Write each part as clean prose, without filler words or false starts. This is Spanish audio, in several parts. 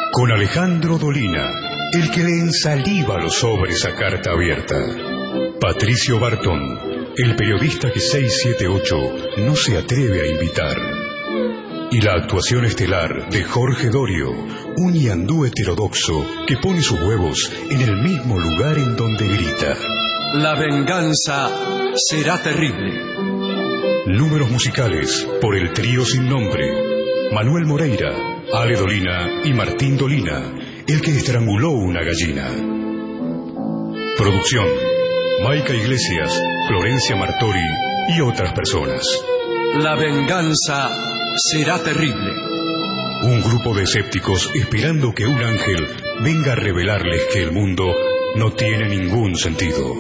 Con Alejandro Dolina, el que le ensaliva los sobres a carta abierta. Patricio Bartón, el periodista que 678 no se atreve a invitar. Y la actuación estelar de Jorge Dorio, un ñandú heterodoxo que pone sus huevos en el mismo lugar en donde grita: la venganza será terrible. Números musicales por el trío sin nombre: Manuel Moreira, Ale Dolina y Martín Dolina, el que estranguló una gallina. Producción: Maica Iglesias, Florencia Martori y otras personas. La venganza será terrible. Un grupo de escépticos esperando que un ángel venga a revelarles que el mundo no tiene ningún sentido.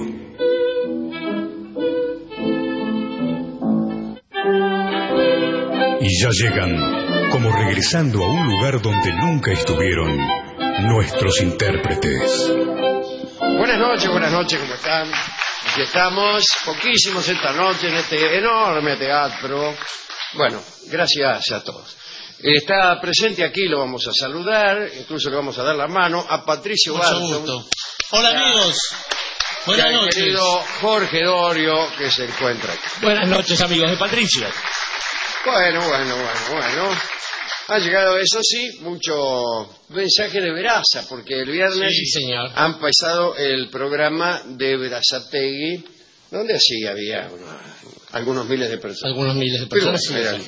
Y ya llegan, como regresando a un lugar donde nunca estuvieron, nuestros intérpretes. Buenas noches, ¿cómo están? Aquí estamos, poquísimos esta noche en este enorme teatro. Bueno, gracias a todos. Está presente aquí, lo vamos a saludar, incluso le vamos a dar la mano a Patricio Bartón. Hola amigos, buenas noches. Querido Jorge Dorio, que se encuentra aquí. Buenas noches amigos de Patricio. Bueno. Ha llegado, eso sí, mucho mensaje de Veraza, porque el viernes han pasado el programa de Verazategui, donde sí había algunos miles de personas. Pero eran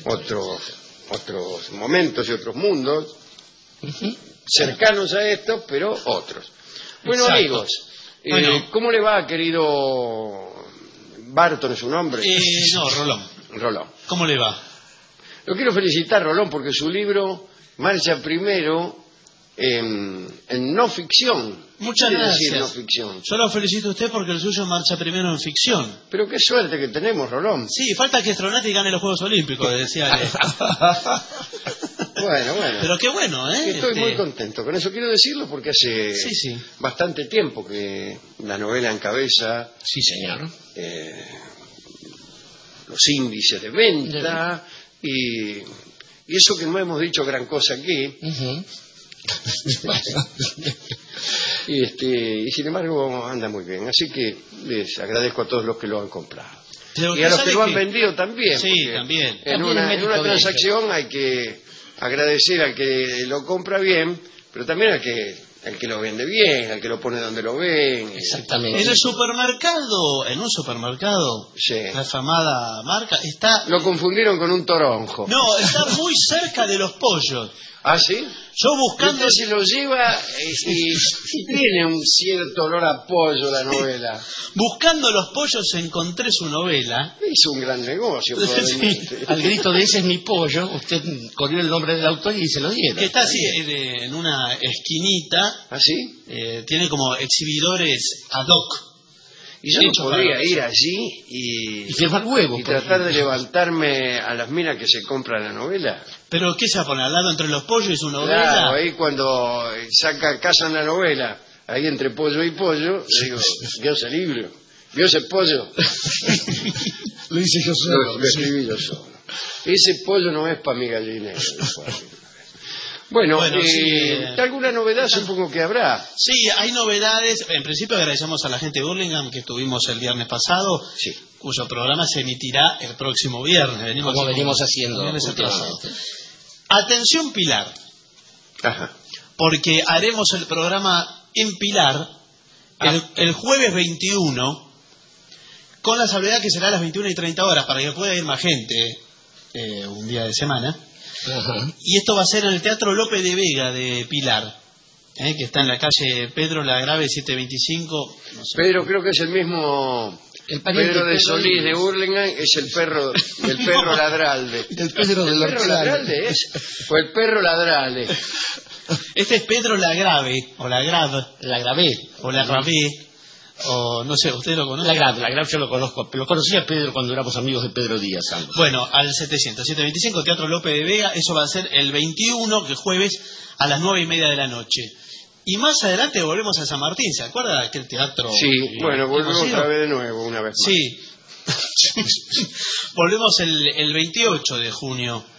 otros momentos y otros mundos cercanos a estos, pero otros. Bueno, amigos, ¿cómo le va, querido Barton, es su nombre? Rolón. ¿Cómo le va? Lo quiero felicitar, Rolón, porque su libro marcha primero en no ficción. Muchas gracias. No ficción. Yo lo felicito a usted porque el suyo marcha primero en ficción. Pero qué suerte que tenemos, Rolón. Sí, falta que Stronati gane los Juegos Olímpicos, decía él. Bueno. Pero qué bueno, ¿eh? Estoy muy contento con eso. Quiero decirlo porque hace bastante tiempo que la novela encabeza. Sí, señor. Los índices de venta y eso que no hemos dicho gran cosa aquí. Y sin embargo anda muy bien, así que les agradezco a todos los que lo han comprado y a los que lo han vendido también. Sí, también. En una transacción hay que agradecer al que lo compra bien, pero también al que lo vende bien, al que lo pone donde lo ven. Exactamente. En un supermercado, la afamada marca está. Lo confundieron con un toronjo. No, está muy cerca de los pollos. ¿Ah, sí? Yo buscando... Usted se lo lleva y tiene un cierto olor a pollo la novela. Buscando los pollos encontré su novela. Es un gran negocio, probablemente. Al grito de "ese es mi pollo", usted corrió el nombre del autor y se lo dieron. Que está así en una esquinita. ¿Ah, sí? Tiene como exhibidores ad hoc. Y yo no podría ir allí y firmar huevos. Y tratar de levantarme a las minas que se compran la novela. ¿Pero qué se va a poner al lado entre los pollos y su novela? Claro, ahí cuando casan la novela, ahí entre pollo y pollo, le digo: ¿vio ese libro? ¿Vio ese pollo? Lo hice yo solo. Lo escribí yo solo. Ese pollo no es para mi gallinero. Bueno, ¿alguna novedad supongo que habrá? Sí, hay novedades. En principio agradecemos a la gente de Burlingame que estuvimos el viernes pasado, cuyo programa se emitirá el próximo viernes. Como venimos haciendo últimamente. Atención, Pilar. Ajá. Porque haremos el programa en Pilar el jueves 21, con la salvedad que será a las 21:30 para que pueda ir más gente un día de semana. Y esto va a ser en el Teatro Lope de Vega de Pilar, que está en la calle Pedro Lagrave 725. No sé. Pedro, creo que es el mismo. Pedro de Solís de Burlingame es el perro Ladralde. El Pedro de Ladralde es. Fue el perro Ladralde. Este es Pedro Lagrave, o Lagrave, o Lagrave, o no sé, ¿usted lo conoce? Lagrave yo lo conozco, pero lo conocí a Pedro cuando éramos amigos de Pedro Díaz ambos. Bueno, al 725 Teatro Lope de Vega, eso va a ser el 21, que es jueves, a las 9:30 de la noche. Y más adelante volvemos a San Martín, ¿se acuerda de aquel teatro? Sí, bueno, volvemos otra vez de nuevo, una vez más. Sí. Volvemos el 28 de junio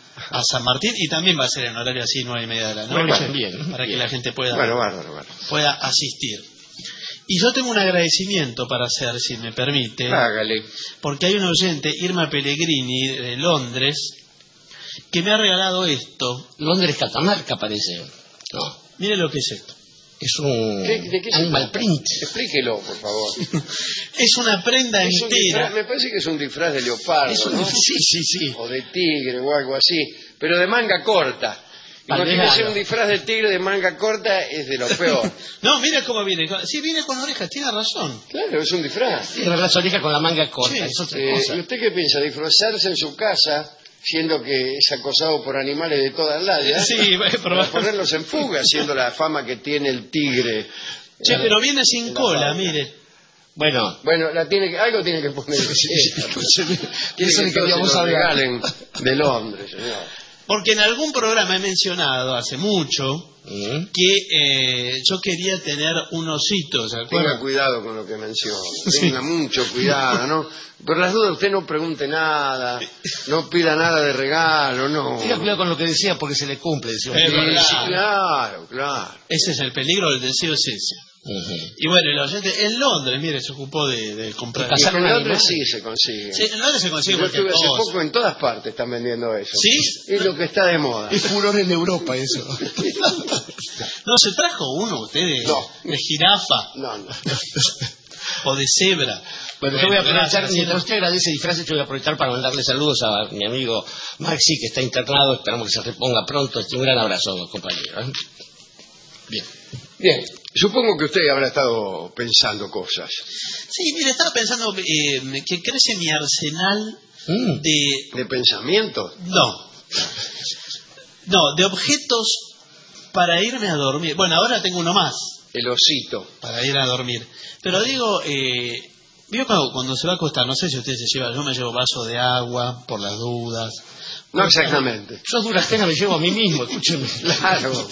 a San Martín, y también va a ser en horario así 9:30 de la noche, para que la gente pueda asistir. Y yo tengo un agradecimiento para hacer, si me permite. Hágale. Porque hay un oyente, Irma Pellegrini, de Londres, que me ha regalado esto. Londres, Catamarca, parece. No. Mire lo que es esto. Es un ¿De qué animal print. Explíquelo, por favor. Es una prenda entera. Me parece que es un disfraz de leopardo, ¿no? Sí. O de tigre o algo así, pero de manga corta. Imagínese un disfraz de tigre de manga corta, es de lo peor. No, mira cómo viene. Sí, viene con orejas, tiene razón. Claro, es un disfraz. Tiene las orejas con la manga corta, Sí. es otra cosa. ¿Y usted qué piensa? ¿Disfrazarse en su casa, siendo que es acosado por animales de todas las Sí, para ponerlos en fuga, siendo la fama que tiene el tigre? Che, pero viene sin cola, mire. Bueno, algo tiene que poner. Eso le queríamos hablar. Regalen de Londres, señor. Porque en algún programa he mencionado hace mucho que yo quería tener un osito, ¿se acuerda? Tenga cuidado con lo que menciona. Tenga mucho cuidado, ¿no? Por las dudas usted no pregunte nada, no pida nada de regalo, no. tenga cuidado con lo que decía porque se le cumple. Sí, claro. Ese es el peligro, el deseo es ese. Y bueno, el oyente en Londres, mire, se ocupó de comprar. Y en Londres sí se consigue. Sí, en Londres se consigue Yo cualquier estuve hace cosa. poco, en todas partes están vendiendo eso. ¿Sí? Es lo que está de moda. Es furor en Europa eso. No, se trajo uno usted de jirafa No. o de cebra. Bueno, yo voy a aprovechar, gracias, mientras usted agradece disfraces, yo voy a aprovechar para mandarle saludos a mi amigo Maxi, que está internado, esperamos que se reponga pronto. Un gran abrazo, compañero. Bien, supongo que usted habrá estado pensando cosas. Sí, mire, estaba pensando que crece mi arsenal ¿De pensamiento? No, de objetos para irme a dormir. Bueno, ahora tengo uno más El osito. para ir a dormir. Pero digo, vio cuando se va a acostar, no sé si usted se lleva, yo me llevo vaso de agua por las dudas. No exactamente. Yo a duras penas me llevo a mí mismo, escúcheme. Claro.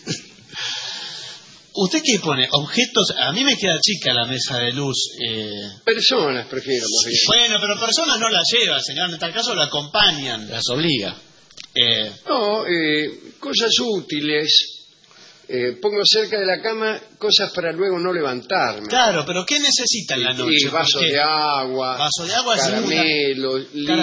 ¿Usted qué pone? Objetos, a mí me queda chica la mesa de luz. Personas prefiero, más bien. Bueno, pero personas no la lleva, señor, en tal caso la acompañan. Las obliga. No, cosas útiles. Pongo cerca de la cama cosas para luego no levantarme. Claro, pero ¿qué necesita en la noche? Y vaso de agua, Vaso de agua, caramelos,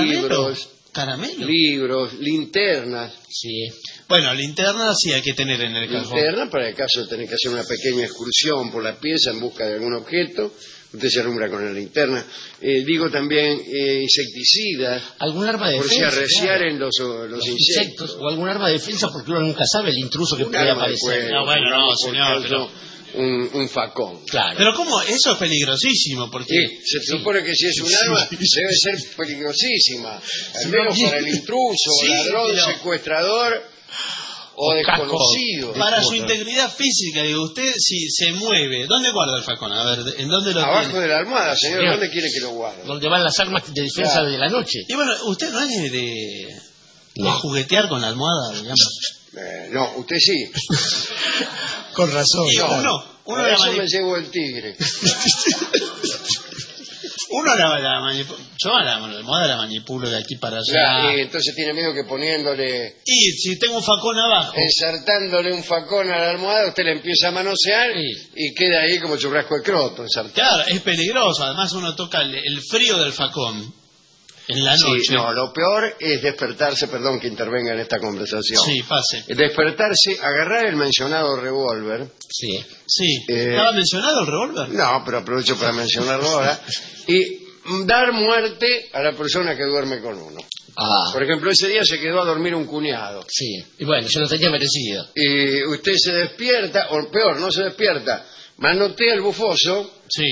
libros, linternas. Sí. Bueno, linterna sí hay que tener en el cajón. Linterna para el caso de tener que hacer una pequeña excursión por la pieza en busca de algún objeto. Usted se alumbra con la linterna. Digo también insecticidas. ¿Algún arma de por defensa? si arreciaren los insectos. O algún arma de defensa porque uno nunca sabe el intruso que Un puede arma de aparecer. fuego, No, bueno, no, por señor, caso, un facón. Claro. Pero ¿cómo? Eso es peligrosísimo, porque... Sí, se supone que si es un arma debe ser peligrosísima. Al menos para el intruso, Sí, ladrón, pero- secuestrador o desconocido. Para su integridad física, digo, usted si se mueve, ¿dónde guarda el facón? A ver, ¿en dónde lo Abajo tiene? de la almohada, señor. Señor. ¿Dónde quiere que lo guarde? Donde van las armas de defensa Claro. de la noche. Y bueno, usted no es de No. juguetear con la almohada, digamos. No, usted sí. Con razón. Y uno Por la eso manip- me llevo el tigre. Uno la manipula, yo a la almohada la manipulo de aquí para allá. Claro, y entonces tiene miedo que poniéndole, Y si tengo un facón abajo, ensartándole un facón a la almohada, usted le empieza a manosear Sí. y queda ahí como churrasco de croto ensartado. claro, es peligroso. Además uno toca el frío del facón en la noche. Sí, no, lo peor es despertarse, perdón que intervenga en esta conversación. Sí, pase. Despertarse, agarrar el mencionado revólver. Sí. Sí. ¿Estaba mencionado el revólver? No, pero aprovecho para mencionarlo ahora. Y dar muerte a la persona que duerme con uno. Ah, Por ejemplo, ese día se quedó a dormir un cuñado. sí. Y bueno, yo lo tenía merecido. Y usted se despierta, o peor, no se despierta, manotea el bufoso Sí.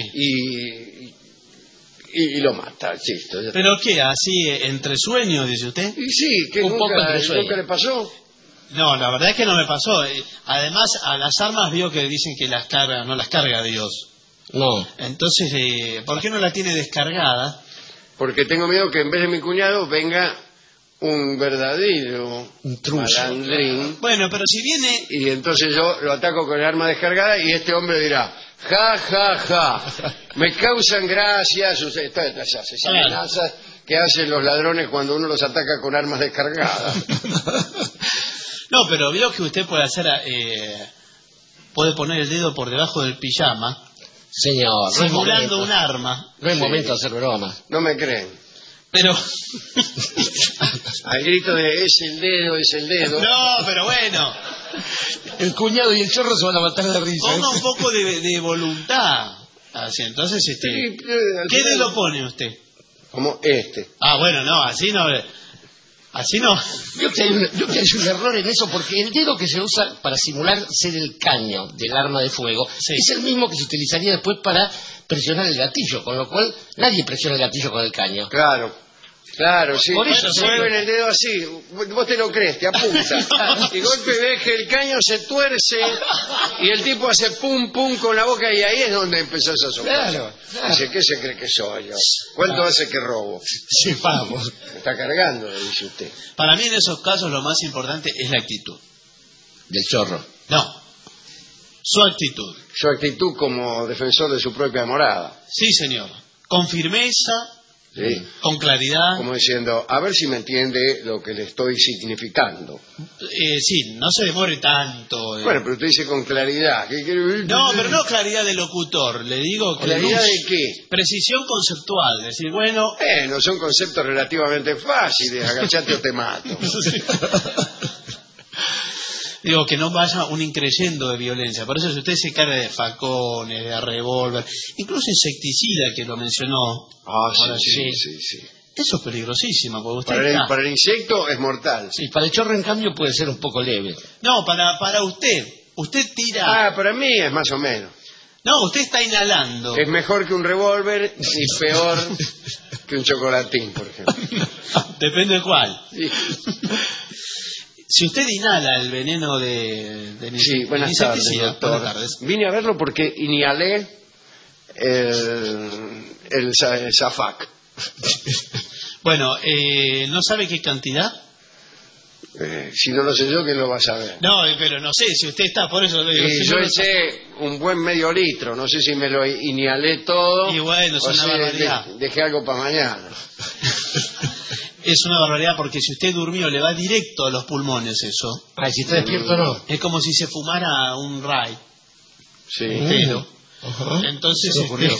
y lo mata, chisto. ¿Pero qué? ¿Así entre sueños, dice usted? Y sí, que Un poco nunca, entre sueños. nunca le pasó. No, la verdad es que no me pasó. Además, a las armas vio que dicen que las carga, no las carga Dios. No. Entonces, ¿por qué no la tiene descargada? Porque tengo miedo que en vez de mi cuñado venga un verdadero Intruso. malandrín. Bueno, pero si viene... Y entonces yo lo ataco con el arma descargada y este hombre dirá, ja, ja, ja, me causan gracias, todas esas amenazas que hacen los ladrones cuando uno los ataca con armas descargadas. No, pero vio que usted puede hacer, puede poner el dedo por debajo del pijama, Señor, simulando un arma. No es momento de hacer broma. No me creen. Pero... Al grito de es el dedo, es el dedo. No, pero bueno. El cuñado y el chorro se van a matar de risa. Ponga un poco de voluntad. Así, entonces, ¿qué dedo pone usted? Como este. Ah, bueno, no, así no. Así no. Yo que hay un error en eso, porque el dedo que se usa para simular ser el caño del arma de fuego es el mismo que se utilizaría después para presionar el gatillo, con lo cual nadie presiona el gatillo con el caño. Claro, sí. Por eso se mueven el dedo así. Vos te lo crees, te apunta. Y golpe ves que el caño se tuerce y el tipo hace pum, pum con la boca y ahí es donde empezás a soplar. Claro. Dice, ¿qué se cree que soy yo? ¿Cuánto hace que robo? Sí, vamos. Me está cargando, le dice usted. Para mí en esos casos lo más importante es la actitud. Del chorro. No, su actitud. Su actitud como defensor de su propia morada. Sí, señor. Con firmeza, ¿sí? Con claridad. Como diciendo, a ver si me entiende lo que le estoy significando. Sí, no se demore tanto. Bueno, pero usted dice con claridad. No, pero no claridad de locutor. Le digo ¿Claridad de qué? Precisión conceptual. Decir, bueno... No son conceptos relativamente fáciles. Agachate o te mato. Digo, que no vaya un increyendo de violencia. Por eso si usted se carga de facones, de revólver, incluso insecticida, que lo mencionó. Sí. Eso es peligrosísimo. Porque usted para el insecto es mortal. Sí, para el chorro, en cambio, puede ser un poco leve. No, para usted. Usted tira... para mí es más o menos. No, usted está inhalando. Es mejor que un revólver y peor que un chocolatín, por ejemplo. Depende de cuál. Sí. Si usted inhala el veneno de sí, buenas tardes, doctor. Buenas tardes. Vine a verlo porque inhalé el Zafac. Bueno, ¿no sabe qué cantidad? Si no lo sé yo, ¿quién lo va a saber? No, pero no sé, si usted está, por eso le digo. Yo eché un buen medio litro, no sé si me lo inhalé todo. Y bueno, es una barbaridad. Dejé algo para mañana. Es una barbaridad porque si usted durmió le va directo a los pulmones eso. Si está despierto no. Es como si se fumara un ray. Sí. Entero. Entonces,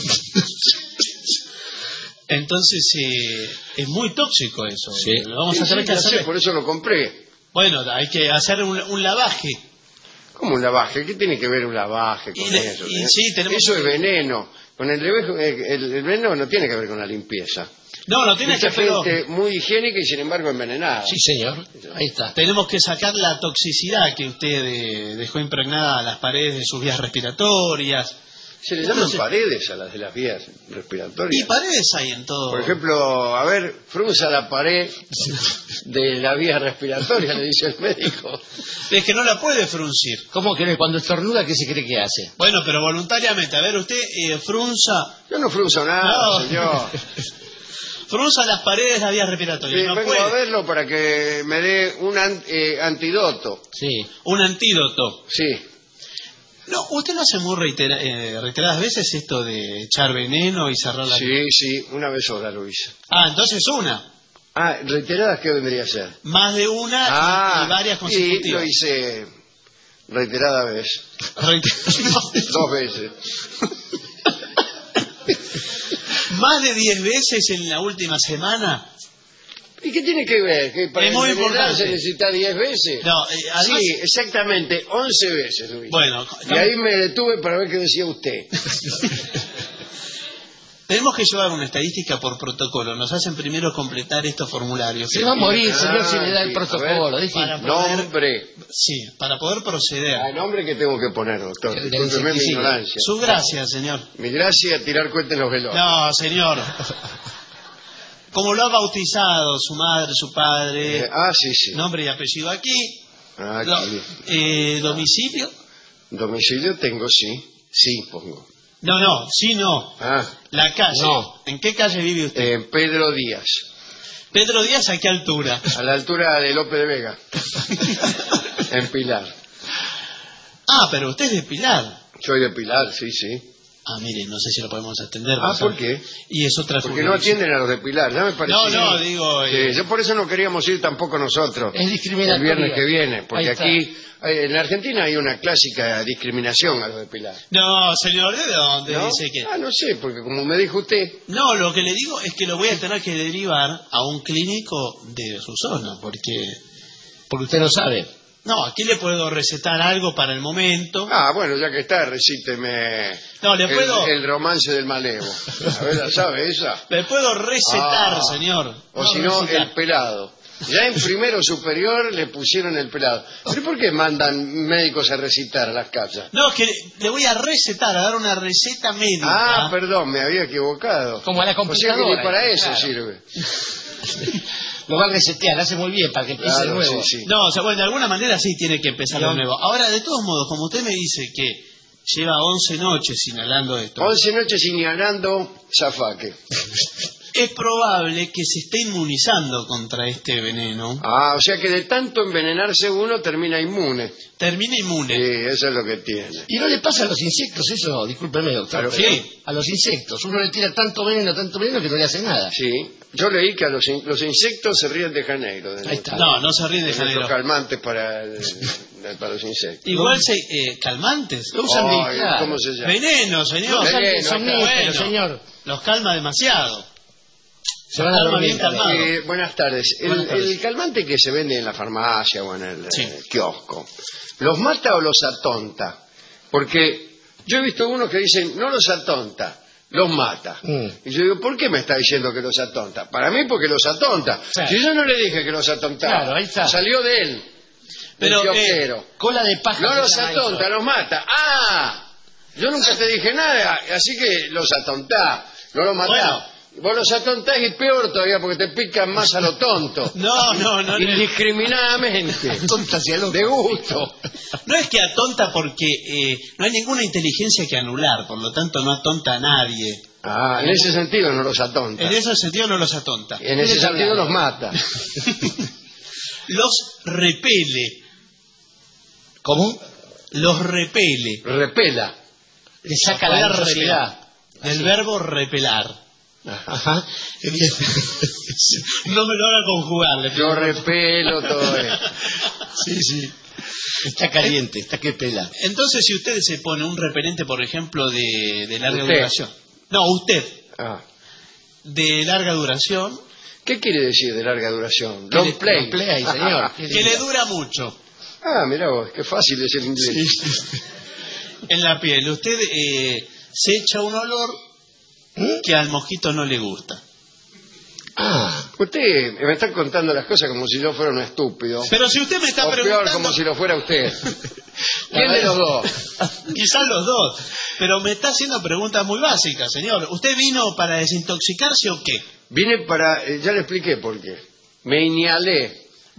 entonces es muy tóxico eso. Sí. Lo vamos a tener que hacer. Por eso lo compré. Bueno, hay que hacer un lavaje. ¿Cómo un lavaje? ¿Qué tiene que ver un lavaje con eso? Sí, eso es veneno. Con el veneno no tiene que ver con la limpieza. No tiene que ver. Gente muy higiénica y sin embargo envenenada. Sí, señor. Ahí está. Tenemos que sacar la toxicidad que usted dejó impregnada a las paredes de sus vías respiratorias. Se le llaman paredes a las de las vías respiratorias. Y paredes hay en todo. Por ejemplo, a ver, frunza la pared de la vía respiratoria, le dice el médico. Es que no la puede fruncir. ¿Cómo que cuando estornuda qué se cree que hace? Bueno, pero voluntariamente. A ver, usted frunza. Yo no frunzo nada, señor. Frunza las paredes de la vía respiratoria. Sí, no vengo puede. a verlo para que me dé un antídoto. Sí. Un antídoto. Sí. No, usted lo hace muy reiteradas veces esto de echar veneno y cerrar la... Sí, una vez sola lo hice. Entonces una. ¿Reiteradas qué vendría a ser? Más de una y varias consecutivas. Sí, lo hice reiterada vez. 2 veces. Más de 10 veces en la última semana. ¿Y qué tiene que ver? ¿Que para es muy importante. se necesita 10 veces? No, además... Sí, exactamente 11 veces lo hice. Bueno, y ahí me detuve para ver qué decía usted. Tenemos que llevar una estadística por protocolo. Nos hacen primero completar estos formularios. Se va a morir, señor, si le da el protocolo. Nombre. Sí, para poder proceder. Nombre que tengo que poner, doctor. Discúlpeme mi ignorancia. Su gracia, señor. Mi gracia, tirar cuenta en los velorios. No, señor. Como lo ha bautizado su madre, su padre. Sí. Nombre y apellido aquí. Aquí. ¿Domicilio? Domicilio tengo, sí. Sí, pongo. No, sí, no. La calle. No. ¿En qué calle vive usted? En Pedro Díaz. ¿Pedro Díaz a qué altura? A la altura de López de Vega. En Pilar. Pero usted es de Pilar. Soy de Pilar, sí. Ah, mire, no sé si lo podemos atender. ¿Por qué? Y es otra Porque no atienden a los de Pilar, ya me parece. No, digo... yo por eso no queríamos ir tampoco nosotros. Es discriminatorio. El viernes que viene, porque aquí, en Argentina hay una clásica discriminación a los de Pilar. No, señor, ¿de dónde ¿No? dice que...? No sé, porque como me dijo usted... No, lo que le digo es que lo voy a tener que derivar a un clínico de su zona, porque usted no sabe. No, aquí le puedo recetar algo para el momento. Bueno, ya que está, recíteme el romance del malevo. A ver, ¿la sabe esa? Le puedo recetar, señor. O si no, el pelado. Ya en primero superior le pusieron el pelado. ¿Pero por qué mandan médicos a recitar a las casas? No, es que le voy a recetar, a dar una receta médica. Perdón, me había equivocado. Como a la computadora. O sea que ni para eso sirve. Lo va a resetear, hace muy bien para que empiece de nuevo. Sí. No, o sea, bueno, de alguna manera sí tiene que empezar de nuevo. Ahora, de todos modos, como usted me dice que lleva 11 noches inhalando esto. 11 noches inhalando zafaque. Es probable que se esté inmunizando contra este veneno. O sea que de tanto envenenarse uno termina inmune. Termina inmune. Sí, eso es lo que tiene. ¿Y no le pasa a los insectos eso? Discúlpeme, doctor. Sí. A los insectos. Uno le tira tanto veneno que no le hace nada. Sí. Yo leí que a los insectos se ríen de Janeiro. Ahí está. No se ríen de Janeiro. Calmantes para los insectos. Igual calmantes. Lo usan ¿Cómo se llama? Veneno, señor. Veneno, señor. Los calma demasiado. Se van a dormir. Buenas tardes. El calmante que se vende en la farmacia o en el kiosco, ¿los mata o los atonta? Porque yo he visto unos que dicen, no los atonta, los mata. Y yo digo, ¿por qué me está diciendo que los atonta? Para mí porque los atonta. Claro. Si yo no le dije que los atontaba, claro, ahí está. Salió de él. Pero cola de paja. No los atonta, los mata. Yo nunca te dije nada, así que los atontá, no los matá. Bueno. Vos los atontás y peor todavía porque te pican más a lo tonto. No. Indiscriminadamente. Tonta hacia el otro. De gusto. No es que atonta porque no hay ninguna inteligencia que anular, por lo tanto no atonta a nadie. En ese sentido no los atonta. En ese sentido no los atonta. En ese sentido los mata. Los repele. ¿Cómo? Los repele. Repela. Le saca la ansiedad. Del verbo repelar. Ajá. No me lo haga conjugar. Yo repelo todo eso. Sí. Está caliente, está que pela. Entonces, si usted se pone un repelente, por ejemplo, de larga ¿Usted? duración. No, usted. De larga duración. ¿Qué quiere decir de larga duración? Long play. Señor. Que le dura mucho. Mirá vos, qué fácil es el inglés. Sí. En la piel. Usted se echa un olor que al mosquito no le gusta. Usted me está contando las cosas como si yo fuera un estúpido. Pero si usted me está preguntando... O peor, como si lo fuera usted. ¿Quién de los dos? Quizás los dos. Pero me está haciendo preguntas muy básicas, señor. ¿Usted vino para desintoxicarse o qué? Vine para... ya le expliqué por qué. Me inhalé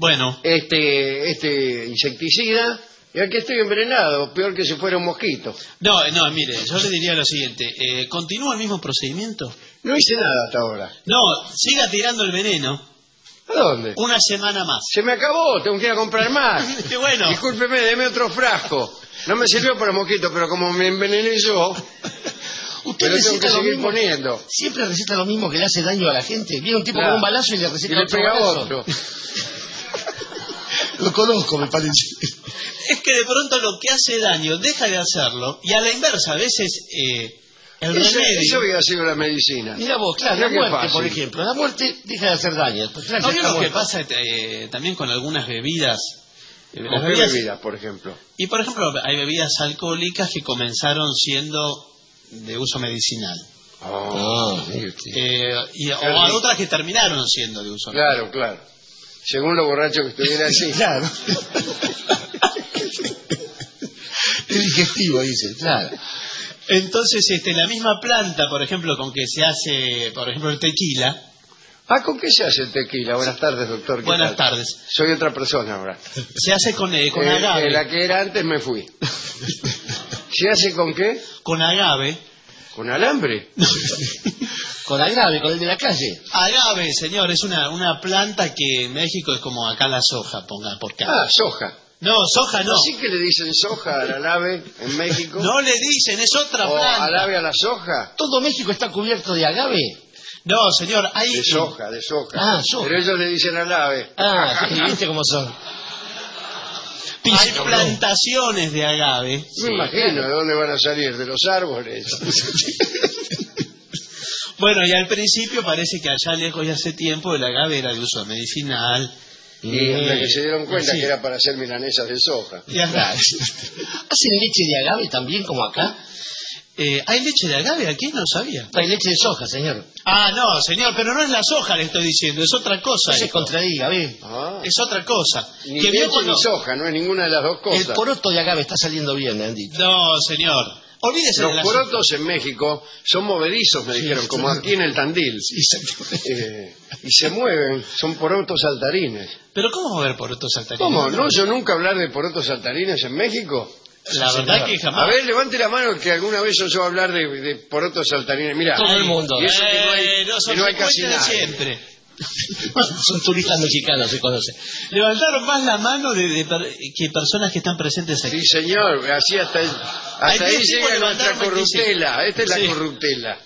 este insecticida y aquí estoy envenenado, peor que si fuera un mosquito. No, mire, yo le diría lo siguiente. ¿Continúa el mismo procedimiento? No hice nada hasta ahora. No, siga tirando el veneno. ¿A dónde? Una semana más. Se me acabó, tengo que ir a comprar más. Qué bueno. Discúlpeme, deme otro frasco. No me sirvió para mosquito, pero como me envenené yo, Usted me lo tengo que seguir mismo, poniendo. Siempre receta lo mismo que le hace daño a la gente. Viene un tipo con un balazo y le receta y le otro pega balazo. otro. Lo conozco, me parece. Es que de pronto lo que hace daño deja de hacerlo y a la inversa, a veces el remedio... Eso había sido la medicina. Mira vos, claro, la muerte, por ejemplo. La muerte deja de hacer daño. Pues, claro, ¿No vio lo que pasa también con algunas bebidas? ¿Con qué bebidas, por ejemplo? Y por ejemplo, hay bebidas alcohólicas que comenzaron siendo de uso medicinal. O hay otras que terminaron siendo de uso medicinal. Claro. Según lo borracho que estuviera así. Claro. Es digestivo, dice, claro. Entonces, la misma planta, por ejemplo, con que se hace, por ejemplo, el tequila. ¿Con qué se hace el tequila? Buenas tardes, doctor. Buenas tardes. Soy otra persona ahora. Se hace con agave. La que era antes me fui. ¿Se hace con qué? Con agave. ¿Con alambre? Con agave, con el de la calle. Agave, señor, es una planta que en México es como acá la soja, ponga por acá. Soja. No, soja no. ¿Así que le dicen soja al agave en México? No le dicen, es otra ¿O planta. agave a la soja? ¿Todo México está cubierto de agave? No, señor, hay... De soja. Ah, soja. Pero ellos le dicen agave. Ah, sí, ¿viste cómo son? Hay plantaciones de agave. Me imagino de dónde van a salir, de los árboles. Bueno, y al principio parece que allá lejos y hace tiempo el agave era de uso medicinal. Y hasta que se dieron cuenta que era para hacer milanesas de soja. ¿Hacen leche de agave también como acá? ¿Hay leche de agave aquí? No sabía. Hay leche de soja, señor. Ah, no, señor, pero no es la soja, le estoy diciendo, es otra cosa. No se esto. contradiga, ¿ve? Es otra cosa. Ni Que leche cuando... ni soja, no es ninguna de las dos cosas. El poroto de agave está saliendo bien, me han dicho. No, señor. Olvídese de Los la porotos en México son movedizos, me dijeron, como aquí en el Tandil. Y se mueven, son porotos saltarines. ¿Pero cómo va a haber porotos saltarines? ¿Cómo? ¿No oyó nunca hablar de porotos saltarines en México? La verdad que jamás. A ver, levante la mano el que alguna vez oyó hablar de porotos saltarines. Mira, Todo el mundo. Y eso que no hay casi de nada. siempre. Son turistas mexicanos, se conoce. Levantaron más la mano que personas que están presentes aquí. Sí, señor, así hasta ahí llega nuestra corruptela. Esta es la Sí. corruptela.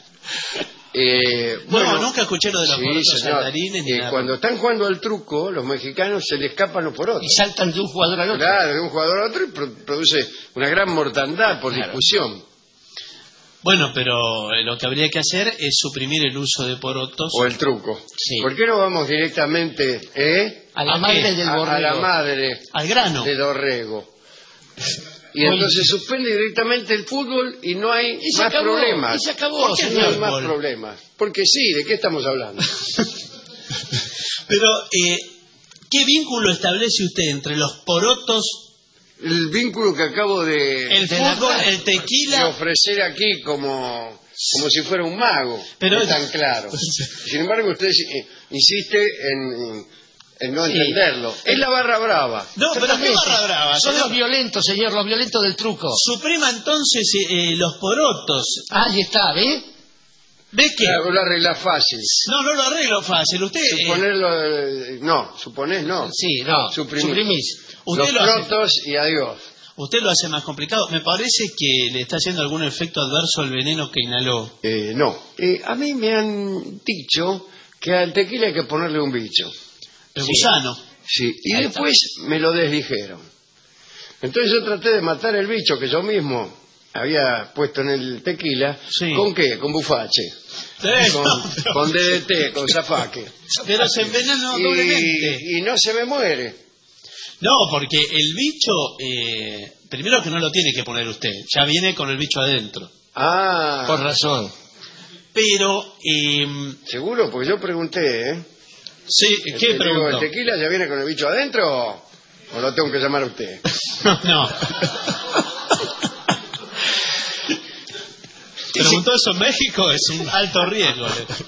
No, nunca escuché lo de los porotos saltarines ni nada. Cuando están jugando al truco, los mexicanos se les escapan los porotos. Y saltan de un jugador al otro. Claro, de un jugador a otro y produce una gran mortandad por discusión. Bueno, pero lo que habría que hacer es suprimir el uso de porotos. O el truco. Sí. ¿Por qué no vamos directamente A la madre del borrego. a la madre Al grano. de Dorrego? Y entonces suspende directamente el fútbol y no hay Y se más acabó, problemas. y se acabó, ¿Por qué no señor? hay más problemas? Porque sí, ¿de qué estamos hablando? Pero, ¿qué vínculo establece usted entre los porotos, El vínculo que acabo el de fútbol, el tequila? ofrecer aquí como si fuera un mago. Pero no es tan claro. Sin embargo, usted insiste en no entenderlo. Es la barra brava. No, pero ¿qué barra brava? Son señor? los violentos, señor, los violentos del truco. Suprima entonces los porotos. Ahí está, ¿ve? ¿Ve qué? Claro, lo arregla fácil. No lo arreglo fácil. Usted, Suponés no. Sí, no. Suprimís. usted Los lo hace. protos y adiós. Usted lo hace más complicado. Me parece que le está haciendo algún efecto adverso al veneno que inhaló. No. A mí me han dicho que al tequila hay que ponerle un bicho. El gusano. Sí. Y Ahí después me lo desdijeron. Entonces yo traté de matar el bicho que yo mismo había puesto en el tequila. Sí. ¿Con qué? Con bufache. Con DDT, con zafaque. Pero se envenenó doblemente. Y no se me muere. No, porque el bicho, primero que no lo tiene que poner usted, ya viene con el bicho adentro. Ah. Por razón. Pero, ¿Seguro? Porque yo pregunté, ¿eh? sí, ¿qué Digo, preguntó? ¿el tequila ya viene con el bicho adentro o lo tengo que llamar a usted? No. Preguntó eso en México, es un alto riesgo.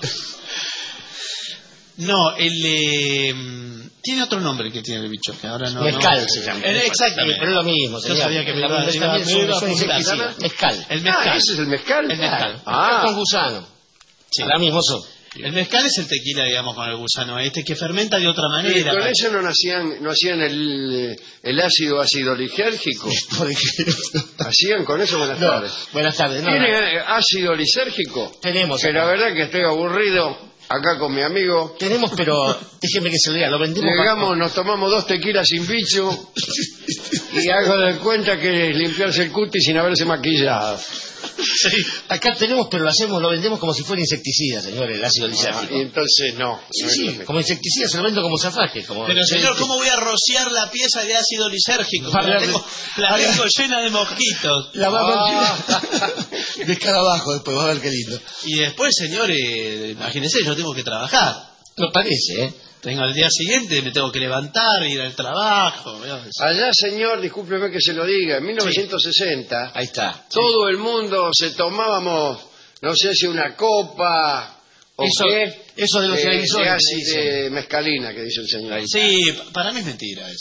No, tiene otro nombre que tiene el bicho, que ahora no... Mezcal se llama. Exactamente. Pero es lo mismo, Yo señor. sabía que me iba También a son insecticidas. Mezcal. El mezcal. ¿Ese es el mezcal? El mezcal. Ah. Con gusano. Sí. Ahora mismo son. El mezcal es el tequila, digamos, con el gusano que fermenta de otra ¿Y manera. con eso no hacían el ácido lisérgico? Por ejemplo. ¿Hacían con eso? Buenas No, tardes. buenas tardes. No, ¿Tiene ácido lisérgico? Tenemos. Que la verdad que estoy aburrido acá con mi amigo. Tenemos, pero déjeme que se lo diga. Lo vendemos. Llegamos, nos tomamos 2 tequilas sin bicho y hago de cuenta que es limpiarse el cutis sin haberse maquillado. Sí. Acá tenemos, pero lo vendemos como si fuera insecticida, señor, el ácido lisérgico. Y entonces no. Sí, no es sí, lo mismo. como insecticida se lo vendo como zafaje. Como... Pero señor, ¿cómo voy a rociar la pieza de ácido lisérgico? Vale, La tengo llena de mosquitos. La vamos de escarabajo después, va a ver qué lindo. Y después, señor, imagínese, yo tengo que trabajar. No parece, ¿eh? Tengo el día siguiente, me tengo que levantar, ir al trabajo. Allá, señor, discúlpeme que se lo diga, en 1960, Ahí está. todo el mundo se tomábamos, no sé si una copa o Eso- qué, eso de los televisores, de me ácido dicen. de mezcalina, que dice el señor. Sí, para mí es mentira eso.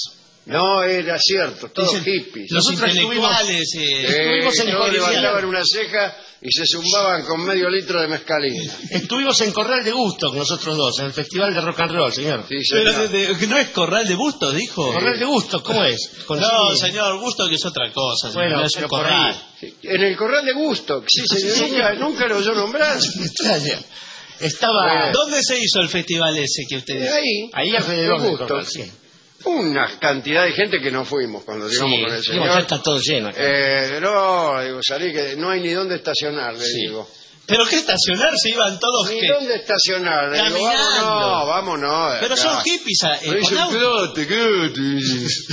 No, era cierto, todos Dicen, hippies. Los intelectuales... estuvimos en todos Corrientes. levantaban una ceja y se zumbaban con medio litro de mezcalina. Estuvimos en Corral de Gusto nosotros dos, en el Festival de Rock and Roll, señor. Sí, Pero señor. ¿no es Corral de Bustos, dijo? Corral de Gusto, ¿cómo es? No, señor, Gusto que es otra cosa. Bueno, señor, es un pero por corral. ahí. Sí, en el Corral de Gusto, sí, señor, nunca lo oyó nombrar. Me extraña. Estaba ¿Dónde se hizo el festival ese que ustedes... Ahí alrededor de de Gusto. Corral, sí. Una cantidad de gente que no fuimos cuando llegamos con el Sí, señor. ya está todo lleno. No, digo, salí que no hay ni dónde estacionar, le digo. ¿Pero qué estacionar? Se iban todos... ¿Ni ¿qué? dónde estacionar? Le digo, Caminando. vámonos. Pero acá. son hippies Me con dicen, auto. quédate.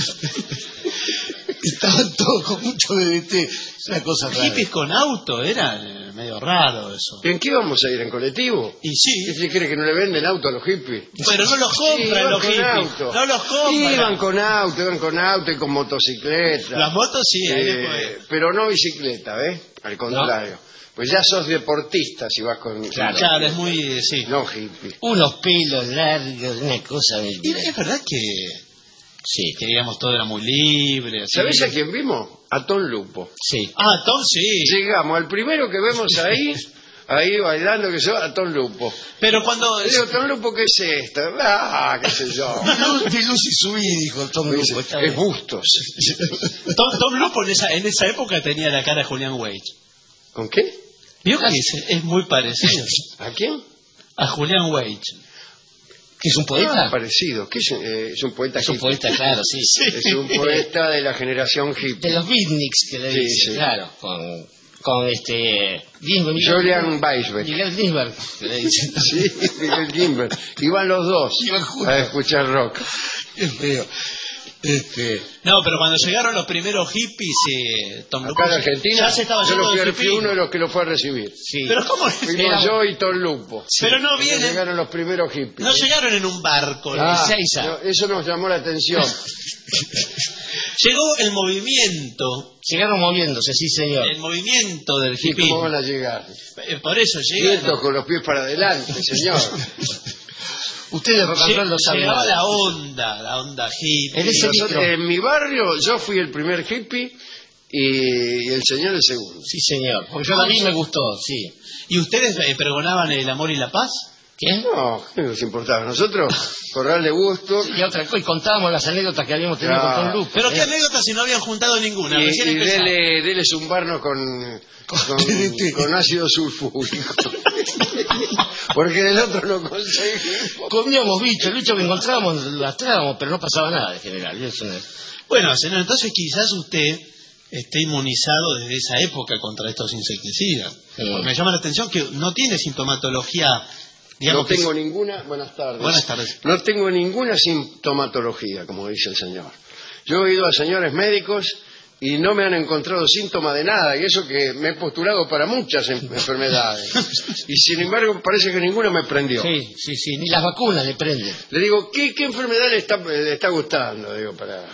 Estaban todos con mucho DDT. Es una cosa rara. Hippies con auto, era medio raro eso. ¿En qué vamos a ir? ¿En colectivo? Y sí, ¿Qué se cree que no le venden auto a los hippies? pero no los compran iban los con hippies. auto. No los compran. Iban con auto y con motocicleta. Las motos sí, ahí después. Pero no bicicleta, ¿ves? Al contrario. Pues ya sos deportista si vas con... Claro, es muy... sí. No hippie. Unos pelos largos, una cosa de... Y es verdad que... Sí, que digamos todo era muy libre. Así. ¿Sabés a quién vimos? A Tom Lupo. Sí. Ah, Tom sí. Llegamos, al primero que vemos ahí bailando, que se va a Tom Lupo. Pero cuando... Le digo, Tom Lupo, ¿qué es esto? Ah, qué sé yo. De luz y subí, dijo Tom Me dice, Lupo. Está es bien. Bustos. Tom Lupo en esa época tenía la cara de Julián Weich. ¿Con qué? ¿Vio que es muy parecido ¿A quién? a Julián Weich? ¿Que es un poeta? Parecido. ¿Qué es un poeta Es un hippie? poeta, claro, sí. Es un poeta de la generación De hippie. los beatniks que le Sí, dicen, sí. claro. Con Julian Weisbeck. Miguel Ginsberg, que le dicen. Sí, Miguel Gimbert. Iban los dos Iban juntos. a escuchar rock. Qué feo. No, pero cuando llegaron los primeros hippies, Tom Lupo Acá en Argentina, ya se estaba yo yendo de fui hippie. uno de los que lo fue a recibir. Sí. Pero ¿cómo? Fuimos yo y Tom Lupo. Pero no Cuando vienen, llegaron los primeros hippies. no llegaron en un barco. Ezeiza. no, eso nos llamó la atención. Llegó el movimiento Llegaron moviéndose, sí, señor. del ¿Y hippie. cómo van a llegar? Por eso Quietos llegaron. con los pies para adelante, señor. Ustedes rock and roll lo saben. Llegaba la onda hippie. En ese Nosotros, micro. en mi barrio yo fui el primer hippie y el señor el segundo. Sí, señor. Porque yo la vi y me gustó, sí. ¿Y ustedes pregonaban el amor y la paz? ¿Qué? No, ¿qué nos importaba? Nosotros, Corral de Gusto, Y otra cosa, y contábamos las anécdotas que habíamos tenido Claro. con Tom Lupo. Pero qué anécdotas si no habían juntado ninguna. y Recién empezaron. dele zumbarnos con ácido sulfúrico. Porque del otro no conseguimos. Comíamos bichos, el bicho que encontrábamos lo lastrábamos, pero no pasaba nada en general. Eso no es- Bueno, señor, entonces quizás usted esté inmunizado desde esa época contra estos insecticidas. Sí. Me llama la atención que no tiene sintomatología, No digamos. tengo ninguna... Buenas tardes. Buenas tardes. No tengo ninguna sintomatología, como dice el señor. Yo he ido a señores médicos y no me han encontrado síntoma de nada, y eso que me he postulado para muchas enfermedades. Y sin embargo parece que ninguno me prendió. Sí, sí, sí. Ni las vacunas le prenden. Le digo, ¿qué enfermedad le está gustando? Digo,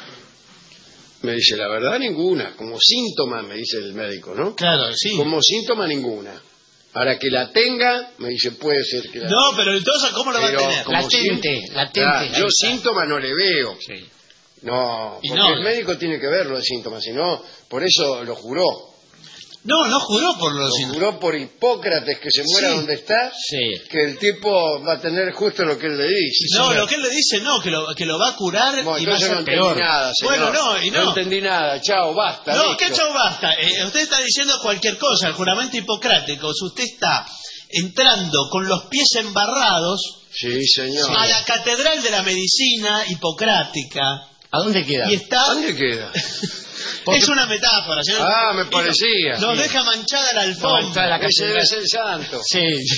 me dice, la verdad, ninguna. Como síntoma, me dice el médico, ¿no? Claro, sí. Como síntoma, ninguna. Para que la tenga, me dice, puede ser que la No, pero entonces, ¿cómo lo va a Pero tener? como Latente. Claro, yo ahí está. síntoma no le veo. Sí. No, Y porque no. el médico tiene que verlo el síntoma, si no, por eso lo juró. No juró por los Lo juró por Hipócrates, que se muera Sí. donde está, Sí. que el tipo va a tener justo lo que él le dice. No, lo que él le dice no, que lo va a curar Bueno, y va a entonces ser no entendí peor. nada, señor. Bueno, no, y no. No entendí nada, chao, basta. No, listo. ¿qué chau basta? Usted está diciendo cualquier cosa, el juramento hipocrático. Si usted está entrando con los pies embarrados Sí, señor. a la catedral de la medicina hipocrática ¿A dónde queda? y está... ¿Dónde queda? Es una metáfora, señor. Ah, me parecía. Nos deja manchada la alfombra. la Ese debe catedral. ser el santo. Sí.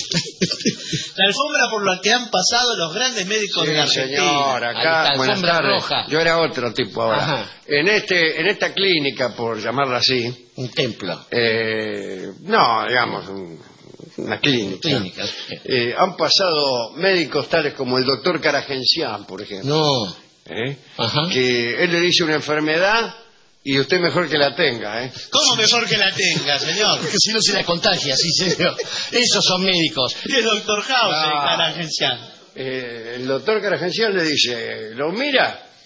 La alfombra por la que han pasado los grandes médicos de la Sí, Argentina. señor, Ahí acá, está, buenas alfombra tardes. roja. Yo era otro tipo ahora. Ajá. En esta clínica, por llamarla así, Un templo. no, digamos, una clínica. Clínica. Han pasado médicos tales como el doctor Caragencián, por ejemplo. No. ¿eh? Ajá. Que él le dice una enfermedad y usted mejor que la tenga. ¿eh? ¿Cómo mejor que la tenga, señor? Porque si no se la contagia, sí, señor. Esos son médicos. Y el doctor House, Ah. el Caragencián. El doctor Caragencián le dice, lo mira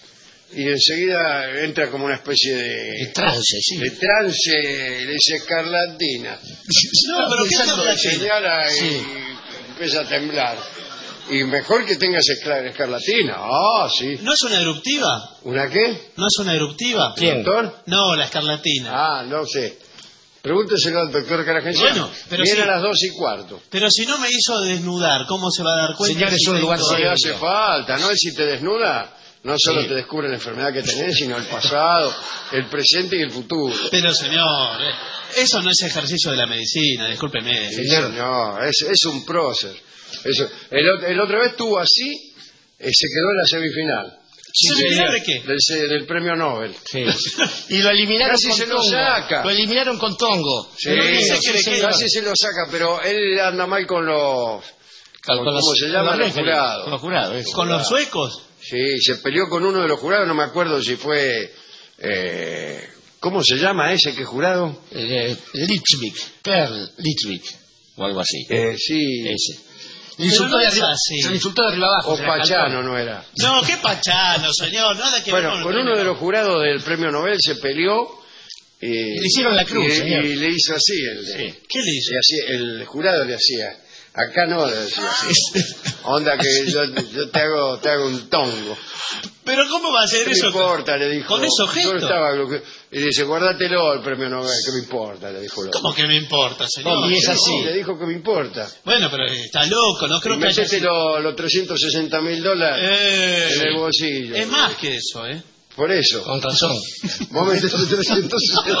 y enseguida entra como una especie de trance, sí. De trance, le dice escarlatina. No, pero ¿qué le señala sí. y empieza a temblar. Y mejor que tengas escarlatina. Ah, sí. ¿No es una eruptiva? ¿Una qué? ¿No es una eruptiva? ¿Quién? ¿Doctor? No, la escarlatina. Ah, no sé. Pregúnteselo al doctor Caragenciano. Bueno, pero viene sí. a las 2:15. Pero si no me hizo desnudar, ¿cómo se va a dar cuenta? Señor, es un lugar No le serio. hace falta, ¿no? Él si te desnuda, no solo Sí. te descubre la enfermedad que tenés, sino el pasado, el presente y el futuro. Pero señor, eso no es ejercicio de la medicina, discúlpeme. Sí, señor, es un prócer. El otra vez estuvo así, se quedó en la semifinal. ¿Semifinal de qué? Del premio Nobel. Sí. Y lo eliminaron Casi con se lo Tongo. saca. Lo eliminaron con Tongo. Sí, señor. casi se lo saca, pero él anda mal con los... ¿Cómo se llama? Los jurados. Con los jurados, eso. ¿Con los suecos? Sí, se peleó con uno de los jurados, no me acuerdo si fue... ¿cómo se llama ese que jurado? Litvik, Perl Litvik, o algo así. Sí. Ese. Le insultó de arriba, así. se le insultó de arriba abajo. O se la Pachano, calzó. no era. No, qué pachano, señor, nada que ver Bueno, con con el uno de premio. los jurados del premio Nobel se peleó Le hicieron la cruz, señor. y le hizo así. ¿Qué le hizo? El jurado le hacía. Acá no le decía así. Onda que yo te hago un tongo. ¿Pero cómo va a hacer ¿Qué eso? me importa? Le dijo. ¿Con esos Yo gestos? estaba, y dice, guárdatelo el premio Nobel, ¿qué me importa? Le dijo el otro. ¿Cómo que me importa, señor? Y es así. Sí, le dijo que me importa. Bueno, pero está loco, no creo Y que haya metete sido- los $360.000 en el bolsillo. Es más que eso, ¿eh? Por eso. Con razón. Vos metés los 360.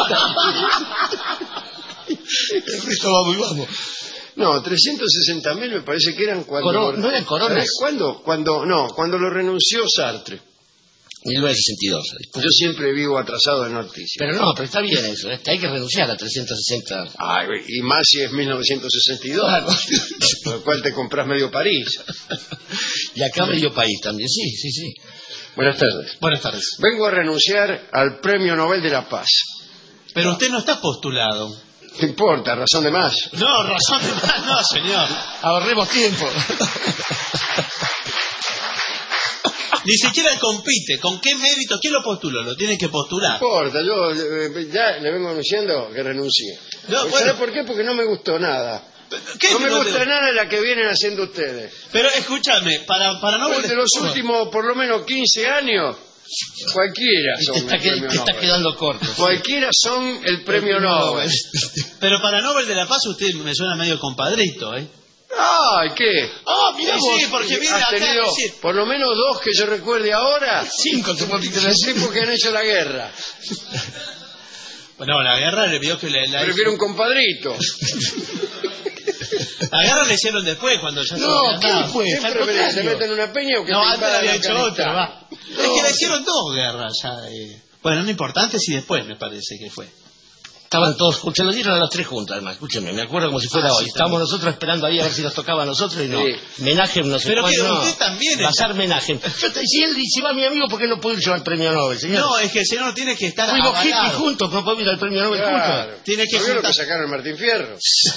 El resto vamos y vamos. No, 360.000 me parece que eran cuando... ¿No eran coronas? ¿Sabés cuándo? Cuando lo renunció Sartre. 1962. Yo siempre vivo atrasado de noticias. Pero está bien eso. Hay que renunciar a 360. Ay, y más si es 1962, Claro. por lo cual te compras medio París. Y acá medio país también. Sí. Buenas tardes. Buenas tardes. Vengo a renunciar al Premio Nobel de la Paz. Pero usted no está postulado. ¿Qué importa? Razón de más. No, razón de más, no, señor. Ahorremos tiempo. Ni siquiera compite. ¿Con qué mérito? ¿Quién lo postuló? Lo tiene que No postular. importa, yo ya le vengo anunciando que renuncie. No, ¿Sabes bueno. por qué? Porque no me gustó nada. ¿Qué No me no te- gusta nada la que vienen haciendo ustedes. Pero escúchame, para no Pues de los Bueno, últimos por lo menos 15 años, cualquiera Y son te está, el premio te está Nobel. quedando corto. Cualquiera son el premio Nobel. Pero para Nobel de la Paz usted me suena medio compadrito, ¿eh? Ay, ¿qué? Ah, mira Sí, vos, sí, porque viene has acá a tenido decir... por lo menos 2 que yo recuerde ahora. 5 te puedo Los tipos que han hecho la guerra. Bueno, la guerra le vio que Pero que era un compadrito. La guerra le hicieron después, cuando ya No, se ¿qué había después? Siempre Al contrario. se meten en una peña o que No, te antes invadan había hecho Afganistán. otra, va. Es que le hicieron 2 guerras ya. Bueno, no importa, antes y después me parece que fue. Estaban todos, se lo dieron a los tres juntos, además. Escúcheme, me acuerdo como si fuera hoy. Estábamos nosotros esperando ahí a ver si nos tocaba a nosotros y no. Sí. Menaje no sé Pero cuál, que no. usted también Va a está- ser Menaje. Si él dice, va mi amigo, ¿por qué no puedo ir yo al premio Nobel, señor? No, es que el señor tiene que estar Fuimos hippies avalado. juntos, no podemos ir al premio Nobel Claro. juntos. Tiene que ¿No vieron juntar- que sacaron el Martín Fierro?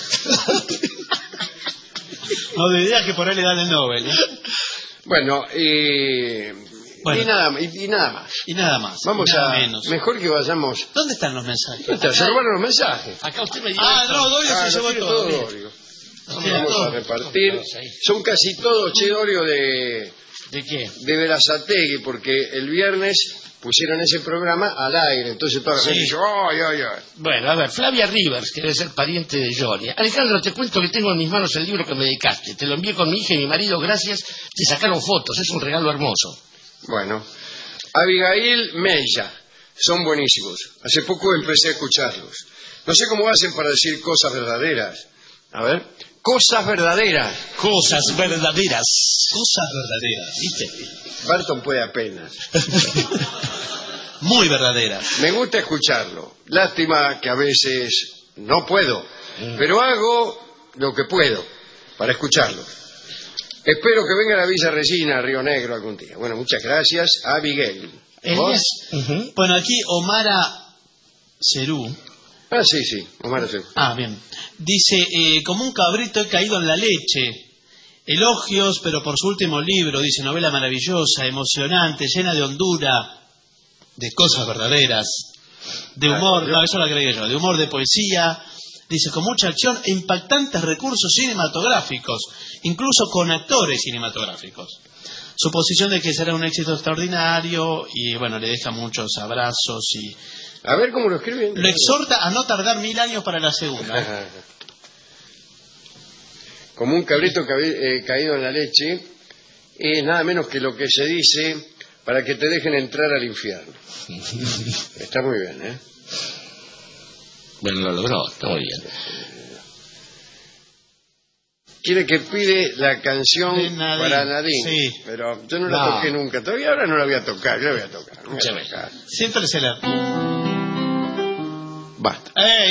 No debería que por él le dan el Nobel. ¿eh? Bueno, Bueno. y nada más. Y nada más. Vamos y nada a... menos. Mejor que vayamos... ¿Dónde están los mensajes? Se robaron los mensajes. Acá usted me dio Ah, esto. no, Dorio Ah, se lo llevó tiene todo. bien. Dorio. Tiene Vamos todo. a repartir. Todos ahí. Son casi todos, che, Dorio, de ¿De qué? Berazategui, porque el viernes pusieron ese programa al aire. Entonces toda la Sí. gente dice, ¡ay, ay, ay! Bueno, a ver, Flavia Rivers, que debe ser pariente de Johnny. Alejandro, te cuento que tengo en mis manos el libro que me dedicaste. Te lo envié con mi hija y mi marido, gracias. Te sacaron fotos, es un regalo hermoso. Bueno, Abigail Meya, son buenísimos. Hace poco empecé a escucharlos. No sé cómo hacen para decir cosas verdaderas. A ver, cosas verdaderas. Cosas verdaderas. Cosas verdaderas. ¿Viste? Barton puede apenas. Muy verdaderas. Me gusta escucharlo. Lástima que a veces no puedo, pero hago lo que puedo para escucharlo. Espero que venga a la Villa Regina, Río Negro, algún día. Bueno, muchas gracias, Abigail. ¿Vos? Ujú. Bueno, aquí Omara Cerú. Ah, sí, Omar Acero. Ah, bien. Dice, como un cabrito he caído en la leche. Elogios, pero por su último libro, dice, novela maravillosa, emocionante, llena de hondura. de cosas verdaderas, de humor, no, eso lo agregué yo, de humor, de poesía, dice, con mucha acción e impactantes recursos cinematográficos, incluso con actores cinematográficos. Su posición de que será un éxito extraordinario y, bueno, le deja muchos abrazos y... A ver cómo lo escriben. Lo exhorta a no tardar 1000 años para la segunda. Como un cabrito caído en la leche, es nada menos que lo que se dice para que te dejen entrar al infierno. Está muy bien, ¿eh? Bueno, lo logró, está muy bien. Quiere que pide la canción para Nadine, sí. Pero yo no la toqué nunca. Todavía ahora no la voy a tocar, yo la voy a tocar. Siempre se la... Basta.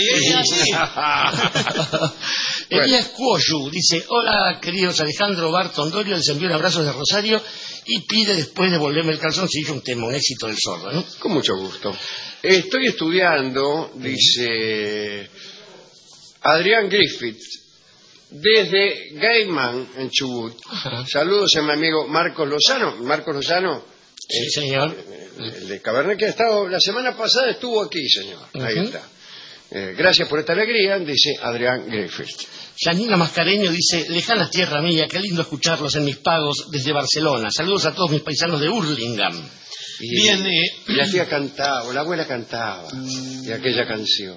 Elías Cuoyu dice, hola queridos Alejandro Barton Dorio, les envío un abrazo de Rosario y pide después devolverme el calzoncillo, un tema, un éxito del Zorro, ¿no? Con mucho gusto. Estoy estudiando, dice Adrián Griffith, desde Gaiman en Chubut. Saludos a mi amigo Marcos Lozano. Marcos Lozano, sí, señor. El de Cabernet, que ha estado la semana pasada, estuvo aquí, señor. Ahí está. Gracias por esta alegría, dice Adrián Griffith. Janina Mascareño dice, lejana tierra mía, qué lindo escucharlos en mis pagos desde Barcelona. Saludos a todos mis paisanos de Hurlingham. Bien, y la tía cantaba, o la abuela cantaba, de aquella canción.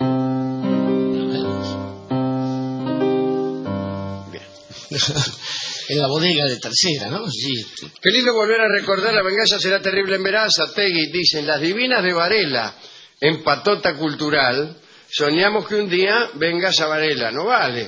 Bien. En la bodega de Tercera, ¿no? Sí. Qué lindo volver a recordar La venganza será terrible en Berazategui. Dicen, las divinas de Varela, en Patota Cultural, soñamos que un día vengas a Varela. No vale.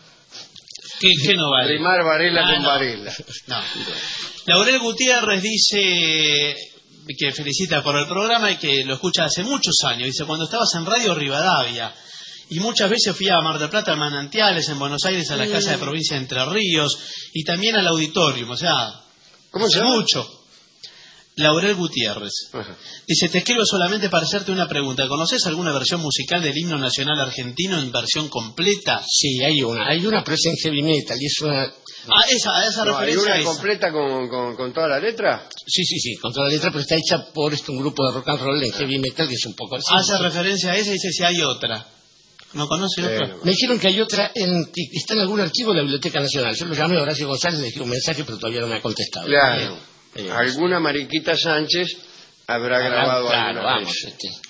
¿Qué no vale? Rimar Varela con Varela. No. Laurel Gutiérrez dice que felicita por el programa y que lo escucha hace muchos años. Dice, cuando estabas en Radio Rivadavia, y muchas veces fui a Mar del Plata, a Manantiales, en Buenos Aires, a la Casa de Provincia de Entre Ríos, y también al Auditorium, o sea, ¿cómo se llama? Mucho. Laurel Gutiérrez. Ajá. Dice, te escribo solamente para hacerte una pregunta. ¿Conoces alguna versión musical del himno nacional argentino en versión completa? Sí, hay una, pero es en heavy metal y es una... esa no, referencia. ¿Hay una completa con toda la letra? Sí, con toda la letra, pero está hecha por un grupo de rock and roll en heavy metal que es un poco así. Hace referencia a esa y dice si hay otra. ¿No conoce otra? Me dijeron que hay otra, está en algún archivo de la Biblioteca Nacional. Yo lo llamé a Horacio González, le dejé un mensaje, pero todavía no me ha contestado. Claro. Alguna Mariquita Sánchez habrá grabado claro, alguna vamos,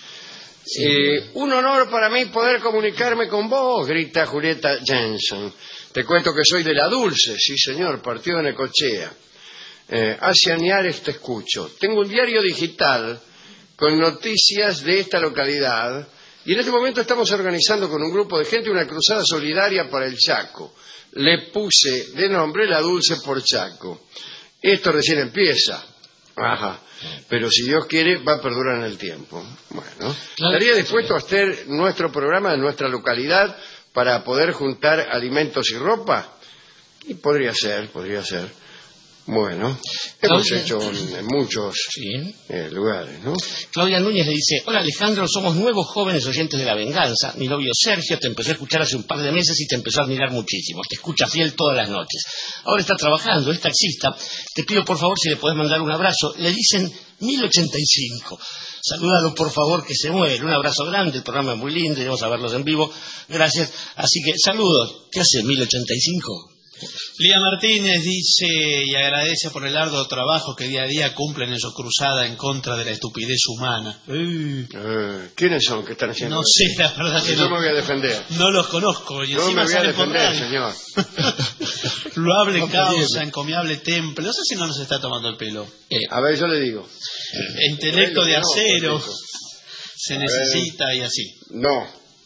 vez. Un honor para mí poder comunicarme con vos, grita Julieta Jensen. Te cuento que soy de La Dulce, sí señor, partido de Necochea. Hacia Añares te escucho. Tengo un diario digital con noticias de esta localidad y en este momento estamos organizando con un grupo de gente una cruzada solidaria para el Chaco. Le puse de nombre La Dulce por Chaco. Esto recién empieza. Ajá. Pero si Dios quiere, va a perdurar en el tiempo. Bueno, ¿estaría dispuesto a hacer nuestro programa en nuestra localidad para poder juntar alimentos y ropa? Y podría ser. Bueno, hemos hecho en muchos lugares, ¿no? Claudia Núñez le dice, hola Alejandro, somos nuevos jóvenes oyentes de La Venganza. Mi novio Sergio te empezó a escuchar hace un par de meses y te empezó a admirar muchísimo. Te escucha fiel todas las noches. Ahora está trabajando, es taxista. Te pido por favor si le podés mandar un abrazo. Le dicen 1085. Salúdalo por favor que se muere. Un abrazo grande, el programa es muy lindo y vamos a verlos en vivo. Gracias. Así que saludos. ¿Qué hace 1085? Lía Martínez dice y agradece por el arduo trabajo que día a día cumplen en su cruzada en contra de la estupidez humana. ¿Quiénes son que están haciendo? No sé, la verdad que yo me voy a defender. No los conozco. Y no me voy a defender, señor. Loable causa, encomiable temple. No sé si no nos está tomando el pelo. A ver, yo le digo. Intelecto de acero. Se necesita y así. No.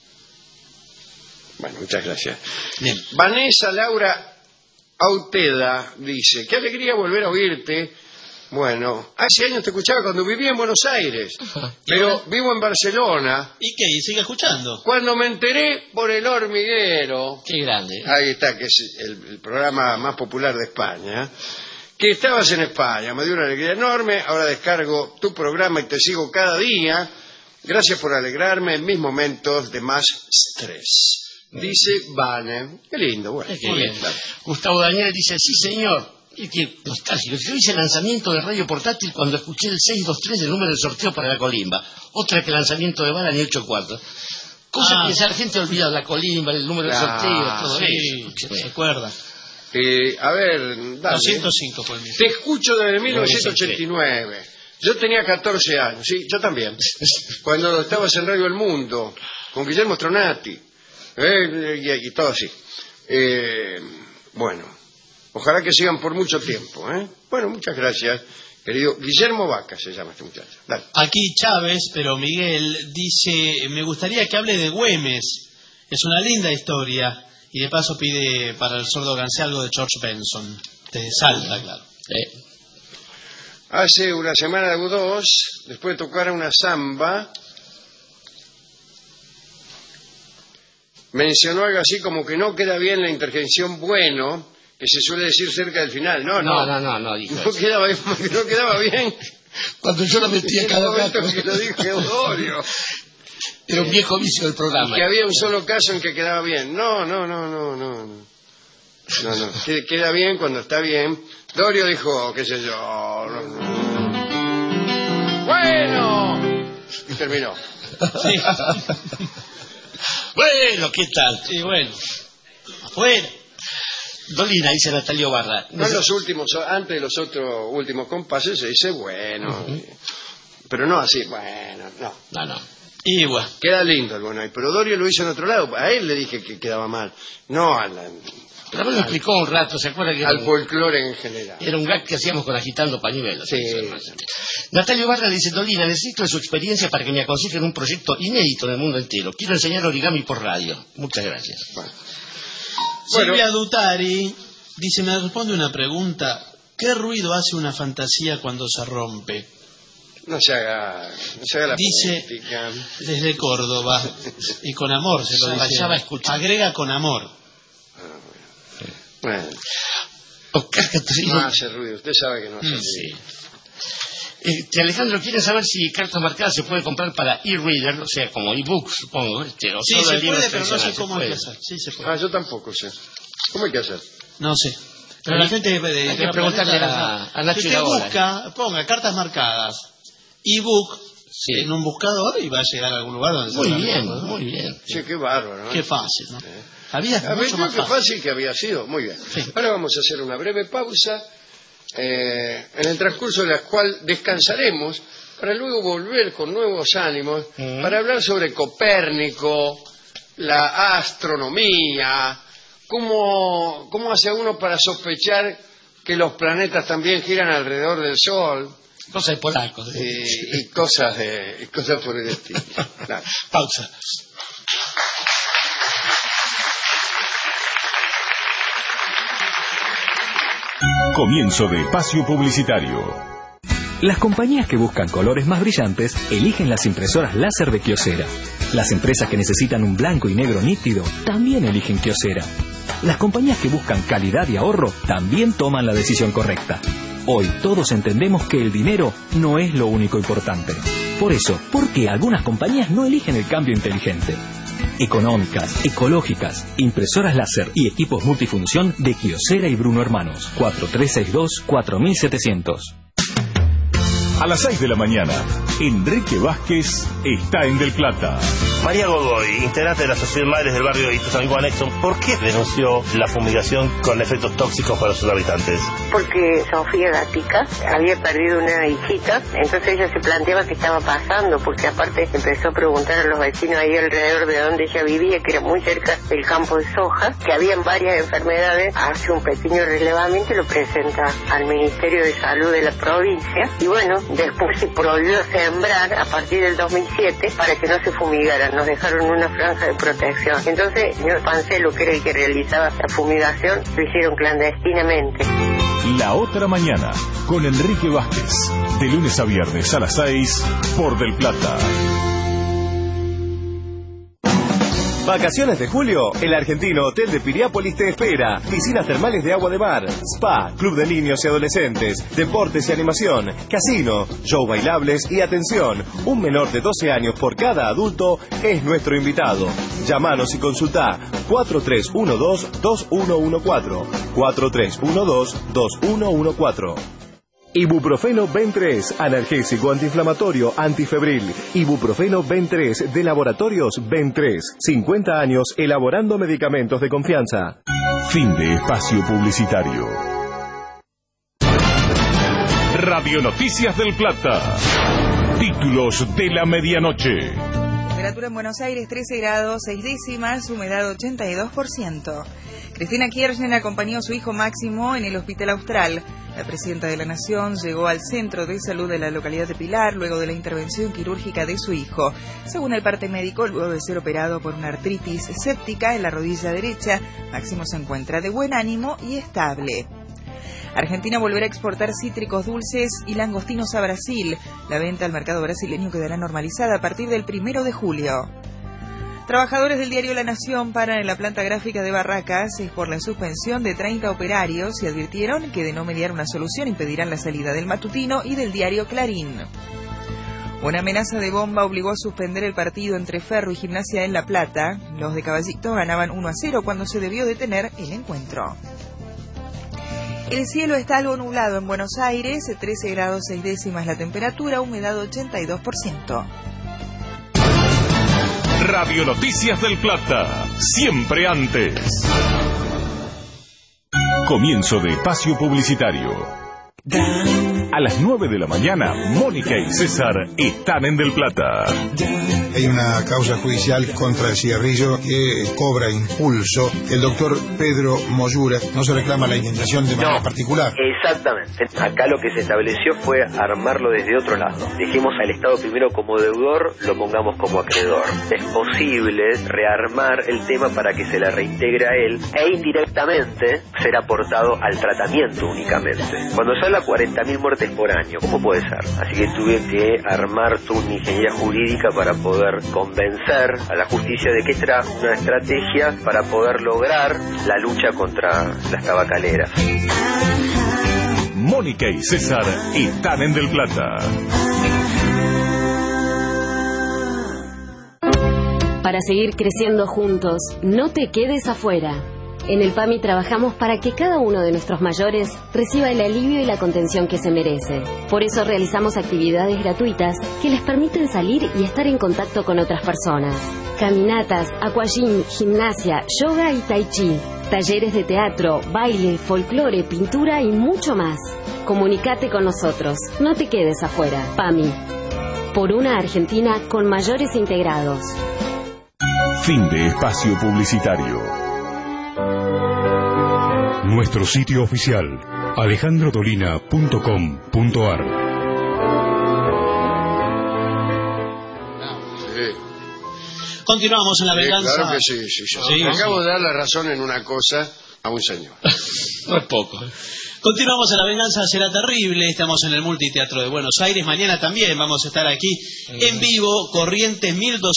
Bueno, muchas gracias. Bien. Vanessa Laura Auteda dice, qué alegría volver a oírte. Bueno, hace años te escuchaba cuando vivía en Buenos Aires, pero vivo en Barcelona. ¿Y qué? ¿Y sigue escuchando? Cuando me enteré por El Hormiguero, qué grande. Ahí está, que es el programa más popular de España, que estabas en España, me dio una alegría enorme. Ahora descargo tu programa y te sigo cada día. Gracias por alegrarme en mis momentos de más estrés. Dice Vane. Qué lindo, bueno. Qué bien. Gustavo Daniel dice, sí señor, Y qué nostálgico. Yo hice lanzamiento de radio portátil cuando escuché el 623 del número del sorteo para la colimba. Otra que lanzamiento de bala ni 8 cuartos. Cosa que ya la gente olvida, la colimba, el número del sorteo, todo eso. ¿Se acuerda? A ver, dale. 205 fue el mío. Te escucho desde 1989. Yo tenía 14 años, sí, yo también. Cuando estabas en Radio El Mundo, con Guillermo Stronati, y todo así. Bueno, ojalá que sigan por mucho tiempo. Bueno, muchas gracias, querido. Guillermo Vaca se llama este muchacho. Dale. Aquí Chávez, pero Miguel dice, me gustaría que hable de Güemes. Es una linda historia. Y de paso pide para el sordo Gansé algo de George Benson. De Salta, claro. Hace una semana o dos, después de tocar una samba, mencionó algo así como que no queda bien la interjección bueno, que se suele decir cerca del final. No dijo no quedaba bien. Cuando yo lo metía cada momento que lo dije Osorio. Era un viejo vicio del programa. Que había un solo caso en que quedaba bien. No. Queda bien cuando está bien. Dorio dijo, qué sé yo. Bueno. Y terminó. Sí. Bueno, ¿qué tal? Sí, bueno. Afuera. Dolina, dice Natalio Barra. No en los últimos, antes de los otros últimos compases se dice bueno. Pero no así, bueno, no. Igual. Queda lindo el bueno ahí, pero Dorio lo hizo en otro lado. A él le dije que quedaba mal. No pero me lo explicó un rato, ¿se acuerda que al folclore en general? Era un gag que hacíamos con agitando pañuelos. Sí. Natalio Barra dice, Dolina, necesito de su experiencia para que me aconsejen un proyecto inédito en el mundo entero. Quiero enseñar origami por radio. Muchas gracias. Bueno. Silvia Dutari dice, me responde una pregunta. ¿Qué ruido hace una fantasía cuando se rompe? No se haga la dice política. Desde Córdoba y con amor se lo dice. Agrega con amor. Bueno. No hace ruido, usted sabe que no hace ruido. Alejandro quiere saber si cartas marcadas se puede comprar para e-reader, o sea, como e-book, supongo. Sí, se puede, pero no sé cómo hay que hacer. Sí, se puede. Yo tampoco sé. ¿Cómo hay que hacer? No sé. Pero la gente hay que preguntarle a Nacho. Usted busca, ponga cartas marcadas, e-book, en un buscador y va a llegar a algún lugar donde muy bien. Sí, qué bárbaro, ¿no? Qué fácil, ¿no? La vida es mucho más fácil que había sido. Muy bien. Sí. Ahora vamos a hacer una breve pausa, en el transcurso de la cual descansaremos para luego volver con nuevos ánimos para hablar sobre Copérnico, la astronomía, cómo hace uno para sospechar que los planetas también giran alrededor del Sol. Cosas de polacos. Y cosas por el estilo. Claro. Pausa. Comienzo de espacio publicitario. Las compañías que buscan colores más brillantes eligen las impresoras láser de Kyocera. Las empresas que necesitan un blanco y negro nítido también eligen Kyocera. Las compañías que buscan calidad y ahorro también toman la decisión correcta. Hoy todos entendemos que el dinero no es lo único importante. Por eso, ¿por qué algunas compañías no eligen el cambio inteligente? Económicas, ecológicas, impresoras láser y equipos multifunción de Kyocera y Bruno Hermanos. 4362-4700. A las 6 de la mañana, Enrique Vázquez está en Del Plata. María Godoy, integrante de la Asociación Madres del Barrio de Ituzaingó Anexo, ¿por qué denunció la fumigación con efectos tóxicos para sus habitantes? Porque Sofía Gatica había perdido una hijita, entonces ella se planteaba qué estaba pasando, porque aparte empezó a preguntar a los vecinos ahí alrededor de donde ella vivía, que era muy cerca del campo de soja, que habían varias enfermedades, hace un pequeño relevamiento y lo presenta al Ministerio de Salud de la provincia, y bueno, después se prohibió sembrar a partir del 2007 para que no se fumigaran, nos dejaron una franja de protección. Entonces, el señor Pancelo, que era el que realizaba la fumigación, lo hicieron clandestinamente. La otra mañana, con Enrique Vázquez, de lunes a viernes a las 6, por Del Plata. Vacaciones de julio, el Argentino Hotel de Piriápolis te espera. Piscinas termales de agua de mar, spa, club de niños y adolescentes, deportes y animación, casino, show bailables y atención. Un menor de 12 años por cada adulto es nuestro invitado. Llámanos y consultá 4312-2114. 4312-2114. Ibuprofeno Ben3, analgésico antiinflamatorio, antifebril. Ibuprofeno Ben3 de Laboratorios Ben3. 50 años elaborando medicamentos de confianza. Fin de espacio publicitario. Radio Noticias del Plata. Títulos de la medianoche. Temperatura en Buenos Aires 13 grados 6 décimas, humedad 82%. Cristina Kirchner acompañó a su hijo Máximo en el Hospital Austral. La presidenta de la Nación llegó al centro de salud de la localidad de Pilar luego de la intervención quirúrgica de su hijo. Según el parte médico, luego de ser operado por una artritis séptica en la rodilla derecha, Máximo se encuentra de buen ánimo y estable. Argentina volverá a exportar cítricos dulces y langostinos a Brasil. La venta al mercado brasileño quedará normalizada a partir del 1 de julio. Trabajadores del diario La Nación paran en la planta gráfica de Barracas por la suspensión de 30 operarios y advirtieron que de no mediar una solución impedirán la salida del matutino y del diario Clarín. Una amenaza de bomba obligó a suspender el partido entre Ferro y Gimnasia en La Plata. Los de Caballito ganaban 1-0 cuando se debió detener el encuentro. El cielo está algo nublado en Buenos Aires, 13 grados 6 décimas la temperatura, humedad 82%. Radio Noticias del Plata, siempre antes. Comienzo de espacio publicitario. A las 9 de la mañana, Mónica y César están en Del Plata. Hay una causa judicial contra el cigarrillo que cobra impulso. El doctor Pedro Moyura no se reclama la indemnización de manera particular. Exactamente. Acá lo que se estableció fue armarlo desde otro lado. Dejemos al Estado primero como deudor, lo pongamos como acreedor. Es posible rearmar el tema para que se la reintegre a él e indirectamente ser aportado al tratamiento únicamente. Cuando se habla 40.000 muertes por año, ¿cómo puede ser? Así que tuve que armar toda una ingeniería jurídica para poder convencer a la justicia de que esta era una estrategia para poder lograr la lucha contra las tabacaleras. Mónica y César están en Del Plata. Para seguir creciendo juntos, no te quedes afuera. En el PAMI trabajamos para que cada uno de nuestros mayores reciba el alivio y la contención que se merece. Por eso realizamos actividades gratuitas que les permiten salir y estar en contacto con otras personas. Caminatas, aquagym, gimnasia, yoga y tai chi. Talleres de teatro, baile, folclore, pintura y mucho más. Comunicate con nosotros. No te quedes afuera. PAMI. Por una Argentina con mayores integrados. Fin de espacio publicitario. Nuestro sitio oficial, alejandrodolina.com.ar. Continuamos en La Venganza. Claro que sí. Acabo de dar la razón en una cosa a un señor. No es poco. Continuamos en La Venganza Será Terrible. Estamos en el Multiteatro de Buenos Aires. Mañana también vamos a estar aquí en vivo, Corrientes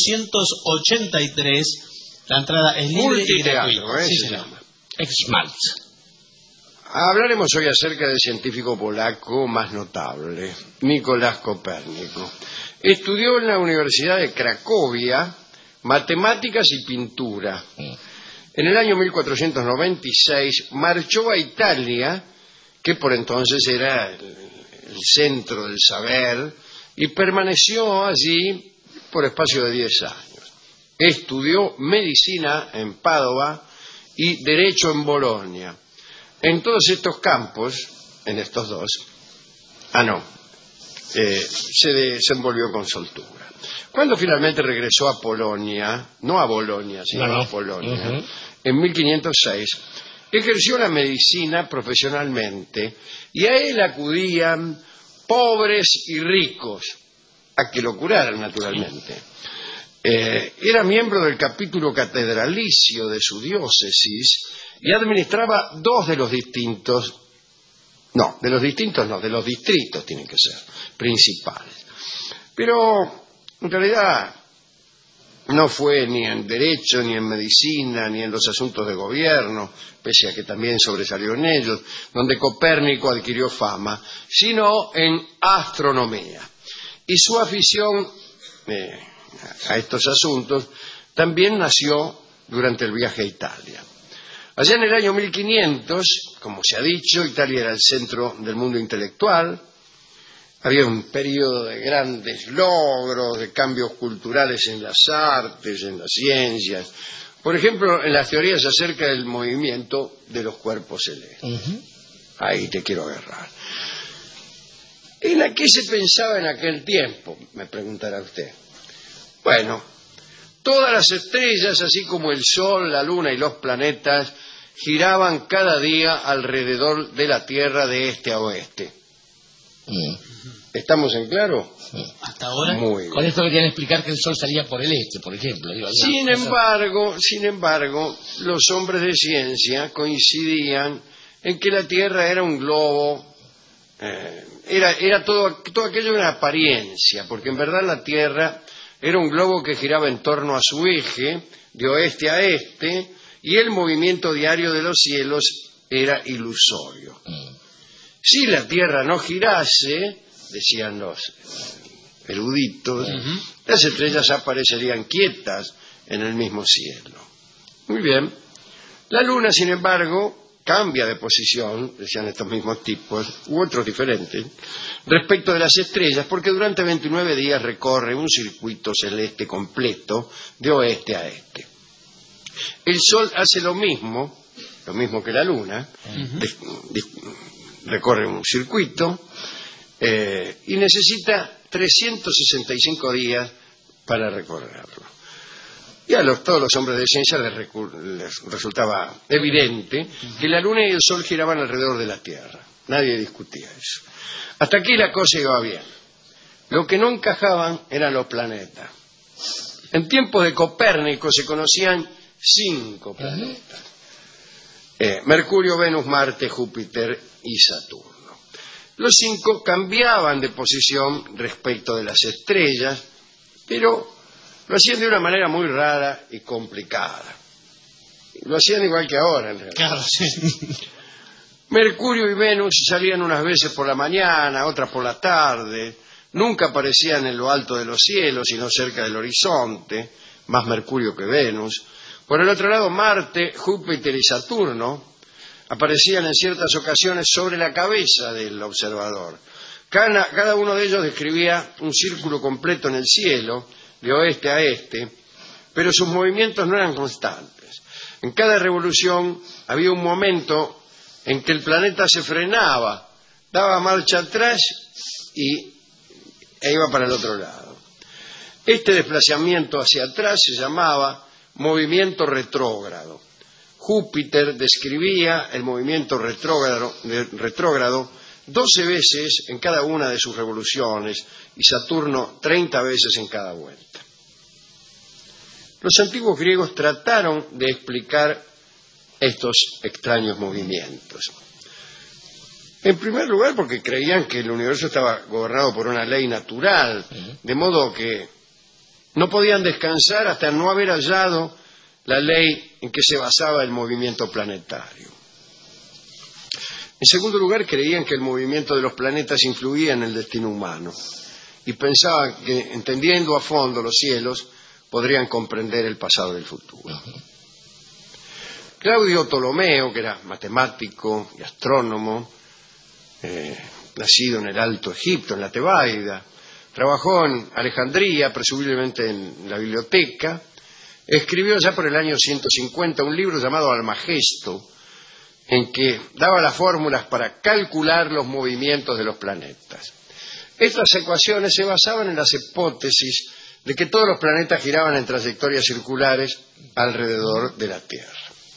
1283. La entrada es libre y gratuita. Sí, se llama. Exmalt. Hablaremos hoy acerca del científico polaco más notable, Nicolás Copérnico. Estudió en la Universidad de Cracovia matemáticas y pintura. En el año 1496 marchó a Italia, que por entonces era el centro del saber, y permaneció allí por espacio de 10 años. Estudió medicina en Padua y derecho en Bolonia. En todos estos campos, en estos dos, se desenvolvió con soltura. Cuando finalmente regresó a Polonia, no a Bolonia, sino a Polonia, en 1506, ejerció la medicina profesionalmente y a él acudían pobres y ricos a que lo curaran, naturalmente. Era miembro del capítulo catedralicio de su diócesis y administraba de los distritos tienen que ser, principales. Pero, en realidad, no fue ni en derecho, ni en medicina, ni en los asuntos de gobierno, pese a que también sobresalió en ellos, donde Copérnico adquirió fama, sino en astronomía. Y su afición a estos asuntos también nació durante el viaje a Italia. Allá en el año 1500, como se ha dicho, Italia era el centro del mundo intelectual. Había un periodo de grandes logros, de cambios culturales en las artes, en las ciencias. Por ejemplo, en las teorías acerca del movimiento de los cuerpos celestes. Ahí te quiero agarrar. ¿En qué se pensaba en aquel tiempo? Me preguntará usted. Bueno, todas las estrellas, así como el Sol, la Luna y los planetas, giraban cada día alrededor de la Tierra de este a oeste. ¿Estamos en claro? Hasta ahora. Muy bien. Con esto querían explicar que el Sol salía por el este, por ejemplo. Sin embargo, los hombres de ciencia coincidían en que la Tierra era un globo, era todo aquello una apariencia, porque en verdad la Tierra era un globo que giraba en torno a su eje, de oeste a este, y el movimiento diario de los cielos era ilusorio. Si la Tierra no girase, decían los eruditos, las estrellas aparecerían quietas en el mismo cielo. Muy bien. La Luna, sin embargo, cambia de posición, decían estos mismos tipos, u otros diferentes, respecto de las estrellas, porque durante 29 días recorre un circuito celeste completo de oeste a este. El Sol hace lo mismo que la Luna, recorre un circuito y necesita 365 días para recorrerlo. Y a todos los hombres de ciencia les resultaba evidente que la Luna y el Sol giraban alrededor de la Tierra. Nadie discutía eso. Hasta aquí la cosa iba bien. Lo que no encajaban eran los planetas. En tiempos de Copérnico se conocían 5 planetas. Mercurio, Venus, Marte, Júpiter y Saturno. Los 5 cambiaban de posición respecto de las estrellas, pero lo hacían de una manera muy rara y complicada. Lo hacían igual que ahora, en realidad. Claro, sí. Mercurio y Venus salían unas veces por la mañana, otras por la tarde. Nunca aparecían en lo alto de los cielos, sino cerca del horizonte, más Mercurio que Venus. Por el otro lado, Marte, Júpiter y Saturno aparecían en ciertas ocasiones sobre la cabeza del observador. Cada uno de ellos describía un círculo completo en el cielo, de oeste a este, pero sus movimientos no eran constantes. En cada revolución había un momento en que el planeta se frenaba, daba marcha atrás e iba para el otro lado. Este desplazamiento hacia atrás se llamaba movimiento retrógrado. Júpiter describía el movimiento retrógrado 12 veces en cada una de sus revoluciones y Saturno 30 veces en cada vuelta. Los antiguos griegos trataron de explicar estos extraños movimientos. En primer lugar, porque creían que el universo estaba gobernado por una ley natural, de modo que no podían descansar hasta no haber hallado la ley en que se basaba el movimiento planetario. En segundo lugar, creían que el movimiento de los planetas influía en el destino humano y pensaban que, entendiendo a fondo los cielos, podrían comprender el pasado y el futuro. Claudio Ptolomeo, que era matemático y astrónomo, nacido en el Alto Egipto, en la Tebaida, trabajó en Alejandría, presumiblemente en la biblioteca, escribió ya por el año 150 un libro llamado Almagesto, en que daba las fórmulas para calcular los movimientos de los planetas. Estas ecuaciones se basaban en las hipótesis de que todos los planetas giraban en trayectorias circulares alrededor de la Tierra.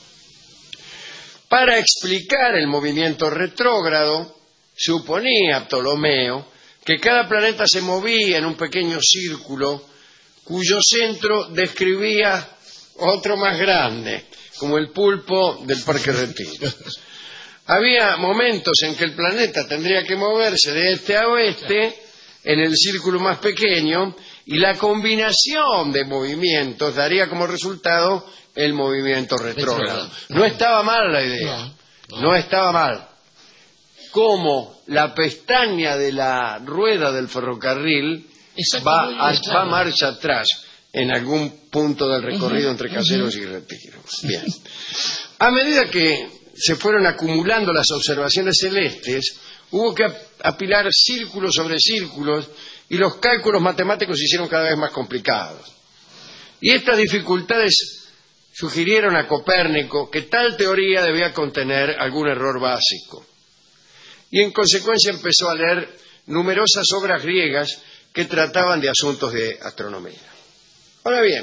Para explicar el movimiento retrógrado, suponía Ptolomeo que cada planeta se movía en un pequeño círculo cuyo centro describía otro más grande, como el pulpo del Parque Retiro. Había momentos en que el planeta tendría que moverse de este a oeste en el círculo más pequeño Y la combinación de movimientos daría como resultado el movimiento retrógrado. No estaba mal la idea, no estaba mal. Como la pestaña de la rueda del ferrocarril va a marcha atrás en algún punto del recorrido entre Caseros y Retiro. Bien. A medida que se fueron acumulando las observaciones celestes, hubo que apilar círculos sobre círculos y los cálculos matemáticos se hicieron cada vez más complicados. Y estas dificultades sugirieron a Copérnico que tal teoría debía contener algún error básico. Y en consecuencia empezó a leer numerosas obras griegas que trataban de asuntos de astronomía. Ahora bien,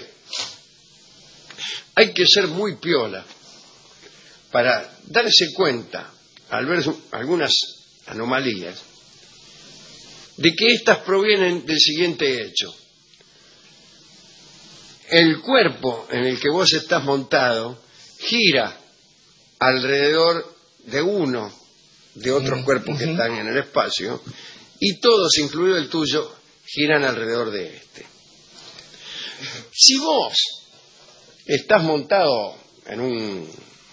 hay que ser muy piola para darse cuenta, al ver algunas anomalías, de que éstas provienen del siguiente hecho. El cuerpo en el que vos estás montado gira alrededor de uno de otros cuerpos que están en el espacio y todos, incluido el tuyo, giran alrededor de este. Si vos estás montado en un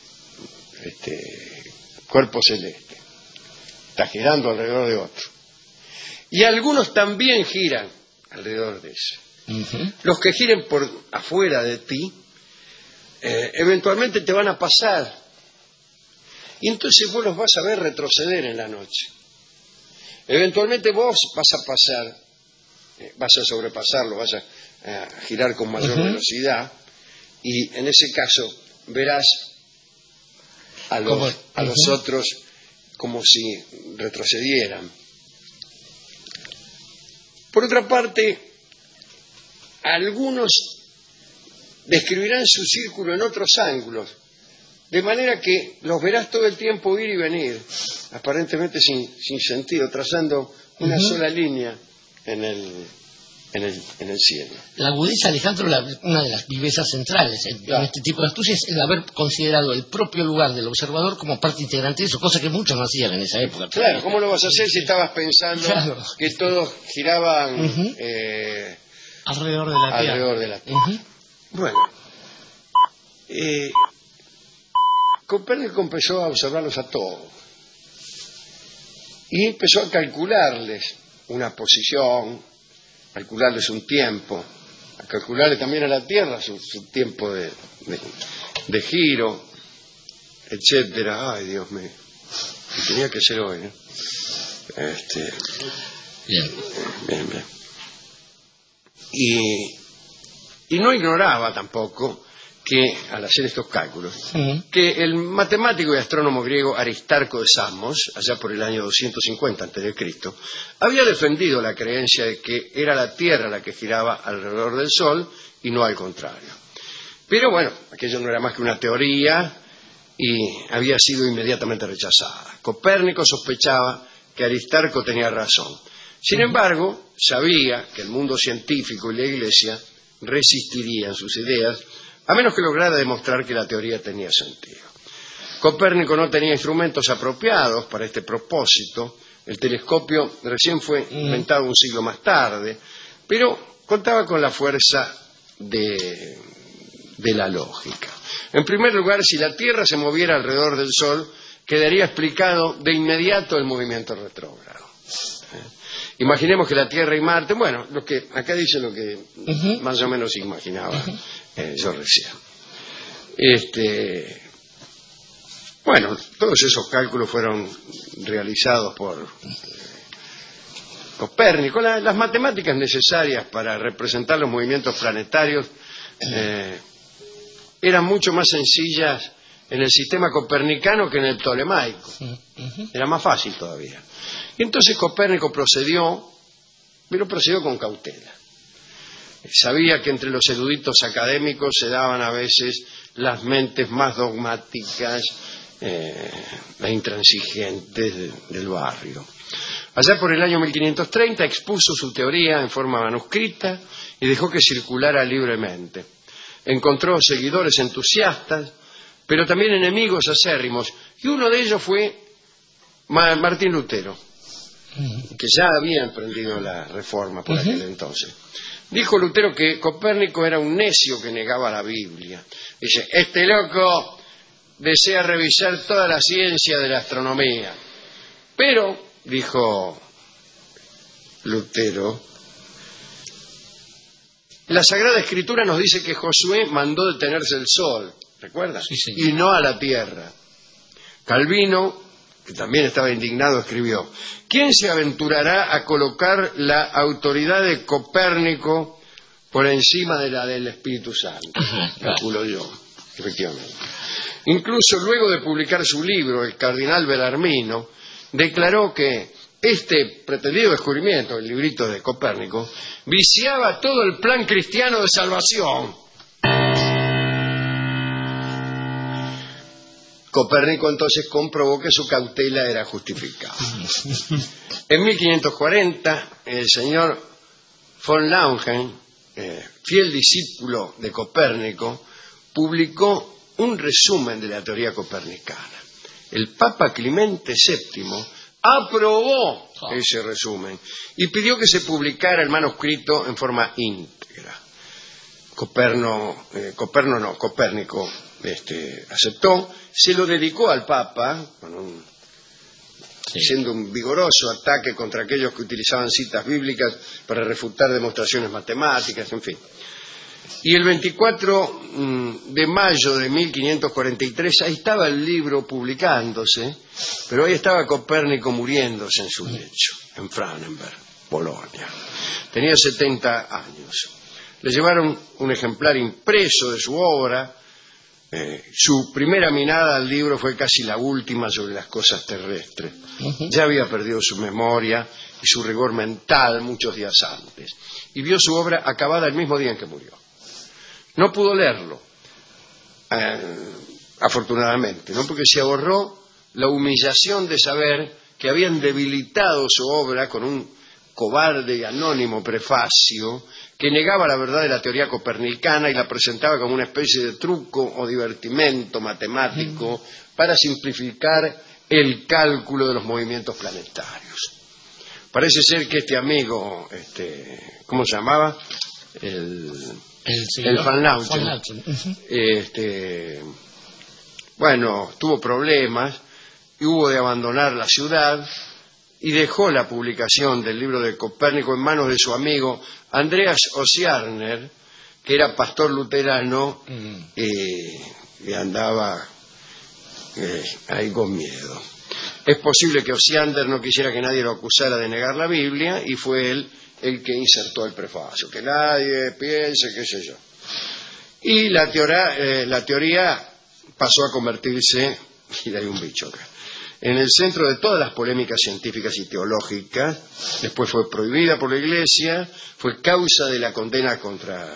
cuerpo celeste, estás girando alrededor de otro, y algunos también giran alrededor de eso. Los que giren por afuera de ti, eventualmente te van a pasar, y entonces vos los vas a ver retroceder en la noche. Eventualmente vos vas a pasar, vas a sobrepasarlo, vas a girar con mayor velocidad, y en ese caso verás a los otros como si retrocedieran. Por otra parte, algunos describirán su círculo en otros ángulos, de manera que los verás todo el tiempo ir y venir, aparentemente sin sentido, trazando una sola línea en el cielo. La agudeza, Alejandro, una de las vivezas centrales en este tipo de estudios es el haber considerado el propio lugar del observador como parte integrante de eso, cosa que muchos no hacían en esa época. Claro, ¿cómo lo vas a hacer si estabas pensando que todos giraban alrededor de la Tierra? Bueno, Copérnico empezó a observarlos a todos y empezó a calcularles una posición, calcularles un tiempo, a calcularle también a la Tierra su tiempo de giro, etcétera. Ay, Dios mío, tenía que ser hoy, ¿eh? Bien. Y no ignoraba tampoco que, al hacer estos cálculos, que el matemático y astrónomo griego Aristarco de Samos, allá por el año 250 a.C., había defendido la creencia de que era la Tierra la que giraba alrededor del Sol y no al contrario. Pero bueno, aquello no era más que una teoría y había sido inmediatamente rechazada. Copérnico sospechaba que Aristarco tenía razón. Sin embargo, sabía que el mundo científico y la Iglesia resistirían sus ideas a menos que lograra demostrar que la teoría tenía sentido. Copérnico no tenía instrumentos apropiados para este propósito. El telescopio recién fue inventado un siglo más tarde, pero contaba con la fuerza de la lógica. En primer lugar, si la Tierra se moviera alrededor del Sol, quedaría explicado de inmediato el movimiento retrógrado. Imaginemos que la Tierra y Marte, bueno, acá dice lo que más o menos imaginaba yo recién. Bueno, todos esos cálculos fueron realizados por Copérnico. Las matemáticas necesarias para representar los movimientos planetarios eran mucho más sencillas en el sistema copernicano que en el ptolemaico. Era más fácil todavía. Y entonces Copérnico procedió con cautela. Sabía que entre los eruditos académicos se daban a veces las mentes más dogmáticas e intransigentes del barrio. Allá por el año 1530 expuso su teoría en forma manuscrita y dejó que circulara libremente. Encontró seguidores entusiastas, pero también enemigos acérrimos, y uno de ellos fue Martín Lutero. que ya había emprendido la reforma por aquel entonces. Dijo Lutero que Copérnico era un necio que negaba la Biblia. Dice, este loco desea revisar toda la ciencia de la astronomía. Pero, dijo Lutero, la Sagrada Escritura nos dice que Josué mandó detenerse el sol, ¿recuerda? Sí, señor. Y no a la tierra. Calvino, que también estaba indignado, escribió, ¿quién se aventurará a colocar la autoridad de Copérnico por encima de la del Espíritu Santo? Calculo yo, efectivamente. Incluso luego de publicar su libro, el cardenal Bellarmino declaró que este pretendido descubrimiento, el librito de Copérnico, viciaba todo el plan cristiano de salvación. Copérnico entonces comprobó que su cautela era justificada. En 1540, el señor von Laugen, fiel discípulo de Copérnico, publicó un resumen de la teoría copernicana. El Papa Clemente VII aprobó ese resumen y pidió que se publicara el manuscrito en forma íntegra. Copérnico aceptó, se lo dedicó al Papa, haciendo un vigoroso ataque contra aquellos que utilizaban citas bíblicas para refutar demostraciones matemáticas, en fin. Y el 24 de mayo de 1543, ahí estaba el libro publicándose, pero ahí estaba Copérnico muriéndose en su lecho, en Frauenberg, Polonia. Tenía 70 años. Le llevaron un ejemplar impreso de su obra. Su primera mirada al libro fue casi la última sobre las cosas terrestres. Ya había perdido su memoria y su rigor mental muchos días antes. Y vio su obra acabada el mismo día en que murió. No pudo leerlo, afortunadamente, ¿no? Porque se ahorró la humillación de saber que habían debilitado su obra con un cobarde y anónimo prefacio que negaba la verdad de la teoría copernicana y la presentaba como una especie de truco o divertimento matemático para simplificar el cálculo de los movimientos planetarios. Parece ser que este amigo, ¿cómo se llamaba? El Van Laugen, tuvo problemas y hubo de abandonar la ciudad y dejó la publicación del libro de Copérnico en manos de su amigo Andreas Osiander, que era pastor luterano y andaba ahí con miedo. Es posible que Osiander no quisiera que nadie lo acusara de negar la Biblia y fue él el que insertó el prefacio, que nadie piense, qué sé yo. Y la teoría pasó a convertirse, y hay un bicho acá, en el centro de todas las polémicas científicas y teológicas. Después fue prohibida por la Iglesia, fue causa de la condena contra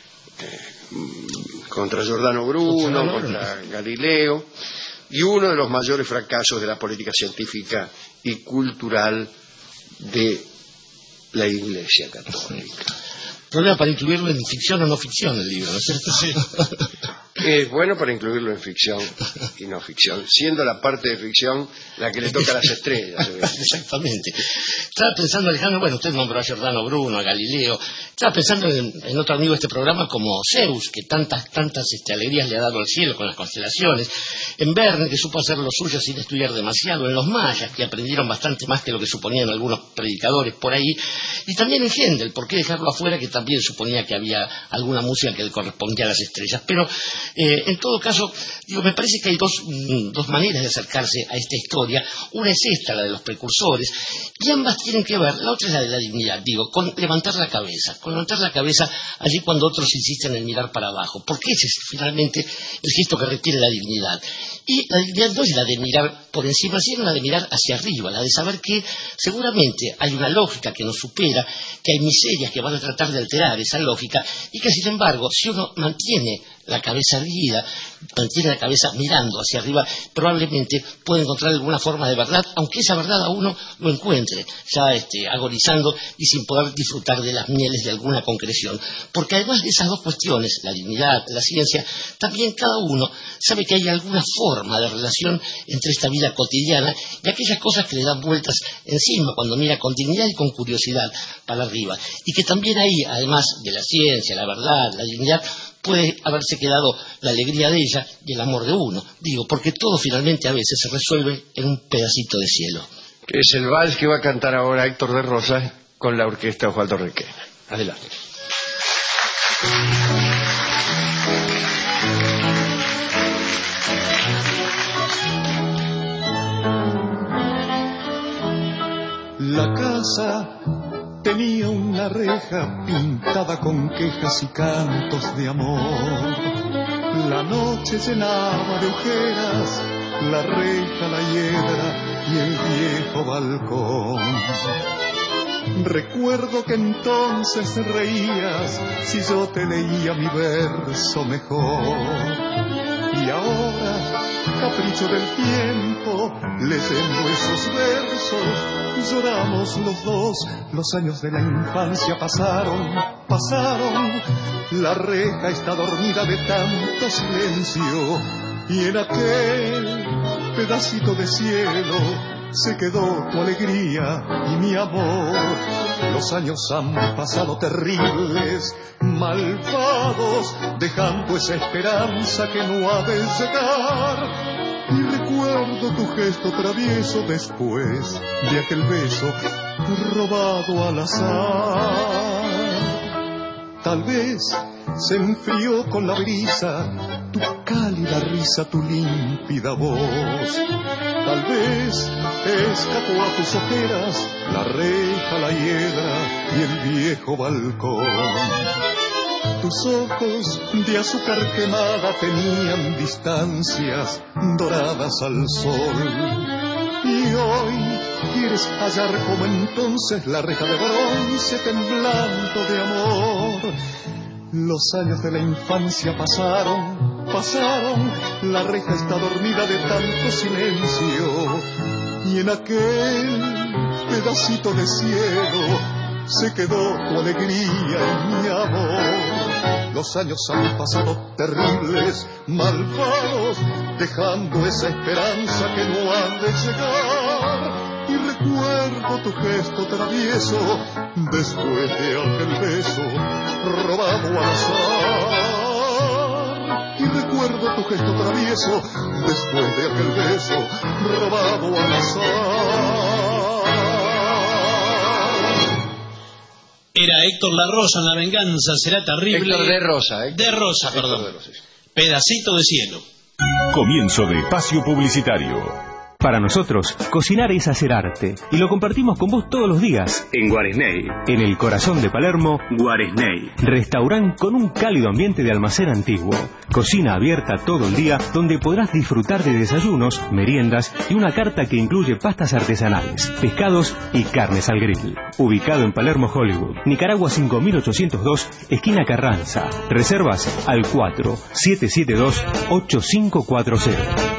Giordano Bruno, contra Galileo, y uno de los mayores fracasos de la política científica y cultural de la Iglesia Católica. Problema para incluirlo en ficción o no ficción el libro, ¿no es cierto? Sí. Es bueno para incluirlo en ficción y no ficción, siendo la parte de ficción la que le toca a las estrellas. Exactamente. Estaba pensando, Alejandro, bueno, usted nombró a Giordano Bruno, a Galileo, estaba pensando en otro amigo de este programa como Zeus, que tantas alegrías le ha dado al cielo con las constelaciones, en Verne, que supo hacer lo suyo sin estudiar demasiado, en los mayas, que aprendieron bastante más que lo que suponían algunos predicadores por ahí, y también en Händel, ¿por qué dejarlo afuera?, que también suponía que había alguna música que le correspondía a las estrellas. Pero en todo caso, me parece que hay dos maneras de acercarse a esta historia. Una es esta, la de los precursores, y ambas tienen que ver, la otra es la de la dignidad, con levantar la cabeza allí cuando otros insisten en mirar para abajo, porque ese es finalmente el gesto que requiere la dignidad. Y la dignidad no es la de mirar por encima, sino la de mirar hacia arriba, la de saber que seguramente hay una lógica que nos supera, que hay miserias que van a tratar de alterar esa lógica, y que sin embargo, si uno mantiene la cabeza erguida, mantiene la cabeza mirando hacia arriba, probablemente puede encontrar alguna forma de verdad, aunque esa verdad a uno lo encuentre ya agonizando y sin poder disfrutar de las mieles de alguna concreción. Porque además de esas dos cuestiones, la dignidad, la ciencia, también cada uno sabe que hay alguna forma de relación entre esta vida cotidiana y aquellas cosas que le dan vueltas encima cuando mira con dignidad y con curiosidad para arriba. Y que también ahí, además de la ciencia, la verdad, la dignidad, puede haberse quedado la alegría de ella y el amor de uno. Digo, porque todo finalmente a veces se resuelve en un pedacito de cielo. Que es el vals que va a cantar ahora Héctor de Rosas con la orquesta Osvaldo Requena. Adelante. La casa tenía una reja pintada con quejas y cantos de amor. La noche llenaba de ojeras la reja, la hiedra y el viejo balcón. Recuerdo que entonces reías si yo te leía mi verso mejor. Y ahora, capricho del tiempo, leyendo esos versos, lloramos los dos. Los años de la infancia pasaron. La reja está dormida de tanto silencio, y en aquel pedacito de cielo se quedó tu alegría y mi amor. Los años han pasado terribles, malvados, dejando esa esperanza que no ha de llegar. Y recuerdo tu gesto travieso después de aquel beso robado al azar. Tal vez se enfrió con la brisa tu cálida risa, tu límpida voz. Tal vez escapó a tus ojeras la reja, la hiedra y el viejo balcón. Tus ojos de azúcar quemada tenían distancias doradas al sol. Y hoy quieres hallar como entonces la reja de bronce temblando de amor. Los años de la infancia pasaron. La reja está dormida de tanto silencio, y en aquel pedacito de cielo se quedó tu alegría y mi amor. Los años han pasado terribles, malvados, dejando esa esperanza que no ha de llegar. Y recuerdo tu gesto travieso después de aquel beso robado al azar. Y recuerdo tu gesto travieso después de aquel beso robado al azar. Era Héctor La Rosa en La venganza será terrible. Héctor de Rosa. De Rosa, perdón. De Rosa, sí. Pedacito de cielo. Comienzo de espacio publicitario. Para nosotros, cocinar es hacer arte, y lo compartimos con vos todos los días. En Guaresney. En el corazón de Palermo, Guaresney. Restaurant con un cálido ambiente de almacén antiguo. Cocina abierta todo el día, donde podrás disfrutar de desayunos, meriendas y una carta que incluye pastas artesanales, pescados y carnes al grill. Ubicado en Palermo, Hollywood, Nicaragua 5802, esquina Carranza. Reservas al 4772-8540.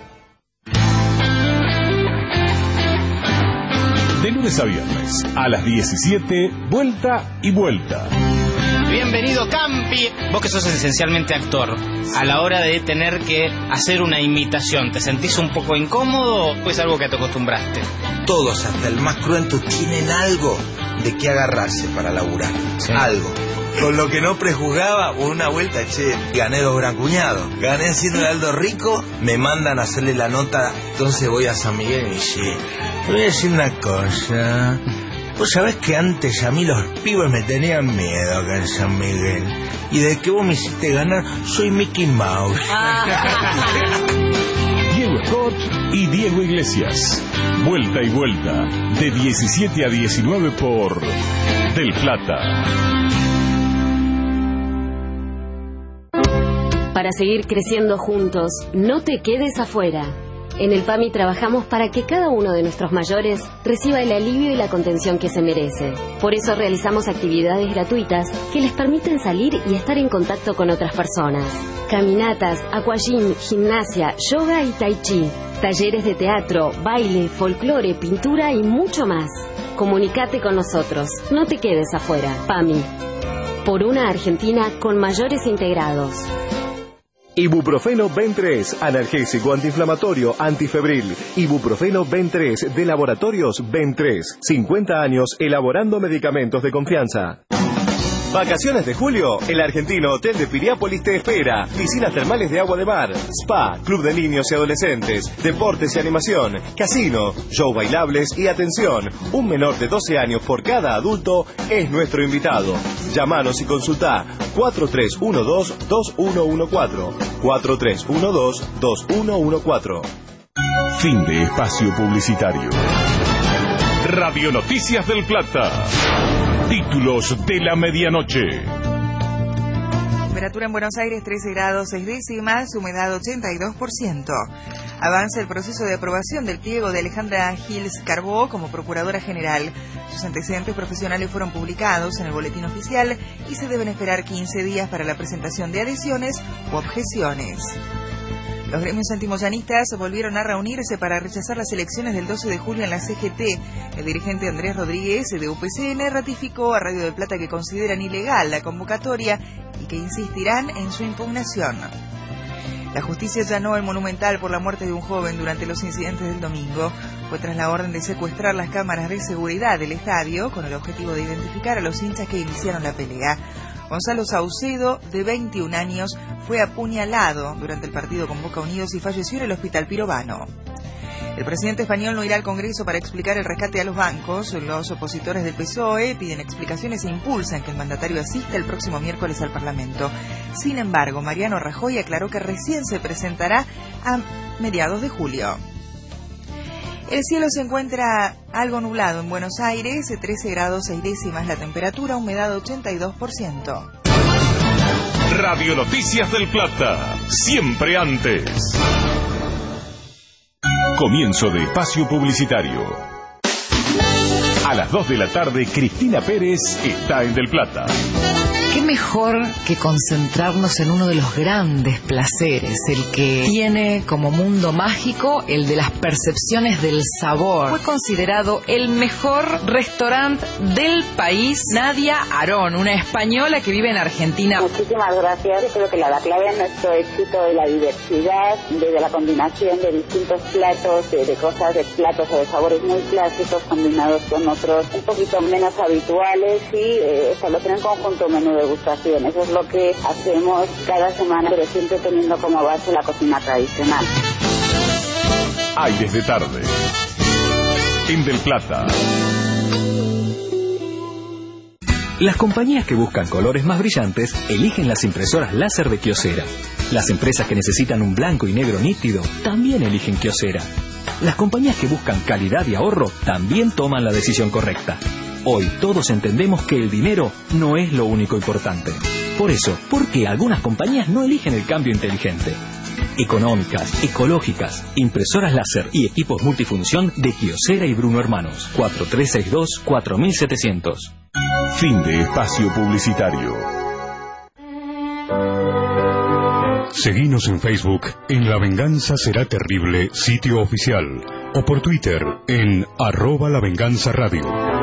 De lunes a viernes, a las 17, vuelta y vuelta. Bienvenido, Campi. Vos que sos esencialmente actor, a la hora de tener que hacer una imitación, ¿te sentís un poco incómodo o es algo que te acostumbraste? Todos, hasta el más cruento, tienen algo de qué agarrarse para laburar. Sí. Algo. Con lo que no prejuzgaba, una vuelta, gané 2 gran cuñados. Gané siendo el Aldo Rico, me mandan a hacerle la nota, entonces voy a San Miguel y me dice, te voy a decir una cosa. Vos sabés que antes a mí los pibes me tenían miedo acá en San Miguel. Y de que vos me hiciste ganar, soy Mickey Mouse. Diego Scott y Diego Iglesias. Vuelta y vuelta. De 17 a 19 por Del Plata. Para seguir creciendo juntos, no te quedes afuera. En el PAMI trabajamos para que cada uno de nuestros mayores reciba el alivio y la contención que se merece. Por eso realizamos actividades gratuitas que les permiten salir y estar en contacto con otras personas. Caminatas, aquagym, gimnasia, yoga y tai chi. Talleres de teatro, baile, folclore, pintura y mucho más. Comunicate con nosotros. No te quedes afuera. PAMI. Por una Argentina con mayores integrados. Ibuprofeno Ben3, analgésico antiinflamatorio, antifebril. Ibuprofeno Ben3 de Laboratorios Ben3. 50 años elaborando medicamentos de confianza. Vacaciones de julio, el Argentino Hotel de Piriápolis te espera. Piscinas termales de agua de mar, spa, club de niños y adolescentes, deportes y animación, casino, show bailables y atención. Un menor de 12 años por cada adulto es nuestro invitado. Llámanos y consultá 4312-2114. 4312-2114. Fin de espacio publicitario. Radio Noticias del Plata. Títulos de la medianoche. Temperatura en Buenos Aires 13 grados 6 décimas, humedad 82%. Avanza el proceso de aprobación del pliego de Alejandra Gils Carbó como Procuradora General. Sus antecedentes profesionales fueron publicados en el boletín oficial y se deben esperar 15 días para la presentación de adhesiones u objeciones. Los gremios antimoyanistas volvieron a reunirse para rechazar las elecciones del 12 de julio en la CGT. El dirigente Andrés Rodríguez, de UPCN, ratificó a Radio del Plata que consideran ilegal la convocatoria y que insistirán en su impugnación. La justicia allanó el Monumental por la muerte de un joven durante los incidentes del domingo. Fue tras la orden de secuestrar las cámaras de seguridad del estadio con el objetivo de identificar a los hinchas que iniciaron la pelea. Gonzalo Saucedo, de 21 años, fue apuñalado durante el partido con Boca Unidos y falleció en el Hospital Pirovano. El presidente español no irá al Congreso para explicar el rescate a los bancos. Los opositores del PSOE piden explicaciones e impulsan que el mandatario asista el próximo miércoles al Parlamento. Sin embargo, Mariano Rajoy aclaró que recién se presentará a mediados de julio. El cielo se encuentra algo nublado en Buenos Aires, 13 grados 6 décimas la temperatura, humedad 82%. Radio Noticias del Plata, siempre antes. Comienzo de espacio publicitario. A las 2 de la tarde, Cristina Pérez está en Del Plata. ¿Qué mejor que concentrarnos en uno de los grandes placeres, el que tiene como mundo mágico el de las percepciones del sabor? Fue considerado el mejor restaurante del país Nadia Arón, una española que vive en Argentina. Muchísimas gracias. Yo creo que la clave en nuestro éxito es la diversidad, desde la combinación de distintos platos, de platos o de sabores muy clásicos combinados con otros un poquito menos habituales y establecer en conjunto un menú de degustación. Eso es lo que hacemos cada semana, pero siempre teniendo como base la cocina tradicional. Aires de tarde. En Del Plata. Las compañías que buscan colores más brillantes eligen las impresoras láser de Kyocera. Las empresas que necesitan un blanco y negro nítido también eligen Kyocera. Las compañías que buscan calidad y ahorro también toman la decisión correcta. Hoy todos entendemos que el dinero no es lo único importante. Por eso, ¿por qué algunas compañías no eligen el cambio inteligente? Económicas, ecológicas, impresoras láser y equipos multifunción de Kyocera y Bruno Hermanos. 4362-4700. Fin de espacio publicitario. Seguinos en Facebook en La Venganza Será Terrible, sitio oficial, o por Twitter en @lavenganzaradio.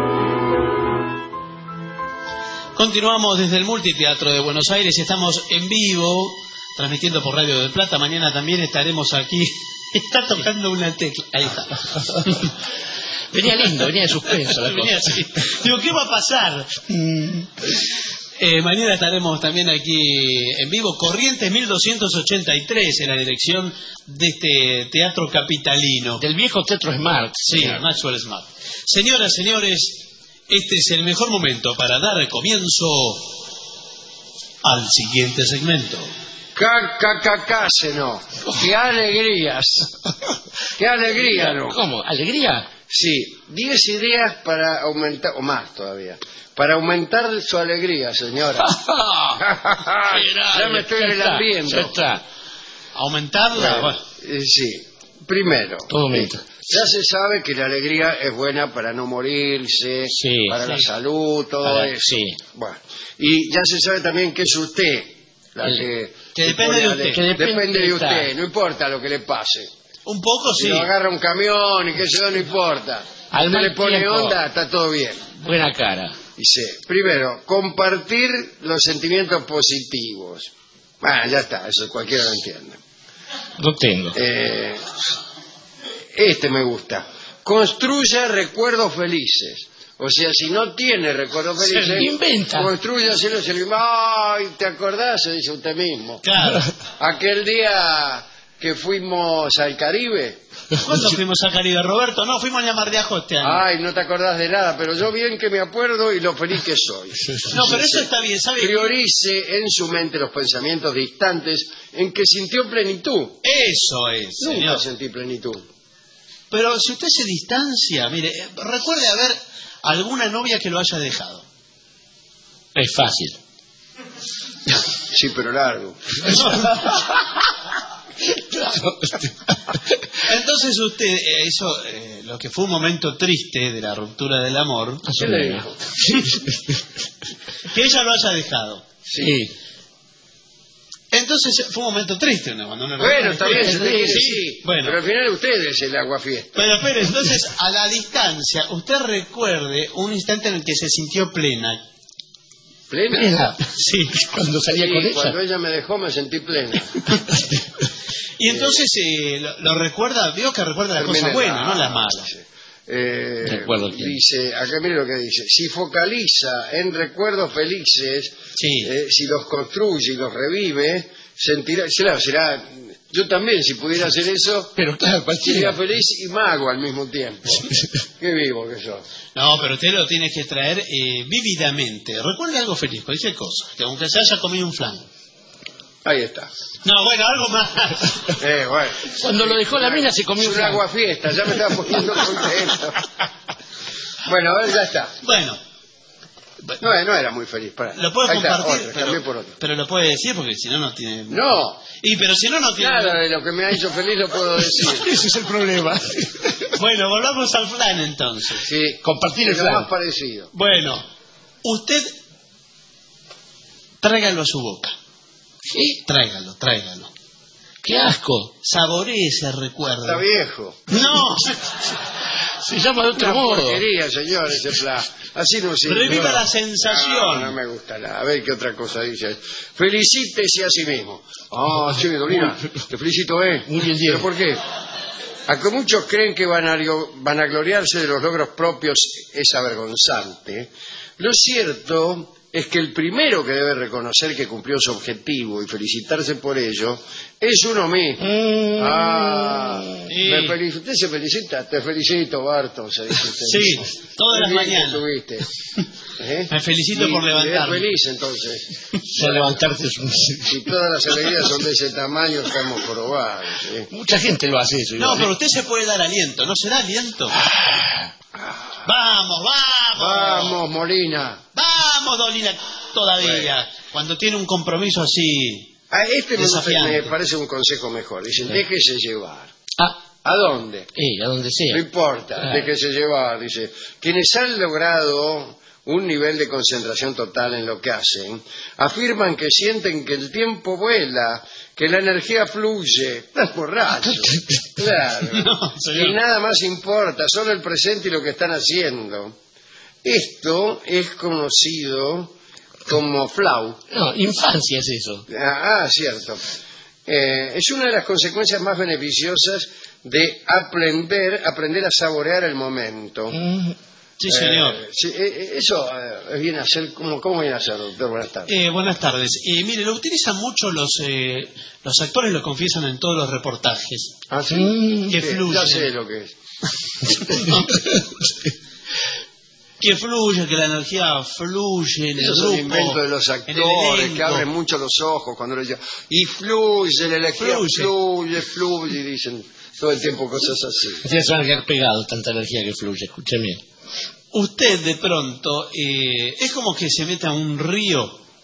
Continuamos desde el Multiteatro de Buenos Aires, estamos en vivo, transmitiendo por Radio del Plata. Mañana también estaremos aquí. Está tocando una tecla. Ahí está. Venía lindo, venía de suspenso la cosa. Así. Digo, ¿qué va a pasar? Mañana estaremos también aquí en vivo. Corrientes 1283 en la dirección de este teatro capitalino. Del viejo Teatro Smart. Sí, Maxwell Smart. Señoras, señores, este es el mejor momento para dar comienzo al siguiente segmento. Cáceno. ¡Qué alegrías! ¡Qué alegría, no! ¿Cómo? ¿Alegría? Sí, 10 ideas para aumentar, o más todavía, para aumentar su alegría, señora. Ya me estoy relambiendo. Ya está. ¿Aumentarla? Sí. primero, Todo mito. ya se sabe que la alegría es buena para no morirse, para la salud, todo eso. Sí. Bueno, y ya se sabe también que es usted la que depende de usted. Que depende de usted, no importa lo que le pase. Un poco Si sí. lo agarra un camión y qué sé yo, no importa. Al Usted mal le pone tiempo. onda, está todo bien. Buena cara. Dice, primero, compartir los sentimientos positivos. Bueno, ya está, eso cualquiera lo entiende. Lo tengo. Este me gusta. Construya recuerdos felices. O sea, si no tiene recuerdos felices, Se lo inventa. Construyaselo, se lo inventa. Ay, ¿te acordás? Se dice usted mismo. Claro. Aquel día que fuimos al Caribe. ¿Cuándo fuimos al Caribe, Roberto? No, fuimos a la Mar de Ajó este año. Ay, no te acordás de nada, pero yo bien que me acuerdo y lo feliz que soy. No, pero eso está bien, ¿sabe? Priorice en su mente los pensamientos distantes en que sintió plenitud. Eso es, Nunca señor. sentí plenitud. Pero si usted se distancia, mire, recuerde haber alguna novia que lo haya dejado. Es fácil. Sí, pero largo. Entonces usted hizo lo que fue un momento triste de la ruptura del amor. ¿Qué le dijo? Que ella lo haya dejado. Sí. Entonces fue un momento triste, ¿no? Cuando uno Bueno, está bien, sí. Bueno. Pero al final usted es el aguafiesta. Pero espere, entonces a la distancia, usted recuerde un instante en el que se sintió plena. ¿Plena? Sí, cuando salía con ella. Cuando ella me dejó me sentí plena. Y entonces lo recuerda, veo que recuerda las cosas buenas, no las malas. Dice, acá mire lo que dice, si focaliza en recuerdos felices, si los construye y los revive, será, yo también si pudiera hacer eso, pero claro, sería feliz y mago al mismo tiempo. Qué vivo que yo. No, pero usted lo tiene que traer vívidamente. Recuerde algo feliz, cualquier cosa, que aunque se haya comido un flan. Ahí está. No, bueno, algo más. Bueno. Cuando lo dejó la mina se comió un agua fiesta, ya me estaba poniendo contento. Bueno, a ver, ya está. Bueno. No era muy feliz. Lo puedo compartir, otro, por otro. Pero lo puede decir porque si no, no tiene... No. Pero si no, no tiene... Nada de lo que me ha hecho feliz lo puedo decir. Ese es el problema. Bueno, volvamos al flan entonces. Sí. Compartir el lo flan. más parecido. Bueno, usted tráigalo a su boca. Sí. Tráigalo. ¡Qué asco! Saboree ese recuerdo. Está viejo. No. Se llama de otro modo. Porquería, señor, ese plan. Así no sirve. Reviva la sensación. No me gusta nada. A ver qué otra cosa dice. Felicítese a sí mismo. Che, Dolina, te felicito, Muy bien, Diego. ¿Pero por qué? Aunque muchos creen que van a gloriarse de los logros propios es avergonzante, lo cierto es que el primero que debe reconocer que cumplió su objetivo y felicitarse por ello es uno mismo. Usted se felicita. Te felicito, Barton, se dice usted. Sí, todas las mañanas. Me felicito por levantarme. Feliz, entonces. Por levantarte. Si todas las alegrías son de ese tamaño, estamos probados. Mucha gente lo hace eso. No, pero usted se puede dar aliento. ¿No se da aliento? Vamos. Vamos, Molina. Vamos, Dolina, todavía. Bueno. Cuando tiene un compromiso así. Este me parece un consejo mejor. Dicen, déjese llevar. ¿A dónde? A donde sea. No importa, déjese llevar. Dice, quienes han logrado un nivel de concentración total en lo que hacen, afirman que sienten que el tiempo vuela, que la energía fluye. Estás borracho. Claro. Y nada más importa, solo el presente y lo que están haciendo. Esto es conocido como flow. No, infancia es eso. Cierto. Es una de las consecuencias más beneficiosas de aprender a saborear el momento. Sí, señor. Eso viene a ser, ¿cómo viene a ser, doctor? Buenas tardes. Buenas tardes. Mire, lo utilizan mucho los actores, lo confiesan en todos los reportajes. ¿Ah, sí? Que fluye. Ya sé lo que es. Que fluye, que la energía fluye en el grupo. Es un invento de los actores que abren mucho los ojos cuando le dicen y fluye, la energía fluye, y dicen todo el tiempo cosas así. Ustedes van a quedar pegados, tanta energía que fluye, escúcheme. Usted de pronto es como que se mete a un río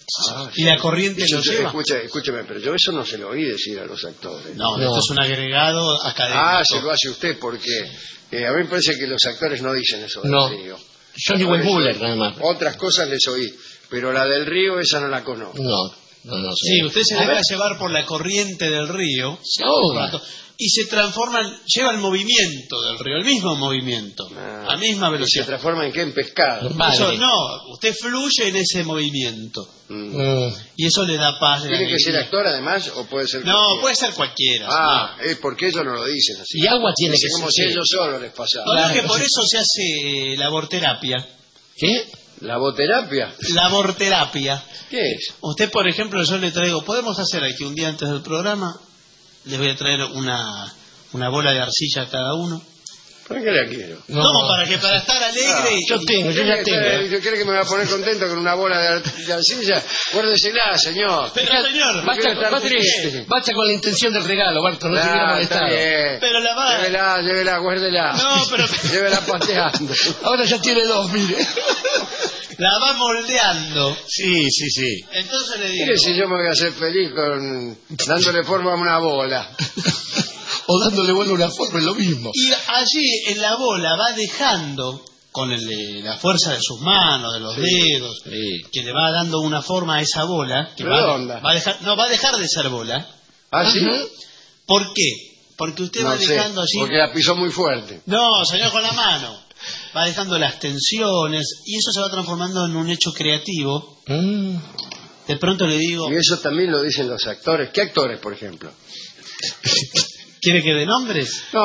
Y la corriente lo lleva. Escúcheme, pero yo eso no se lo oí decir a los actores. No, esto es un agregado académico. Se lo hace usted porque a mí me parece que los actores no dicen eso del río. Johnny Weissmuller, nada más. Otras cosas les oí, pero la del río esa no la conozco. No. Sí, usted se deja llevar por la corriente del río. Y se transforman, lleva el movimiento del río, el mismo movimiento, a misma velocidad. ¿Y se transforma en qué? En pescado. Eso, no, usted fluye en ese movimiento. Y eso le da paz. ¿Tiene que ser actor además o puede ser cualquiera? No, puede ser cualquiera. Es porque ellos no lo dicen así. Y agua tiene que ser. Como si ellos solo les pasara. Claro. Que por eso se hace laborterapia. ¿Qué? ¿Laboterapia? Laborterapia. ¿Qué es? Usted, por ejemplo, yo le traigo, podemos hacer aquí un día antes del programa, les voy a traer una bola de arcilla a cada uno. ¿Para qué la quiero? No, para estar alegre. Yo ya tengo. ¿Quiere que me va a poner contento con una bola de arcilla? Guárdesela, señor. Pero, señor, basta con la intención del regalo, Barto, no se hubiera molestado. Pero la va... Llévela, guárdela. No, pero... Llévela pateando. Ahora ya tiene dos, mire. La va moldeando. Sí. Entonces le digo... Mire si yo me voy a hacer feliz dándole forma a una bola. O dándole una forma, es lo mismo. Y allí en la bola va dejando, con la fuerza de sus manos, de los dedos, que le va dando una forma a esa bola, que va a dejar de ser bola. ¿Ah, sí? ¿Por qué? Porque usted va dejando así... Porque la pisó muy fuerte. No, señor, con la mano. Va dejando las tensiones y eso se va transformando en un hecho creativo. De pronto le digo... Y eso también lo dicen los actores. ¿Qué actores, por ejemplo? ¿Quiere que dé nombres? No.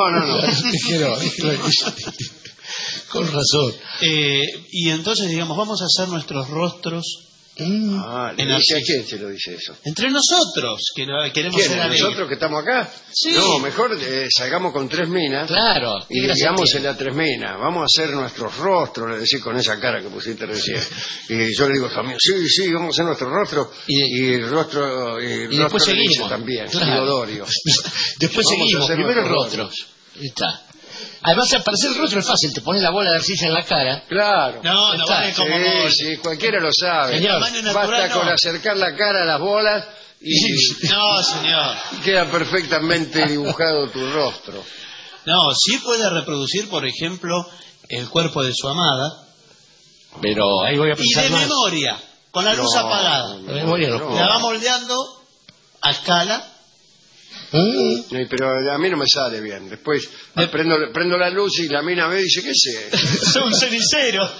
Con razón. Y entonces, digamos, vamos a hacer nuestros rostros... ¿A quién se lo dice eso? Entre nosotros, que queremos ser alegres. ¿Nosotros que estamos acá? Sí. No, mejor salgamos con 3 minas. Claro. Y digamos en la 3 minas. Vamos a hacer nuestros rostros, le decís con esa cara que pusiste recién. Y yo le digo a sí, vamos a hacer nuestro rostro. Y el rostro. Y después seguimos. También. Claro. Y Odorio. Después seguimos. Primero el rostro. Ahí está. Además, para hacer el rostro es fácil, te pones la bola de arcilla en la cara. Claro. No vale como sí, cualquiera lo sabe. Señor, basta con acercar la cara a las bolas y... No, señor. Queda perfectamente dibujado tu rostro. No, sí puede reproducir, por ejemplo, el cuerpo de su amada. Pero ahí voy a pensar y de más. memoria, con la luz apagada. De memoria no. La va moldeando a escala. Pero a mí no me sale bien. Después prendo la luz y la mina ve y dice, ¿qué es eso? Soy un cenicero.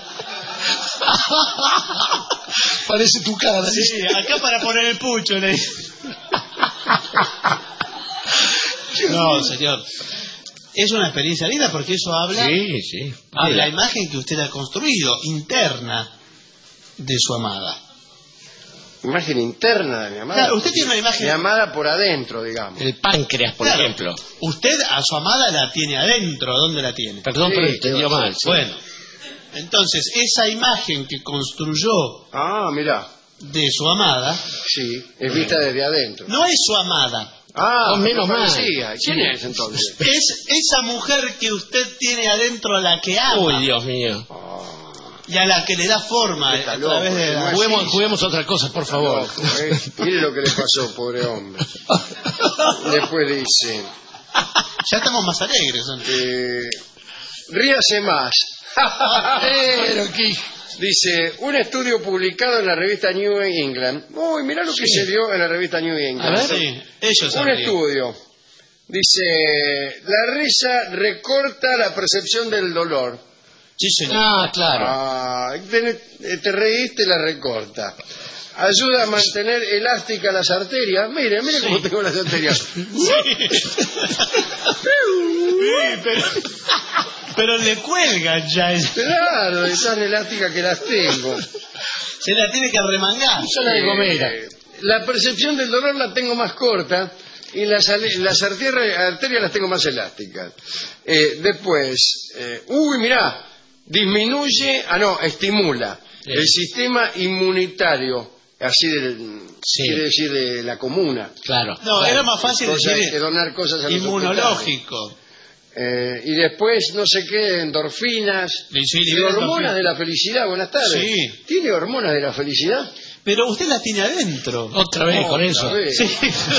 Parece tu cara. Sí, acá para poner el pucho. No, señor. Es una experiencia linda porque eso habla de la imagen que usted ha construido, interna, de su amada. Imagen interna de mi amada. Claro, usted tiene una imagen... Mi amada por adentro, digamos. El páncreas, por ejemplo. Usted a su amada la tiene adentro. ¿Dónde la tiene? Perdón, pero entendió mal. Sí. Bueno, entonces, esa imagen que construyó... mirá. De su amada... Sí, es vista desde adentro. No es su amada. Menos mal. ¿Quién es entonces? Es esa mujer que usted tiene adentro a la que ama. Uy, Dios mío. Y a la que le da forma a través de la... Juguemos otra cosa, por favor. Mire lo que le pasó, pobre hombre. Después dice... Ya estamos más alegres. Ríase más. Pero ¿qué? Dice, un estudio publicado en la revista New England. Uy, mirá lo que se dio en la revista New England. A ver, ellos un estudio. Dice, la risa recorta la percepción del dolor. Sí, señor. Claro. Te reíste, la recorta. Ayuda a mantener elásticas las arterias. Mire cómo tengo las arterias. Pero le cuelgan ya. Claro, es tan elástica que las tengo. Se la tiene que remangar. Zona de Gomera. La percepción del dolor la tengo más corta y las arterias las tengo más elásticas. Después, mirá, disminuye, estimula el sistema inmunitario. Así quiere decir de la comuna. Claro. No, era más fácil decir que donar cosas a los inmunológico. Y después, no sé qué, endorfinas. Y hormonas de la felicidad. Buenas tardes. Sí. ¿Tiene hormonas de la felicidad? Pero usted la tiene adentro. Otra vez con eso. Sí.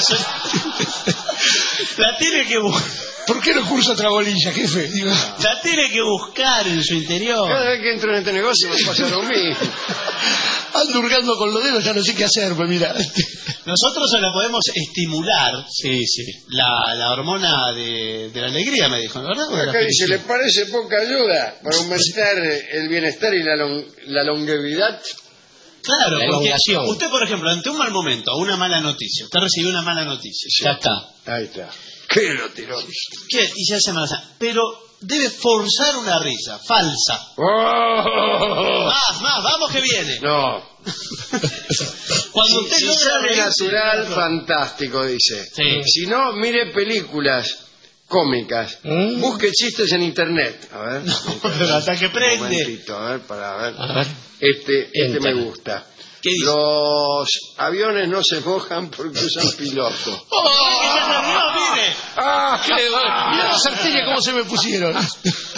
La tiene que buscar. ¿Por qué no cursa otra bolilla, jefe? Digo. La tiene que buscar en su interior. Cada vez que entro en este negocio me pasa lo mismo. Ando hurgando con los dedos, ya no sé qué hacer, pues mira. Nosotros se la podemos estimular. Sí. La hormona de la alegría, me dijo, ¿verdad? Acá dice, ¿le parece poca ayuda para aumentar el bienestar y la longevidad? Claro, la porque elongación. usted, por ejemplo, ante un mal momento o una mala noticia, usted recibió una mala noticia. Ya está. Ahí está. ¿Qué lo tiró? ¿Qué? Y se hace mala. Pero debe forzar una risa, falsa. ¡Oh! Más, vamos que viene. No. Cuando usted si logra sale reírse, natural, claro. fantástico, dice. Sí. Si no, mire películas cómicas. Busque chistes en internet. A ver. Pero hasta que prende. Un momentito, a ver, para ver. A ver. Este me gusta. ¿Qué dice? Los aviones no se mojan porque usan piloto. ¡Oh! ¡Mire! ¡Ah! Mira las arterias cómo se me pusieron. ¿Ve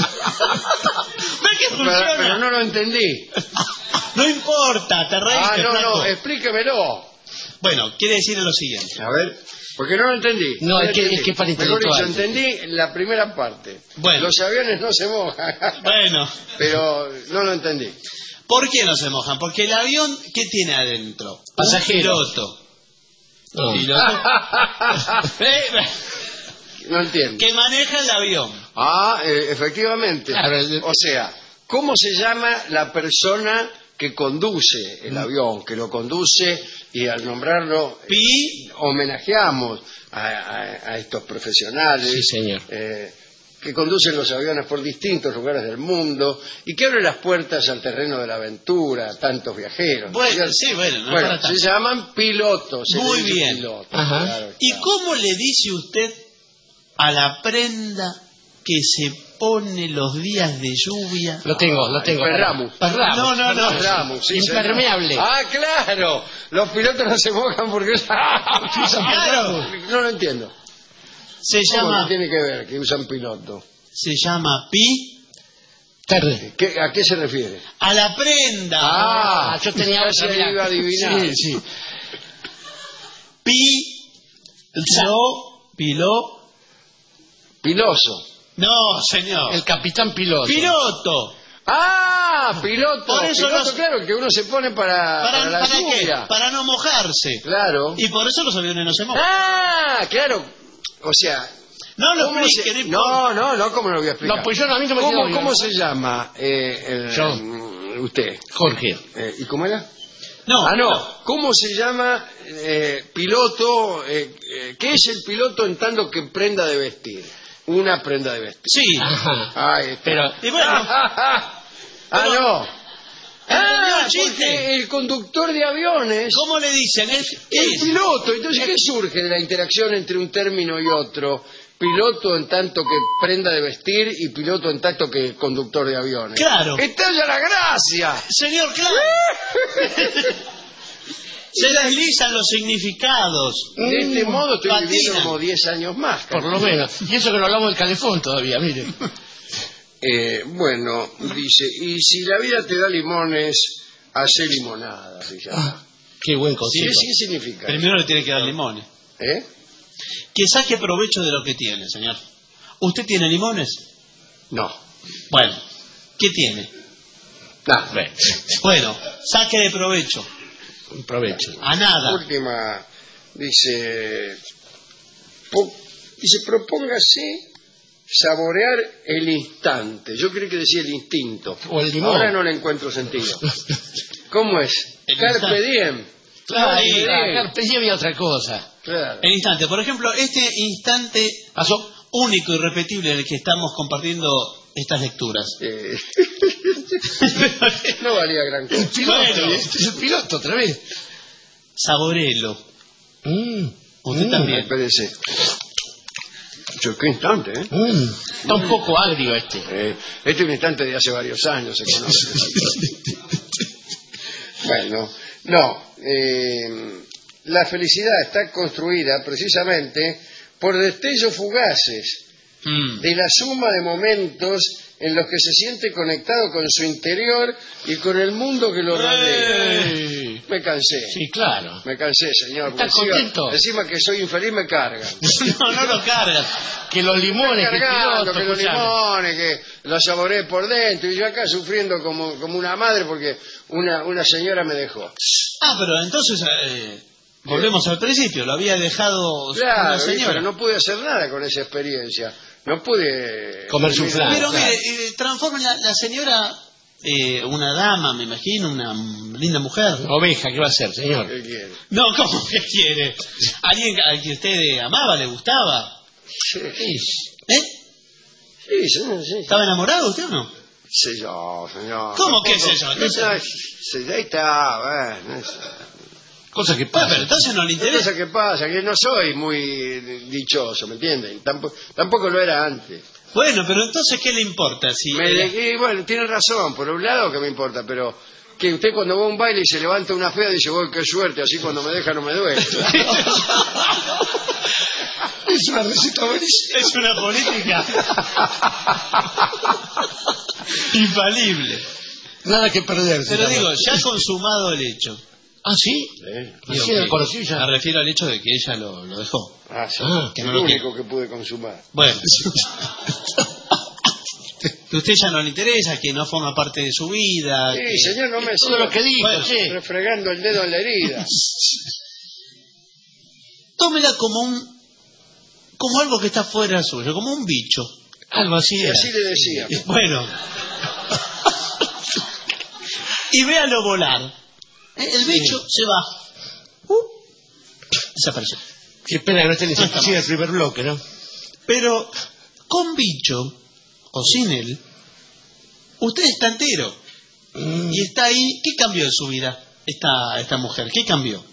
que funciona? Pero no lo entendí. No importa, te reíste, No, flaco. explíquemelo. Bueno, quiere decir lo siguiente. A ver, porque no lo entendí. No, es que entendí. es para Mejor dicho, intelectual. entendí la primera parte. Bueno. Los aviones no se mojan. Bueno. Pero no lo entendí. ¿Por qué no se mojan? Porque el avión, ¿qué tiene adentro? Pasajero. Un piloto. No. No entiendo. Que maneja el avión. Efectivamente. Claro, O sea, ¿cómo se llama la persona que conduce el avión? Que lo conduce y al nombrarlo homenajeamos a estos profesionales. Sí, señor. Que conducen los aviones por distintos lugares del mundo y que abren las puertas al terreno de la aventura a tantos viajeros. Bueno, sí, bueno, no para tanto. Se llaman pilotos. Muy bien. Pilotos, Ajá. claro, ¿Y cómo le dice usted a la prenda que se pone los días de lluvia? Lo tengo. Perramus. No. Perramus, sí, impermeable. Claro. Los pilotos no se mojan porque usan Claro. No lo entiendo. Se llama. ¿Qué tiene que ver que usan piloto? Se llama Tarde. ¿A qué se refiere? a la prenda. Yo tenía casi otra, iba a adivinar. Sí. Piloso. No, señor. El capitán piloto. Piloto. Piloto. Por eso piloto, claro, que uno se pone para la ¿para qué? lluvia. Para no mojarse. Claro. Y por eso los aviones no se mojan. Claro. O sea, No lo ¿cómo explique, se... no importa. No, ¿cómo lo voy a explicar? No, pues yo a mí no me quedó bien. ¿Cómo se llama usted? Jorge. ¿Y cómo era? No. ¿Cómo se llama piloto? ¿Qué es el piloto en tanto que prenda de vestir? Una prenda de vestir. Sí. Ahí está. Pero, Y bueno, no. chiste. Porque el conductor de aviones... ¿cómo le dicen? El piloto. Entonces, ¿qué surge de la interacción entre un término y otro? Piloto en tanto que prenda de vestir y piloto en tanto que conductor de aviones. Claro. ¡Estalla la gracia! Señor, claro. Se deslizan los significados. De este modo estoy Patinan. viviendo como 10 años más. por lo menos. Y eso que no hablamos del calefón todavía, mire. Bueno, dice, y si la vida te da limones, hace limonada. Se llama. Qué buen ¿Sí? consejo. ¿Qué significa? Primero le tiene que dar limones. Que saque provecho de lo que tiene, señor. ¿Usted tiene limones? No. Bueno, ¿qué tiene? Nada. Bueno, saque de provecho. Un provecho. A nada. Última, dice, propóngase saborear el instante. Yo creí que decía el instinto. O el limón. Ahora no le encuentro sentido. ¿Cómo es? Carpe diem. Claro, Carpe diem. Carpe diem y otra cosa. Claro. El instante. Por ejemplo, este instante único y irrepetible en el que estamos compartiendo estas lecturas. No valía gran cosa. El piloto, Bueno. este es el piloto otra vez. Saborelo. Usted también. Espérese. Qué instante, ¿eh? Está un poco agrio este. Este es un instante de hace varios años, se conoce. Bueno, no. La felicidad está construida precisamente por destellos fugaces de la suma de momentos en los que se siente conectado con su interior y con el mundo que lo rodea. Me cansé. Sí, claro. Me cansé, señor. ¿Estás contento? Encima que soy infeliz me cargan. No lo cargan. Que los limones, que los limones, que los saboreé por dentro. Y yo acá sufriendo como una madre porque una señora me dejó. Pero entonces volvemos al principio. Lo había dejado una señora. Pero no pude hacer nada con esa experiencia. No pude comer su flan. Pero mire, transforma la señora, una dama, me imagino, una linda mujer. Oveja, ¿qué va a hacer, señor? ¿Qué quiere? No, ¿cómo que quiere? ¿Alguien al que usted amaba, le gustaba? Sí. ¿Eh? Sí, señor, sí. ¿Estaba enamorado usted o no? Sé yo, señor. ¿Cómo que sé yo? Ahí está, bueno. Cosa que pasa. Pero entonces no le interesa. Cosa que pasa, que no soy muy dichoso, ¿me entienden? Tampoco lo era antes. Bueno, pero entonces, ¿qué le importa? Si bueno, tiene razón, por un lado que me importa, pero que usted cuando va a un baile y se levanta una fea dice, qué suerte, así cuando me deja no me duele. Es una receta buenísima. Es una política infalible. Nada que perder. Pero digo, ya consumado el hecho. ¿Ah, sí? Sí, me refiero al hecho de que ella lo dejó. Ah, sí. Que es no lo lo único que pude consumar. Bueno. Que usted ya no le interesa, que no forma parte de su vida. Sí, señor, no me todo lo que dijo, bueno, refregando el dedo en la herida. Tómela como algo que está fuera suyo, como un bicho. Algo así. Y así le decía. Bueno. Y véalo volar. El bicho se va. Desapareció. Qué pena que no esté ni siquiera el primer bloque, ¿no? Pero con bicho o sin él, usted está entero. Y está ahí. ¿Qué cambió en su vida esta mujer? ¿Qué cambió?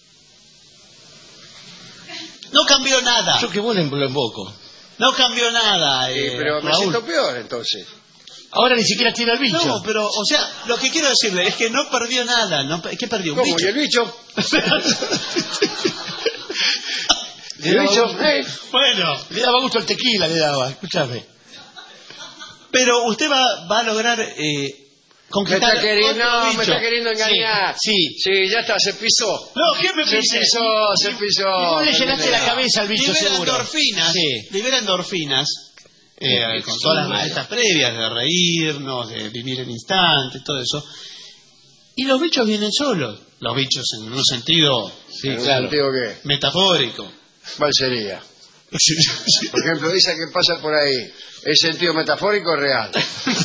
No cambió nada. Yo que vos lo invoco. No cambió nada. Pero me siento peor entonces. Ahora ni siquiera tiene el bicho. No, pero, o sea, lo que quiero decirle es que no perdió nada. ¿Qué perdió? ¿Un ¿Cómo? bicho? ¿Y el bicho? ¿El bicho? Bueno. Le daba gusto el tequila, le daba. Escúchame. Pero usted va a lograr conquistar. Me está queriendo engañar. Sí. Sí, ya está, se pisó. No, ¿quién me pisó? Se pisó. Vos le llenaste la cabeza al bicho, libera seguro. Endorfinas. Sí. Libera endorfinas. Con todas las estas previas de reírnos, de vivir el instante, todo eso. Y los bichos vienen solos. Los bichos en un sentido, claro. ¿Sentido qué? Metafórico. ¿Cuál sería? Por ejemplo, esa que pasa por ahí, ¿es sentido metafórico o real?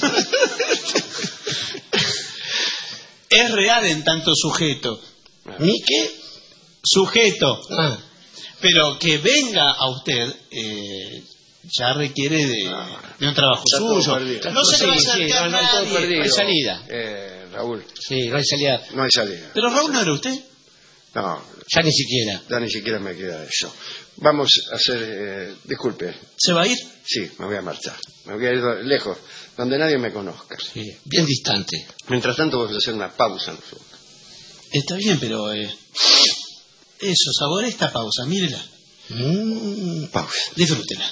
Es real en tanto sujeto. ¿Ni qué? Sujeto. Pero que venga a usted ya requiere de un trabajo suyo. No se le va a acercar nadie. No hay salida. Raúl. Sí, no hay salida. No hay salida. Pero Raúl no era usted. No. Ya ni siquiera. Ya ni siquiera me queda eso. Vamos a hacer... disculpe. ¿Se va a ir? Sí, me voy a marchar. Me voy a ir lejos, donde nadie me conozca. Sí, bien distante. Mientras tanto vamos a hacer una pausa nosotros. Está bien, pero... eso, saboree esta pausa, mírela. Pausa. Disfrútela.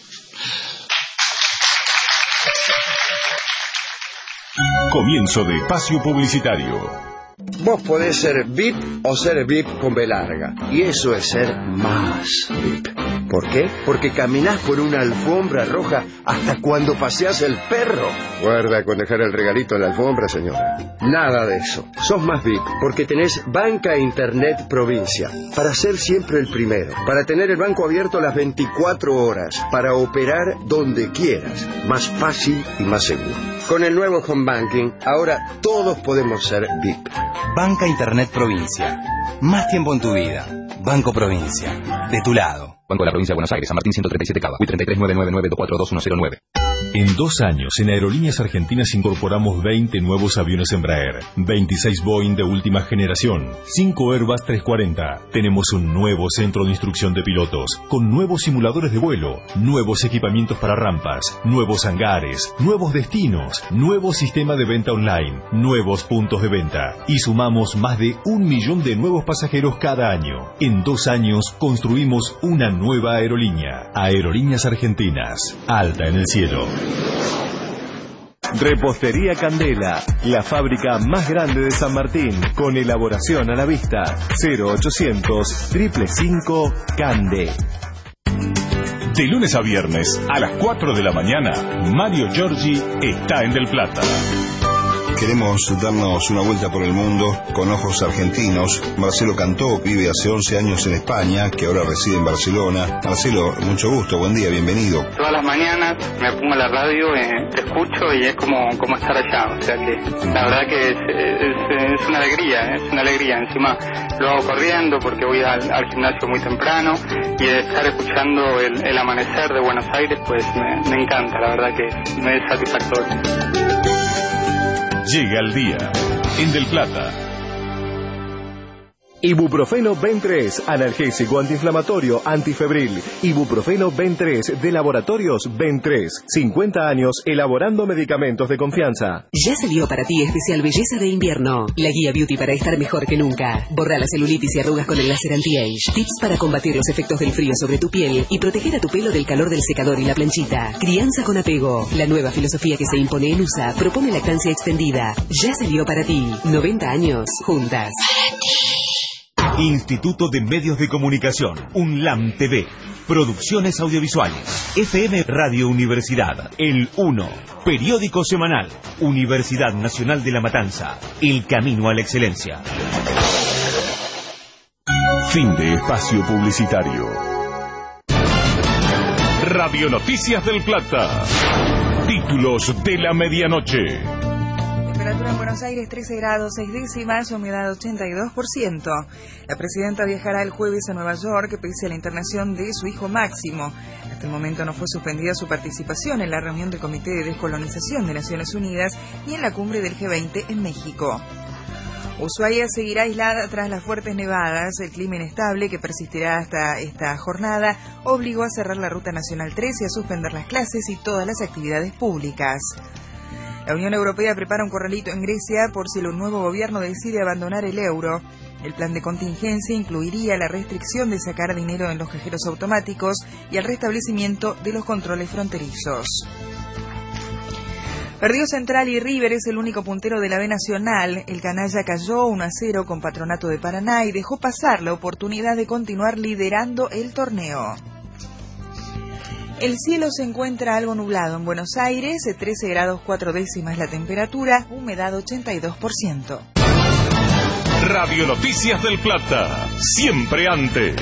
Comienzo de espacio publicitario. Vos podés ser VIP o ser VIP con B larga. Y eso es ser más VIP. ¿Por qué? Porque caminás por una alfombra roja hasta cuando paseás el perro. Guarda con dejar el regalito en la alfombra, señora. Nada de eso. Sos más VIP porque tenés Banca Internet Provincia. Para ser siempre el primero. Para tener el banco abierto las 24 horas. Para operar donde quieras. Más fácil y más seguro. Con el nuevo Home Banking, ahora todos podemos ser VIP. Banca Internet Provincia. Más tiempo en tu vida. Banco Provincia. De tu lado. Banco de la Provincia de Buenos Aires, San Martín 137 Cava, 339992422109. En 2 años, en Aerolíneas Argentinas incorporamos 20 nuevos aviones Embraer, 26 Boeing de última generación, 5 Airbus 340. Tenemos un nuevo centro de instrucción de pilotos, con nuevos simuladores de vuelo, nuevos equipamientos para rampas, nuevos hangares, nuevos destinos, nuevo sistema de venta online, nuevos puntos de venta. Y sumamos más de 1 millón de nuevos pasajeros cada año. En 2 años, construimos una nueva aerolínea. Aerolíneas Argentinas. Alta en el cielo. Repostería Candela, la fábrica más grande de San Martín, con elaboración a la vista. 0800 555 Cande. De lunes a viernes, a las 4 de la mañana, Mario Giorgi está en Del Plata. Queremos darnos una vuelta por el mundo con ojos argentinos. Marcelo Cantó vive hace 11 años en España, que ahora reside en Barcelona. Marcelo, mucho gusto, buen día, bienvenido. Todas las mañanas me pongo la radio, te escucho y es como estar allá. O sea que la verdad que es una alegría. Encima lo hago corriendo porque voy al gimnasio muy temprano y estar escuchando el amanecer de Buenos Aires pues me encanta, la verdad que me es satisfactorio. Llega el día en Del Plata. Ibuprofeno Ben3, analgésico antiinflamatorio, antifebril. Ibuprofeno Ben3 de Laboratorios Ben3. 50 años elaborando medicamentos de confianza. Ya salió para ti especial belleza de invierno. La guía beauty para estar mejor que nunca. Borra la celulitis y arrugas con el láser anti-age. Tips para combatir los efectos del frío sobre tu piel y proteger a tu pelo del calor del secador y la planchita. Crianza con apego. La nueva filosofía que se impone en USA propone lactancia extendida. Ya salió para ti. 90 años juntas. Instituto de Medios de Comunicación, UNLAM TV, Producciones Audiovisuales, FM Radio Universidad, El 1, Periódico Semanal, Universidad Nacional de La Matanza, El Camino a la Excelencia. Fin de espacio publicitario. Radio Noticias del Plata. Títulos de la medianoche. Temperatura en Buenos Aires 13 grados 6 décimas, humedad 82%. La presidenta viajará el jueves a Nueva York pese a la internación de su hijo Máximo. Hasta el momento no fue suspendida su participación en la reunión del Comité de Descolonización de Naciones Unidas y en la cumbre del G20 en México. Ushuaia seguirá aislada tras las fuertes nevadas. El clima inestable que persistirá hasta esta jornada obligó a cerrar la Ruta Nacional 3 y a suspender las clases y todas las actividades públicas. La Unión Europea prepara un corralito en Grecia por si el nuevo gobierno decide abandonar el euro. El plan de contingencia incluiría la restricción de sacar dinero en los cajeros automáticos y el restablecimiento de los controles fronterizos. Perdió Central y River es el único puntero de la B Nacional. El canalla cayó 1-0 con Patronato de Paraná y dejó pasar la oportunidad de continuar liderando el torneo. El cielo se encuentra algo nublado en Buenos Aires, 13 grados 4 décimas la temperatura, humedad 82%. Radio Noticias del Plata, siempre antes.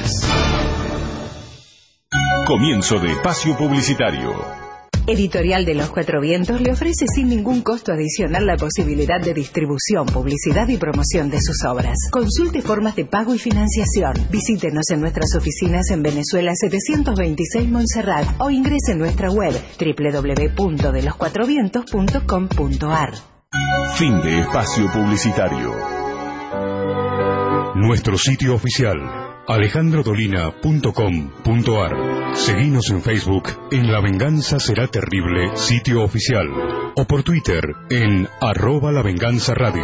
Comienzo de espacio publicitario. Editorial de los Cuatro Vientos le ofrece sin ningún costo adicional la posibilidad de distribución, publicidad y promoción de sus obras. Consulte formas de pago y financiación. Visítenos en nuestras oficinas en Venezuela 726 Montserrat o ingrese en nuestra web www.deloscuatrovientos.com.ar. Fin de espacio publicitario. Nuestro sitio oficial alejandrodolina.com.ar. Seguinos en Facebook en La Venganza Será Terrible, sitio oficial, o por Twitter en @lavenganzaradio.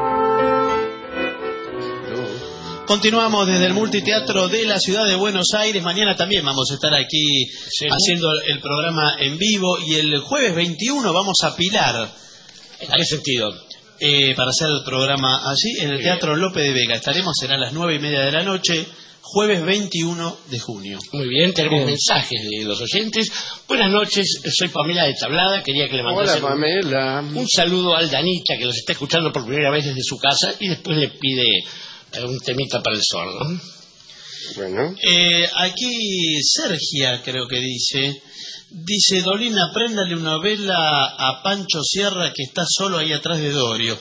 Continuamos desde el Multiteatro de la Ciudad de Buenos Aires. Mañana también vamos a estar aquí haciendo el programa en vivo y el jueves 21 vamos a Pilar. ¿En qué sentido? Para hacer el programa allí en el Teatro Lope de Vega. Será a las 9:30 de la noche. Jueves 21 de junio. Muy bien, tenemos mensajes de los oyentes. Buenas noches, soy Pamela de Tablada. Quería que le mandase un saludo a Aldanita, que los está escuchando por primera vez desde su casa, y después le pide un temita para el sordo. Bueno. Aquí Sergia creo que dice, Dolina, préndale una vela a Pancho Sierra que está solo ahí atrás de Dorio.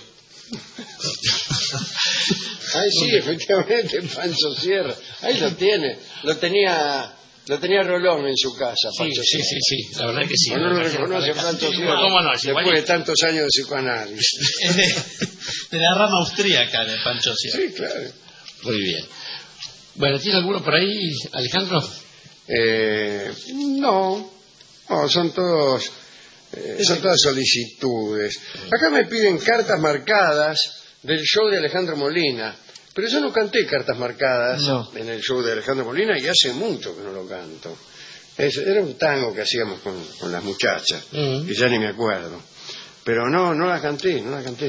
Ay, sí, efectivamente, Pancho Sierra. Ahí lo tiene. Lo tenía Rolón en su casa, Pancho Sierra. Sí, la verdad que sí. Bueno, no lo reconoce Pancho Sierra. ¿Cómo no? Después de tantos años de psicoanálisis. De la rama austríaca de Pancho Sierra. Sí, claro. Muy bien. Bueno, ¿tiene alguno por ahí, Alejandro? No, son todas solicitudes. Acá me piden cartas marcadas del show de Alejandro Molina, pero yo no canté cartas marcadas en el show de Alejandro Molina y hace mucho que no lo canto. Era un tango que hacíamos con las muchachas, que ya ni me acuerdo. pero no la canté.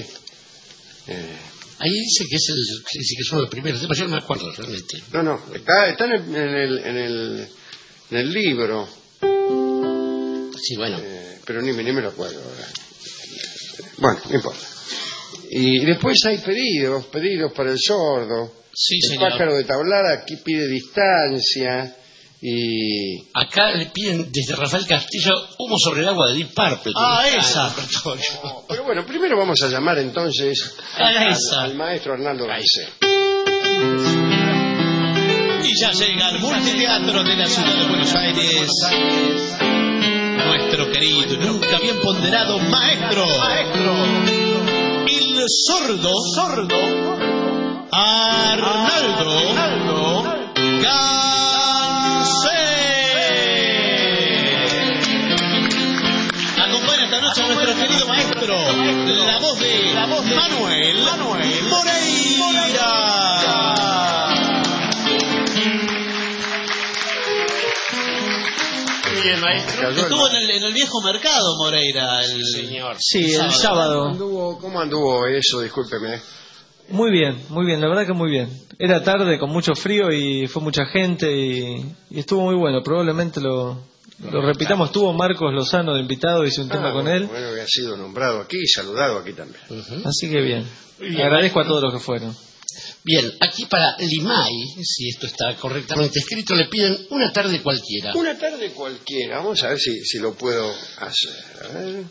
Ahí dice que es uno de los primeros temas, yo no me acuerdo realmente. No, está en el libro. Sí, bueno. Pero ni me lo acuerdo ahora. Bueno, no importa. Y después hay pedidos para el sordo. Sí, el señor. Pájaro de Tablar aquí pide distancia. Y acá le piden desde Rafael Castillo Humo sobre el agua de Deep Purple. Esa. No, pero bueno, primero vamos a llamar entonces al maestro Arnaldo Gaisé. Y ya llega al multiteatro de la ciudad de Buenos Aires nuestro querido, nunca bien ponderado maestro, el sordo Arnaldo Gaisé. Acompaña esta noche a nuestro querido maestro, la voz de Manuel Moreira. Bien, maestro. Estuvo en el viejo mercado Moreira, el señor. Sí, el sábado. ¿Cómo anduvo eso? Discúlpeme. Muy bien, la verdad que muy bien. Era tarde con mucho frío y fue mucha gente y estuvo muy bueno. Probablemente lo repitamos. Estuvo Marcos Lozano de invitado, hice un tema con él. Bueno, que ha sido nombrado aquí y saludado aquí también. Así que bien. Agradezco a todos los que fueron. Bien, aquí para Limay, si esto está correctamente escrito, le piden una tarde cualquiera. Una tarde cualquiera. Vamos a ver si lo puedo hacer. A ver.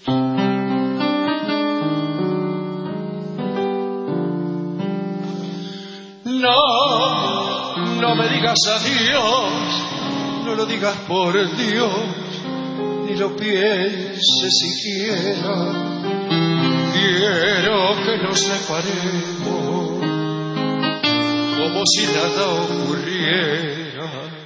No me digas adiós, no lo digas por Dios, ni lo pienses siquiera. Quiero que nos separemos como si nada ocurriera,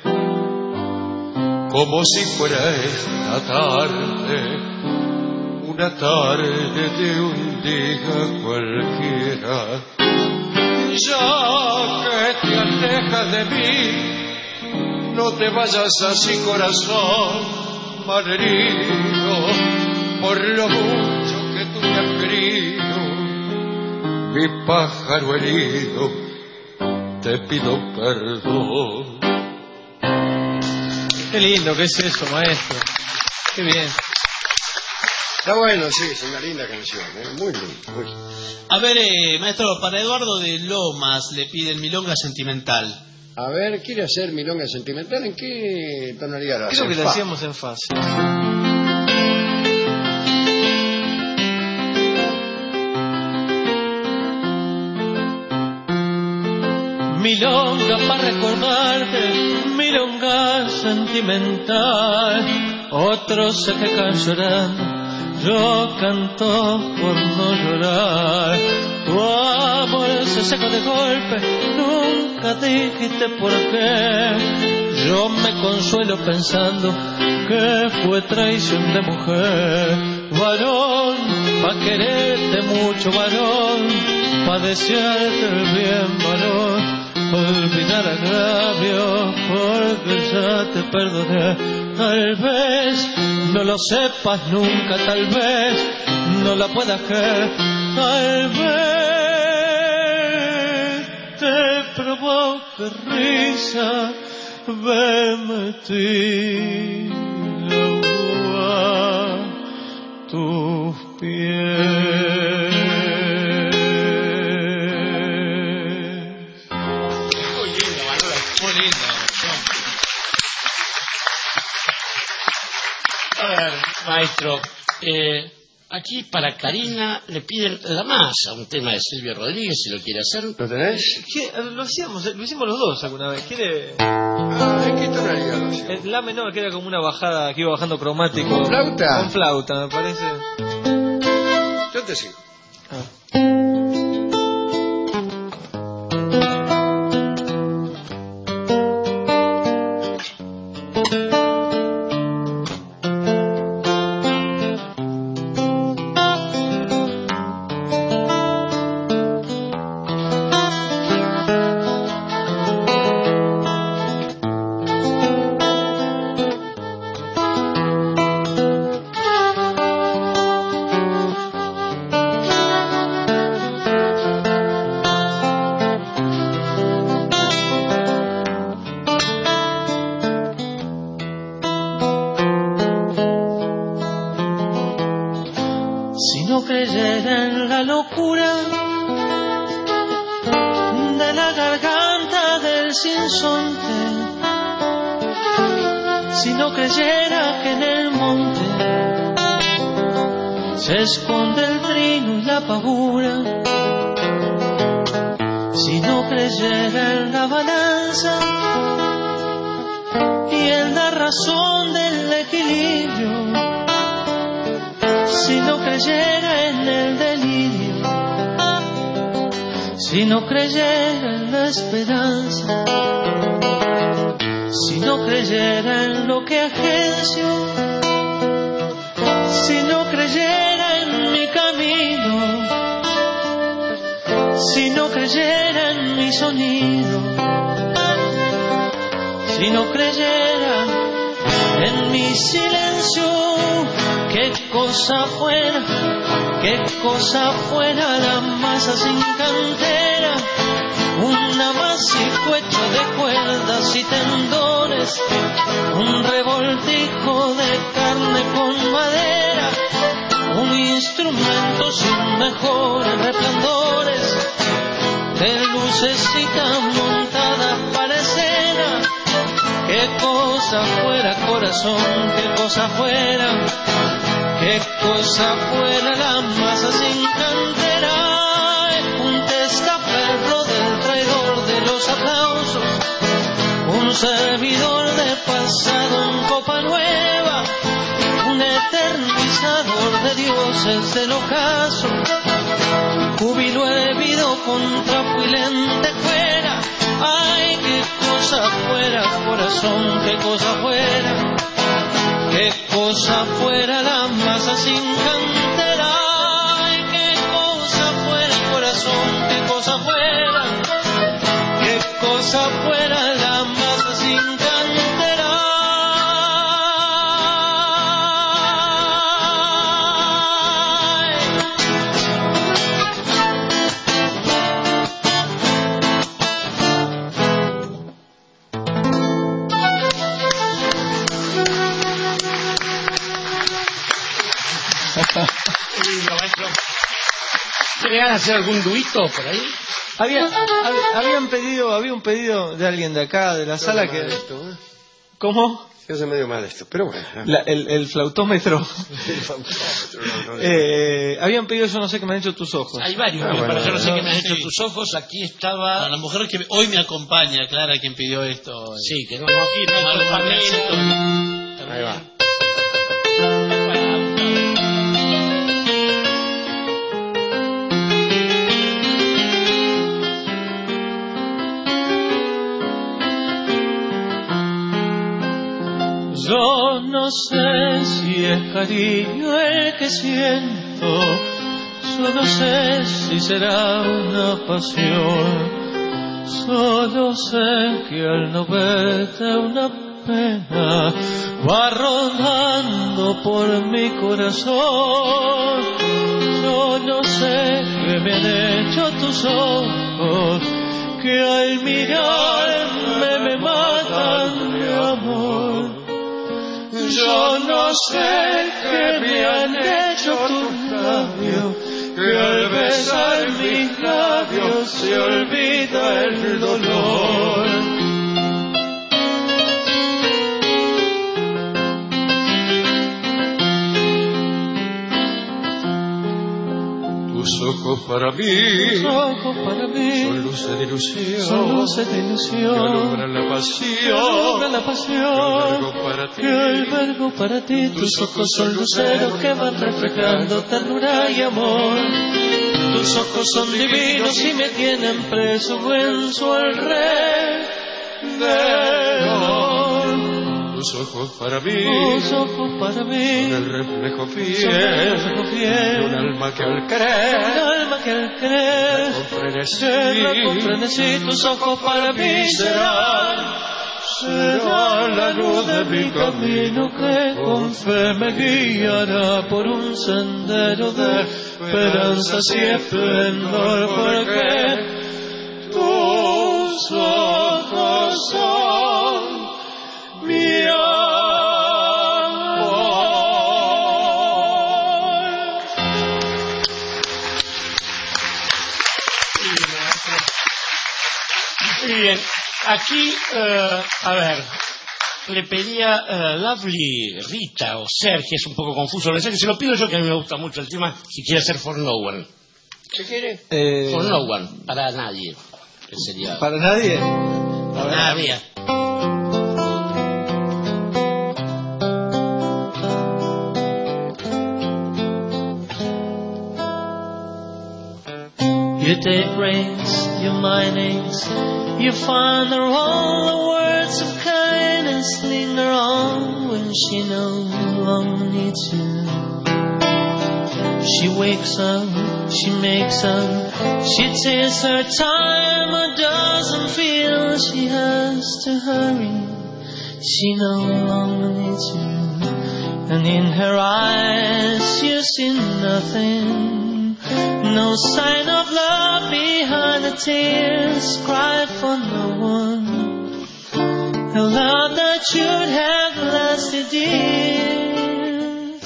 como si fuera esta tarde, una tarde de un día cualquiera. Ya que te alejas de mí, no te vayas así, corazón malherido, por lo mucho que tú me has querido, mi pájaro herido, te pido perdón. Qué lindo que es eso, maestro. Qué bien. Está bueno, sí, es una linda canción, muy linda. A ver, maestro, para Eduardo de Lomas le piden Milonga Sentimental. A ver, ¿quiere hacer Milonga Sentimental? ¿En qué tonalidad lo hace? Creo que la hacíamos en fa. Sí. Milonga para recordarte, milonga sentimental. Otros se quejan llorando, yo canto por no llorar. Tu amor se seca de golpe, nunca dijiste por qué. Yo me consuelo pensando que fue traición de mujer. Varón, pa' quererte mucho, varón, pa' desearte el bien, varón. Olvidar agravio, porque ya te perdoné. Tal vez no lo sepas nunca, tal vez no la puedas creer, tal vez te provoque risa verme tiro a tus pies. Maestro, aquí para Karina le piden La Masa, un tema de Silvio Rodríguez, si lo quiere hacer. ¿Lo tenés? Lo hicimos los dos alguna vez. ¿Quiere? ¿En qué tonalidad lo hacemos? La menor, que era como una bajada que iba bajando cromático. ¿Con flauta? Con flauta, me parece. Yo te sigo. si no creyera en la locura de la garganta del sinsonte, si no creyera que en el monte se esconde el trino y la pavura, si no creyera en la balanza y en la razón del equilibrio, si no creyera en el delirio, si no creyera en la esperanza, si no creyera en lo que agencio, si no creyera en mi camino, si no creyera en mi sonido, si no creyera en mi silencio, qué cosa fuera la masa sin cantera, un amasijo hecho de cuerdas y tendones, un revoltijo de carne con madera, un instrumento sin mejores resplandores, de lucecitas montadas para escena. Qué cosa fuera, corazón, qué cosa fuera la masa sin cantera, un testaferro del traidor de los aplausos, un servidor de pasado en copa nueva, un eternizador de dioses del ocaso, júbilo hervido con trapo y lentejuela. Ay, qué cosa fuera, corazón, qué cosa fuera la masa sin cantera. Ay, qué cosa fuera, corazón, qué cosa fuera la masa sin cantera. ¿Querían hacer algún duito por ahí? Había un pedido de alguien de acá, de la sala, que... ¿Cómo? Se hace medio mal esto, pero bueno. El flautómetro. Habían pedido Yo no sé qué me han hecho tus ojos. Hay varios, yo no sé qué me han hecho tus ojos. Aquí estaba... La mujer que hoy me acompaña, Clara, quien pidió esto. Sí, que no Ahí va. Yo no sé si es cariño el que siento, yo no sé si será una pasión, solo sé que al no verte una pena va rondando por mi corazón. Yo no sé qué me han hecho tus ojos, que al mirarme me matan de amor. Yo no sé qué me han hecho tus labios, que al besar mis labios se olvida el dolor. Tus ojos para mí son luces de ilusión, que alumbran la pasión, que albergo para ti. Tus ojos son luceros que van reflejando ternura y amor. Tus ojos son divinos y me tienen preso en su alrededor. Tus ojos para mí, son el reflejo fiel de un alma que al querer, con frenesí, tus ojos para mí serán la luz de mi camino que con fe me guiará por un sendero de esperanzas y esplendor, porque tus ojos son mi amor. Aquí, a ver, le pedía Lovely Rita o Sergio, es un poco confuso. Le sé que se lo pido yo, que a mí me gusta mucho el tema, si quiere hacer For No One. ¿Qué quiere? For No One, para nadie. Que sería... ¿Para nadie? Para nadie. Your day breaks, your mind aches. You find her all the words of kindness linger on when she no longer needs you. She wakes up, she makes up, she takes her time or doesn't feel she has to hurry. She no longer needs you, and in her eyes you see nothing. No sign of love behind the tears cried for no one. A love that should have lasted years.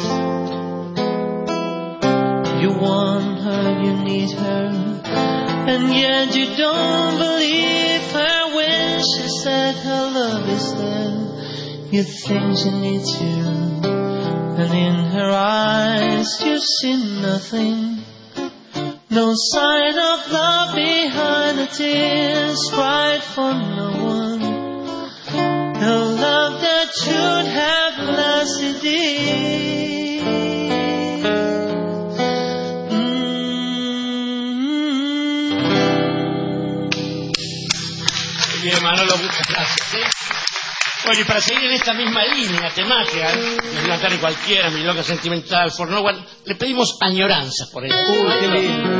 You want her, you need her, and yet you don't believe her when she said her love is there. You think she needs you, and in her eyes you see nothing. No sign of love behind the tears cried for no one. No love that should have lasted years. Bien, Manolo, muchas gracias. ¿Sí? Bueno, y para seguir en esta misma línea temática, una tarde cualquiera, mi loca sentimental, For No One, le pedimos Añoranzas por él. Qué lindo.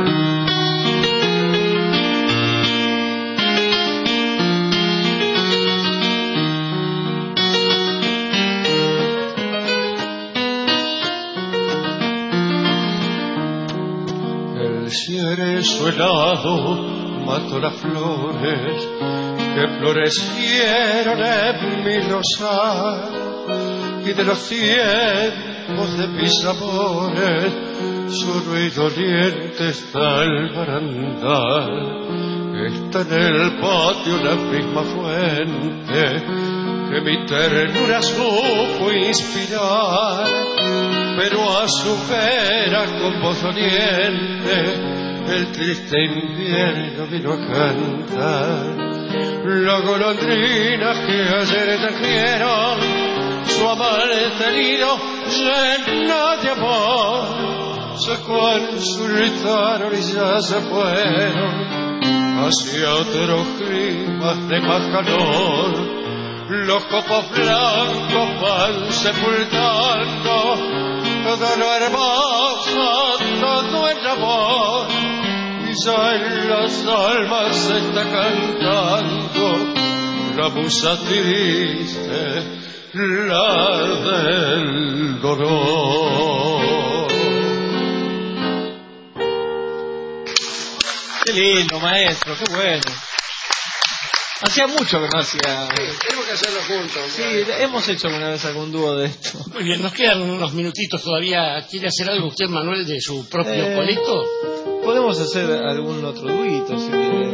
El cerezo helado mató las flores que florecieron en mi rosal, y de los tiempos de mis amores solo y doliente está el barandal. Está en el patio la misma fuente que mi ternura supo inspirar, pero a su vera con voz doliente el triste invierno vino a cantar. La golondrina que ayer trajeron su amante nido lleno de amor, se consultaron y ya se fueron hacia otros climas de más calor. Los copos blancos van sepultando todo lo hermoso, todo el amor, y ya en las almas se está cantando la musa triste, la del dolor. Qué lindo, maestro, qué bueno. Hacía mucho que no hacía. Sí, tenemos que hacerlo juntos. Sí, hemos hecho alguna vez algún dúo de esto. Muy bien, nos quedan unos minutitos todavía. ¿Quiere hacer algo usted, Manuel, de su propio colito? Podemos hacer algún otro duito, si quiere.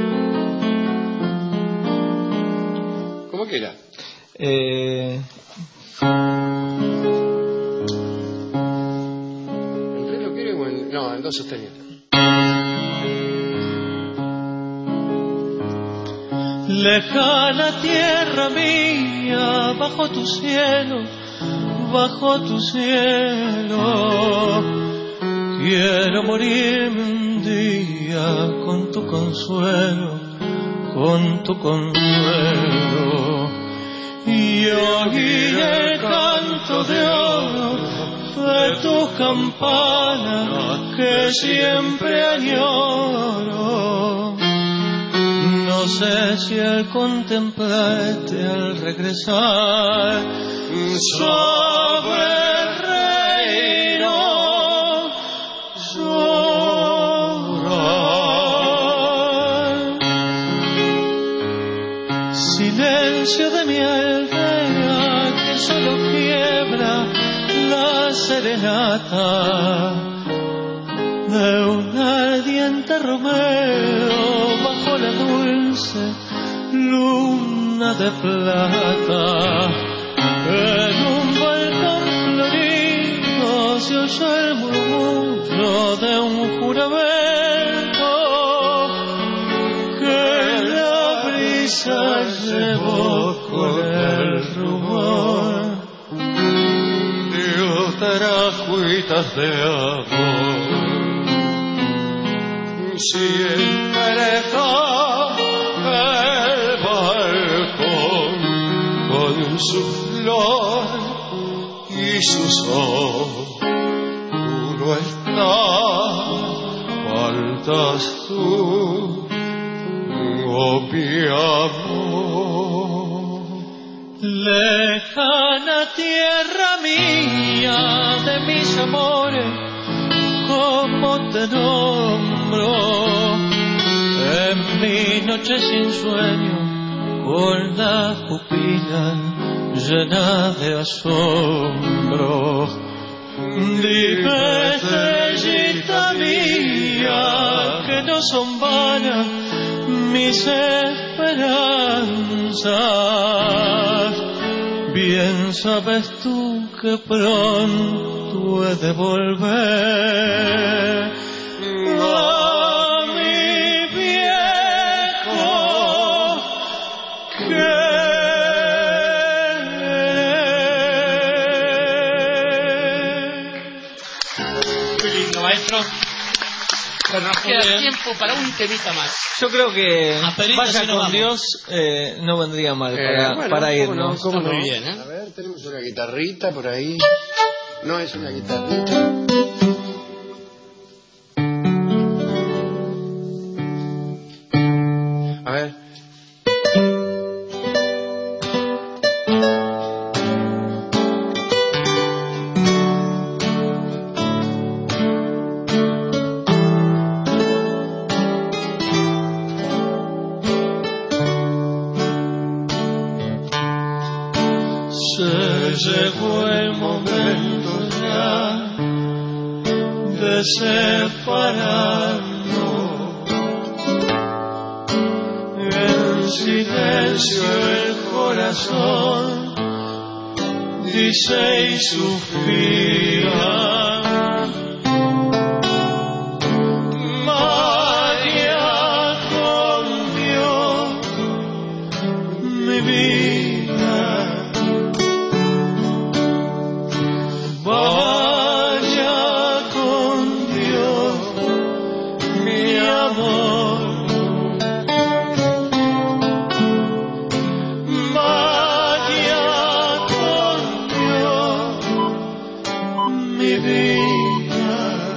¿Cómo quiera? ¿En re lo quiere o en...? No, en do sostenido. Lejana tierra mía, bajo tu cielo, quiero morirme un día con tu consuelo, y oír el canto de oro de tus campanas que siempre añoro. No sé si al contemplarte al regresar sobre el reino llorar. Silencio de mi aldea que solo quiebra la serenata de un ardiente romero bajo la dulce luna de plata, en un balcón florido se oye el murmullo de un juramento que la brisa llevó con el rumor de otras cuitas de amor. Siempre está el balcón con su flor y su sol. Tú no estás, faltas tú, oh mi amor. Lejana tierra mía de mis amores, ¿cómo te nombro? En mi noche sin sueño, con la pupila llena de asombro. Dime, estrellita mía, que no son vanas mis esperanzas. Bien sabes tú que pronto he de volver a mi viejo Qué lindo, maestro. Pero nos queda tiempo para un temita más. Yo creo que Vaya si no con vamos. Dios no vendría mal Bueno, para ¿cómo irnos. no? ¿Cómo no? Muy bien, ¿eh? A ver, tenemos una guitarrita por ahí. No es una guitarrita. A ver. Se llegó el momento ya de separarnos. En silencio el corazón dice y suspira. Vaya con Dios, mi vida. Vaya con Dios, mi amor. Vaya con Dios, mi vida.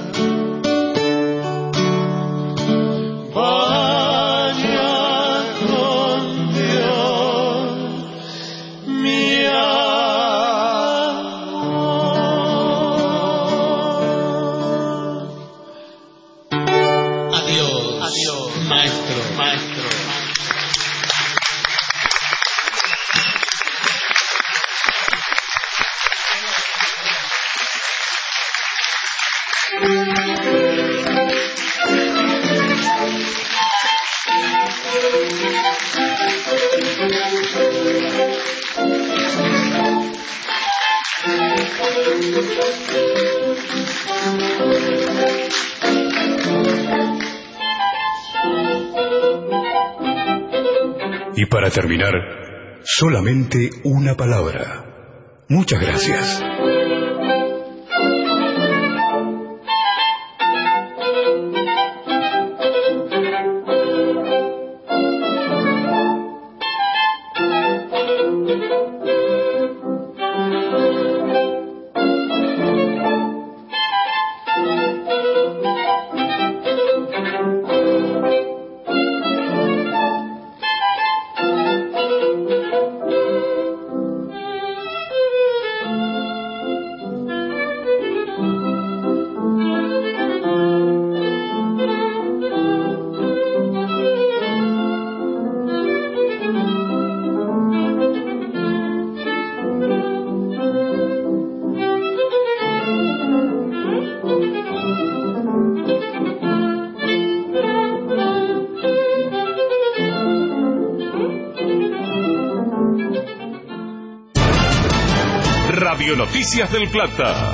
Vaya con Dios, mi Adiós, maestro. Y para terminar, solamente una palabra. Muchas gracias. Radio Noticias del Plata.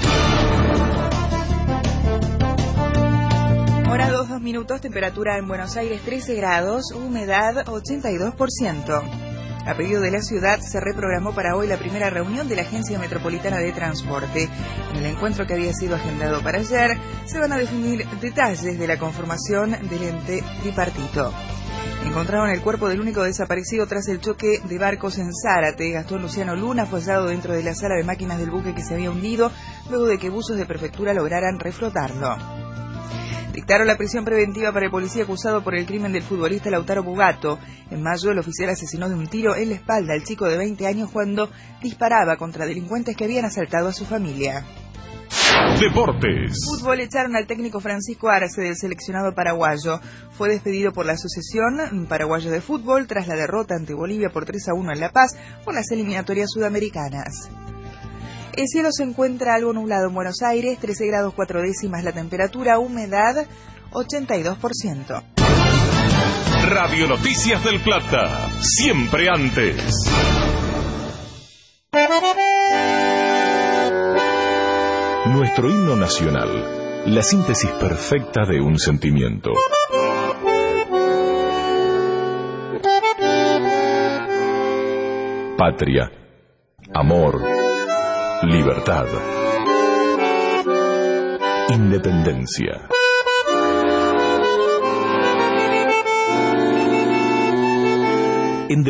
Hora 2 minutos, temperatura en Buenos Aires 13 grados, humedad 82%. A pedido de la ciudad, se reprogramó para hoy la primera reunión de la Agencia Metropolitana de Transporte. En el encuentro que había sido agendado para ayer, se van a definir detalles de la conformación del ente tripartito. Encontraron el cuerpo del único desaparecido tras el choque de barcos en Zárate. Gastón Luciano Luna fue hallado dentro de la sala de máquinas del buque que se había hundido, luego de que buzos de prefectura lograran reflotarlo. Dictaron la prisión preventiva para el policía acusado por el crimen del futbolista Lautaro Bugato. En mayo, el oficial asesinó de un tiro en la espalda al chico de 20 años cuando disparaba contra delincuentes que habían asaltado a su familia. Deportes. Fútbol, echaron al técnico Francisco Arce del seleccionado paraguayo. Fue despedido por la Asociación Paraguaya de Fútbol tras la derrota ante Bolivia por 3-1 en La Paz por las eliminatorias sudamericanas. El cielo se encuentra algo nublado en Buenos Aires, 13 grados 4 décimas la temperatura, humedad 82%. Radio Noticias del Plata, siempre antes. Nuestro himno nacional, la síntesis perfecta de un sentimiento. Patria, amor, libertad, independencia.